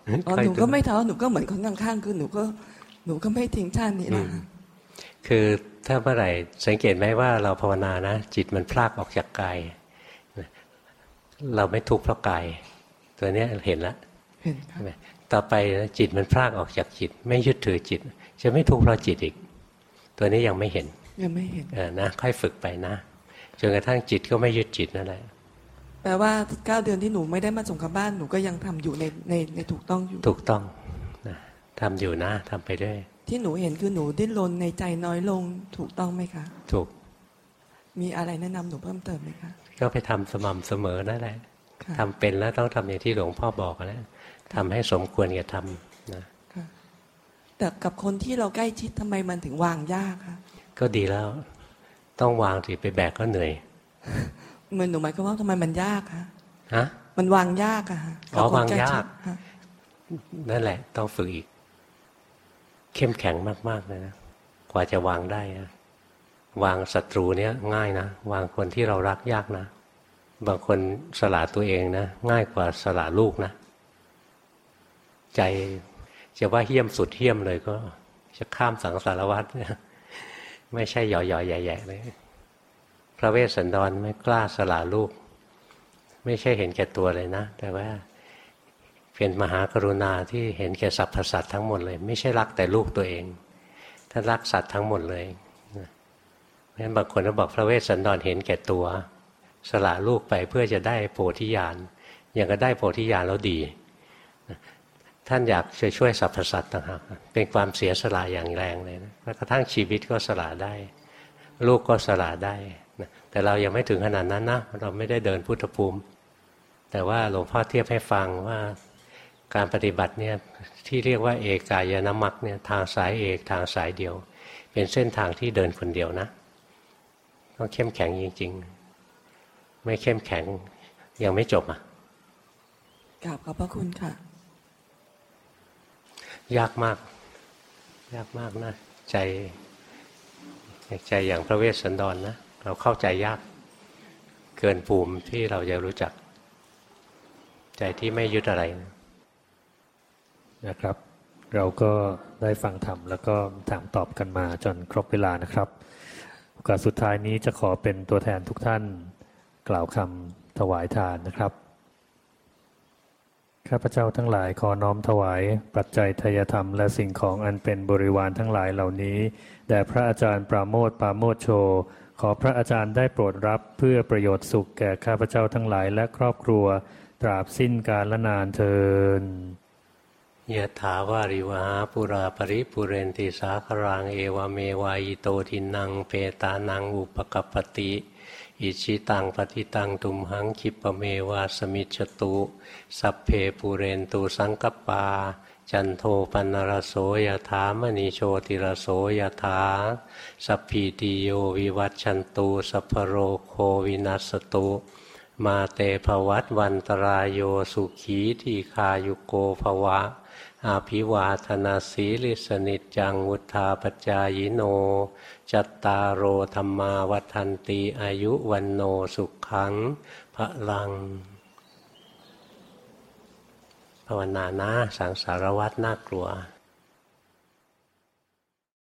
[SPEAKER 12] หนูก็ไม่ท้อหนูก็เหมือนคนข้างๆคือหนูก็ไม่ทิ้งชาตินี้นะ
[SPEAKER 1] คือถ้าเมื่อไหร่สังเกตไหมว่าเราภาวนานะจิตมันพลากออกจากกายเราไม่ทุกข์เพราะกายตัวนี้เห็นแล้ว
[SPEAKER 12] เห็นครับ
[SPEAKER 1] ต่อไปจิตมันพลากออกจากจิตไม่ยึดถือจิตจะไม่ทุกข์เพราะจิตอีกตัวนี้ยังไม่เห็นนะค่อยฝึกไปนะจนกระทั่งจิตก็ไม่ยึดจิตนั่นแหละ
[SPEAKER 12] แปลว่า9 เดือนที่หนูไม่ได้มาส่งกับบ้านหนูก็ยังทำอยู่ในถูกต้องอยู่
[SPEAKER 1] ถูกต้องนะทำอยู่นะทำไปด้วย
[SPEAKER 12] ที่หนูเห็นคือหนูดิ้นรนในใจน้อยลงถูกต้องไหมคะ
[SPEAKER 1] ถูก
[SPEAKER 12] มีอะไรแนะนำหนูเพิ่มเติมไหมคะ
[SPEAKER 1] ก็ไปทำสม่ำเสมอนั่นแหละทำเป็นแล้วต้องทำอย่างที่หลวงพ่อบอกแล้วทำให้สมควรกับทำนะ
[SPEAKER 12] แต่กับคนที่เราใกล้ชิดทำไมมันถึงวางยากคะ
[SPEAKER 1] ก็ดีแล้วต้องวางสิไปแบกก็เหนื่อย
[SPEAKER 12] เหมือนหนูหมายความว่าทำไมมันยากคะมันวางยากอะค่ะ
[SPEAKER 1] วางยากนั่นแหละต้องฝึกอีกเข้มแข็งมากๆเลยนะกว่าจะวางได้นะวางศัตรูเนี้ยง่ายนะวางคนที่เรารักยากนะบางคนสละตัวเองนะง่ายกว่าสละลูกนะใจจะว่าเหี้ยมสุดเหี้ยมเลยก็จะข้ามสังสารวัฏไม่ใช่หย่อๆแย่ๆเลยพระเวสสันดรไม่กล้าสละลูกไม่ใช่เห็นแก่ตัวเลยนะแต่ว่าเป็นมหากรุณาที่เห็นแก่สรรพสัตว์ทั้งหมดเลยไม่ใช่รักแต่ลูกตัวเองท่านรักสัตว์ทั้งหมดเลยเพราะฉะนั้นบางคนก็บอกพระเวสสันดรเห็นแก่ตัวสละลูกไปเพื่อจะได้โพธิญาณอย่างก็ได้โพธิญาณแล้วดีท่านอยากช่วยสรรพสัตว์ต่างหากเป็นความเสียสละอย่างแรงเลยนะแม้กระทั่งชีวิตก็สละได้ลูกก็สละได้แต่เรายังไม่ถึงขนาดนั้นนะเราไม่ได้เดินพุทธภูมิแต่ว่าหลวงพ่อเทียบให้ฟังว่าการปฏิบัติเนี่ยที่เรียกว่าเอกายนมรรคเนี่ยทางสายเอกทางสายเดียวเป็นเส้นทางที่เดินคนเดียวนะต้องเข้มแข็งจริงๆไม่เข้มแข็งยังไม่จบอ่ะ
[SPEAKER 12] กราบขอบพระคุณค่ะ
[SPEAKER 1] ยากมากนะใจอย่างพระเวสสันดรนะเราเข้าใจยากเกินภูมิที่เราจะรู้จักใจที่ไม่ยึดอะไร
[SPEAKER 13] นะครับเราก็ได้ฟังธรรมแล้วก็ถามตอบกันมาจนครบเวลานะครับโอกาสสุดท้ายนี้จะขอเป็นตัวแทนทุกท่านกล่าวคำถวายทานนะครับข้าพเจ้าทั้งหลายขอน้อมถวายปัจจัยทายธรรมและสิ่งของอันเป็นบริวารทั้งหลายเหล่านี้แด่พระอาจารย์ปราโมทย์ปราโมทโชขอพระอาจารย์ได้โปรดรับเพื่อประโยชน์สุขแก่ข้าพเจ้าทั้งหลายและครอบครัวตราบสิ้นกาลนานเทอญ
[SPEAKER 1] ยะถาวาริวหาปุราปริปุเรนติสาครังเอวเมวายโตทินังเปตานังอุปกัปปติอิชิตังปฏิตังตุมหังคิปเมวาสมิจฉตุสัพเพปุเรนตุสังกปาจันโทปนรโสยถามณีโชติรโสยถาสัพพิติโยวิวัชชันตุสัพพโรโควินัสตุมาเตภวัตวันตรายโยสุขีทีคายุโกภวะอาภิวาทนาสีลิสนิจจังวุธาปจายโนจัตตารโอธรรมาวัฏันติอายุวันโนสุขังพลังภาวนานะสังสารวัฏน่ากลัว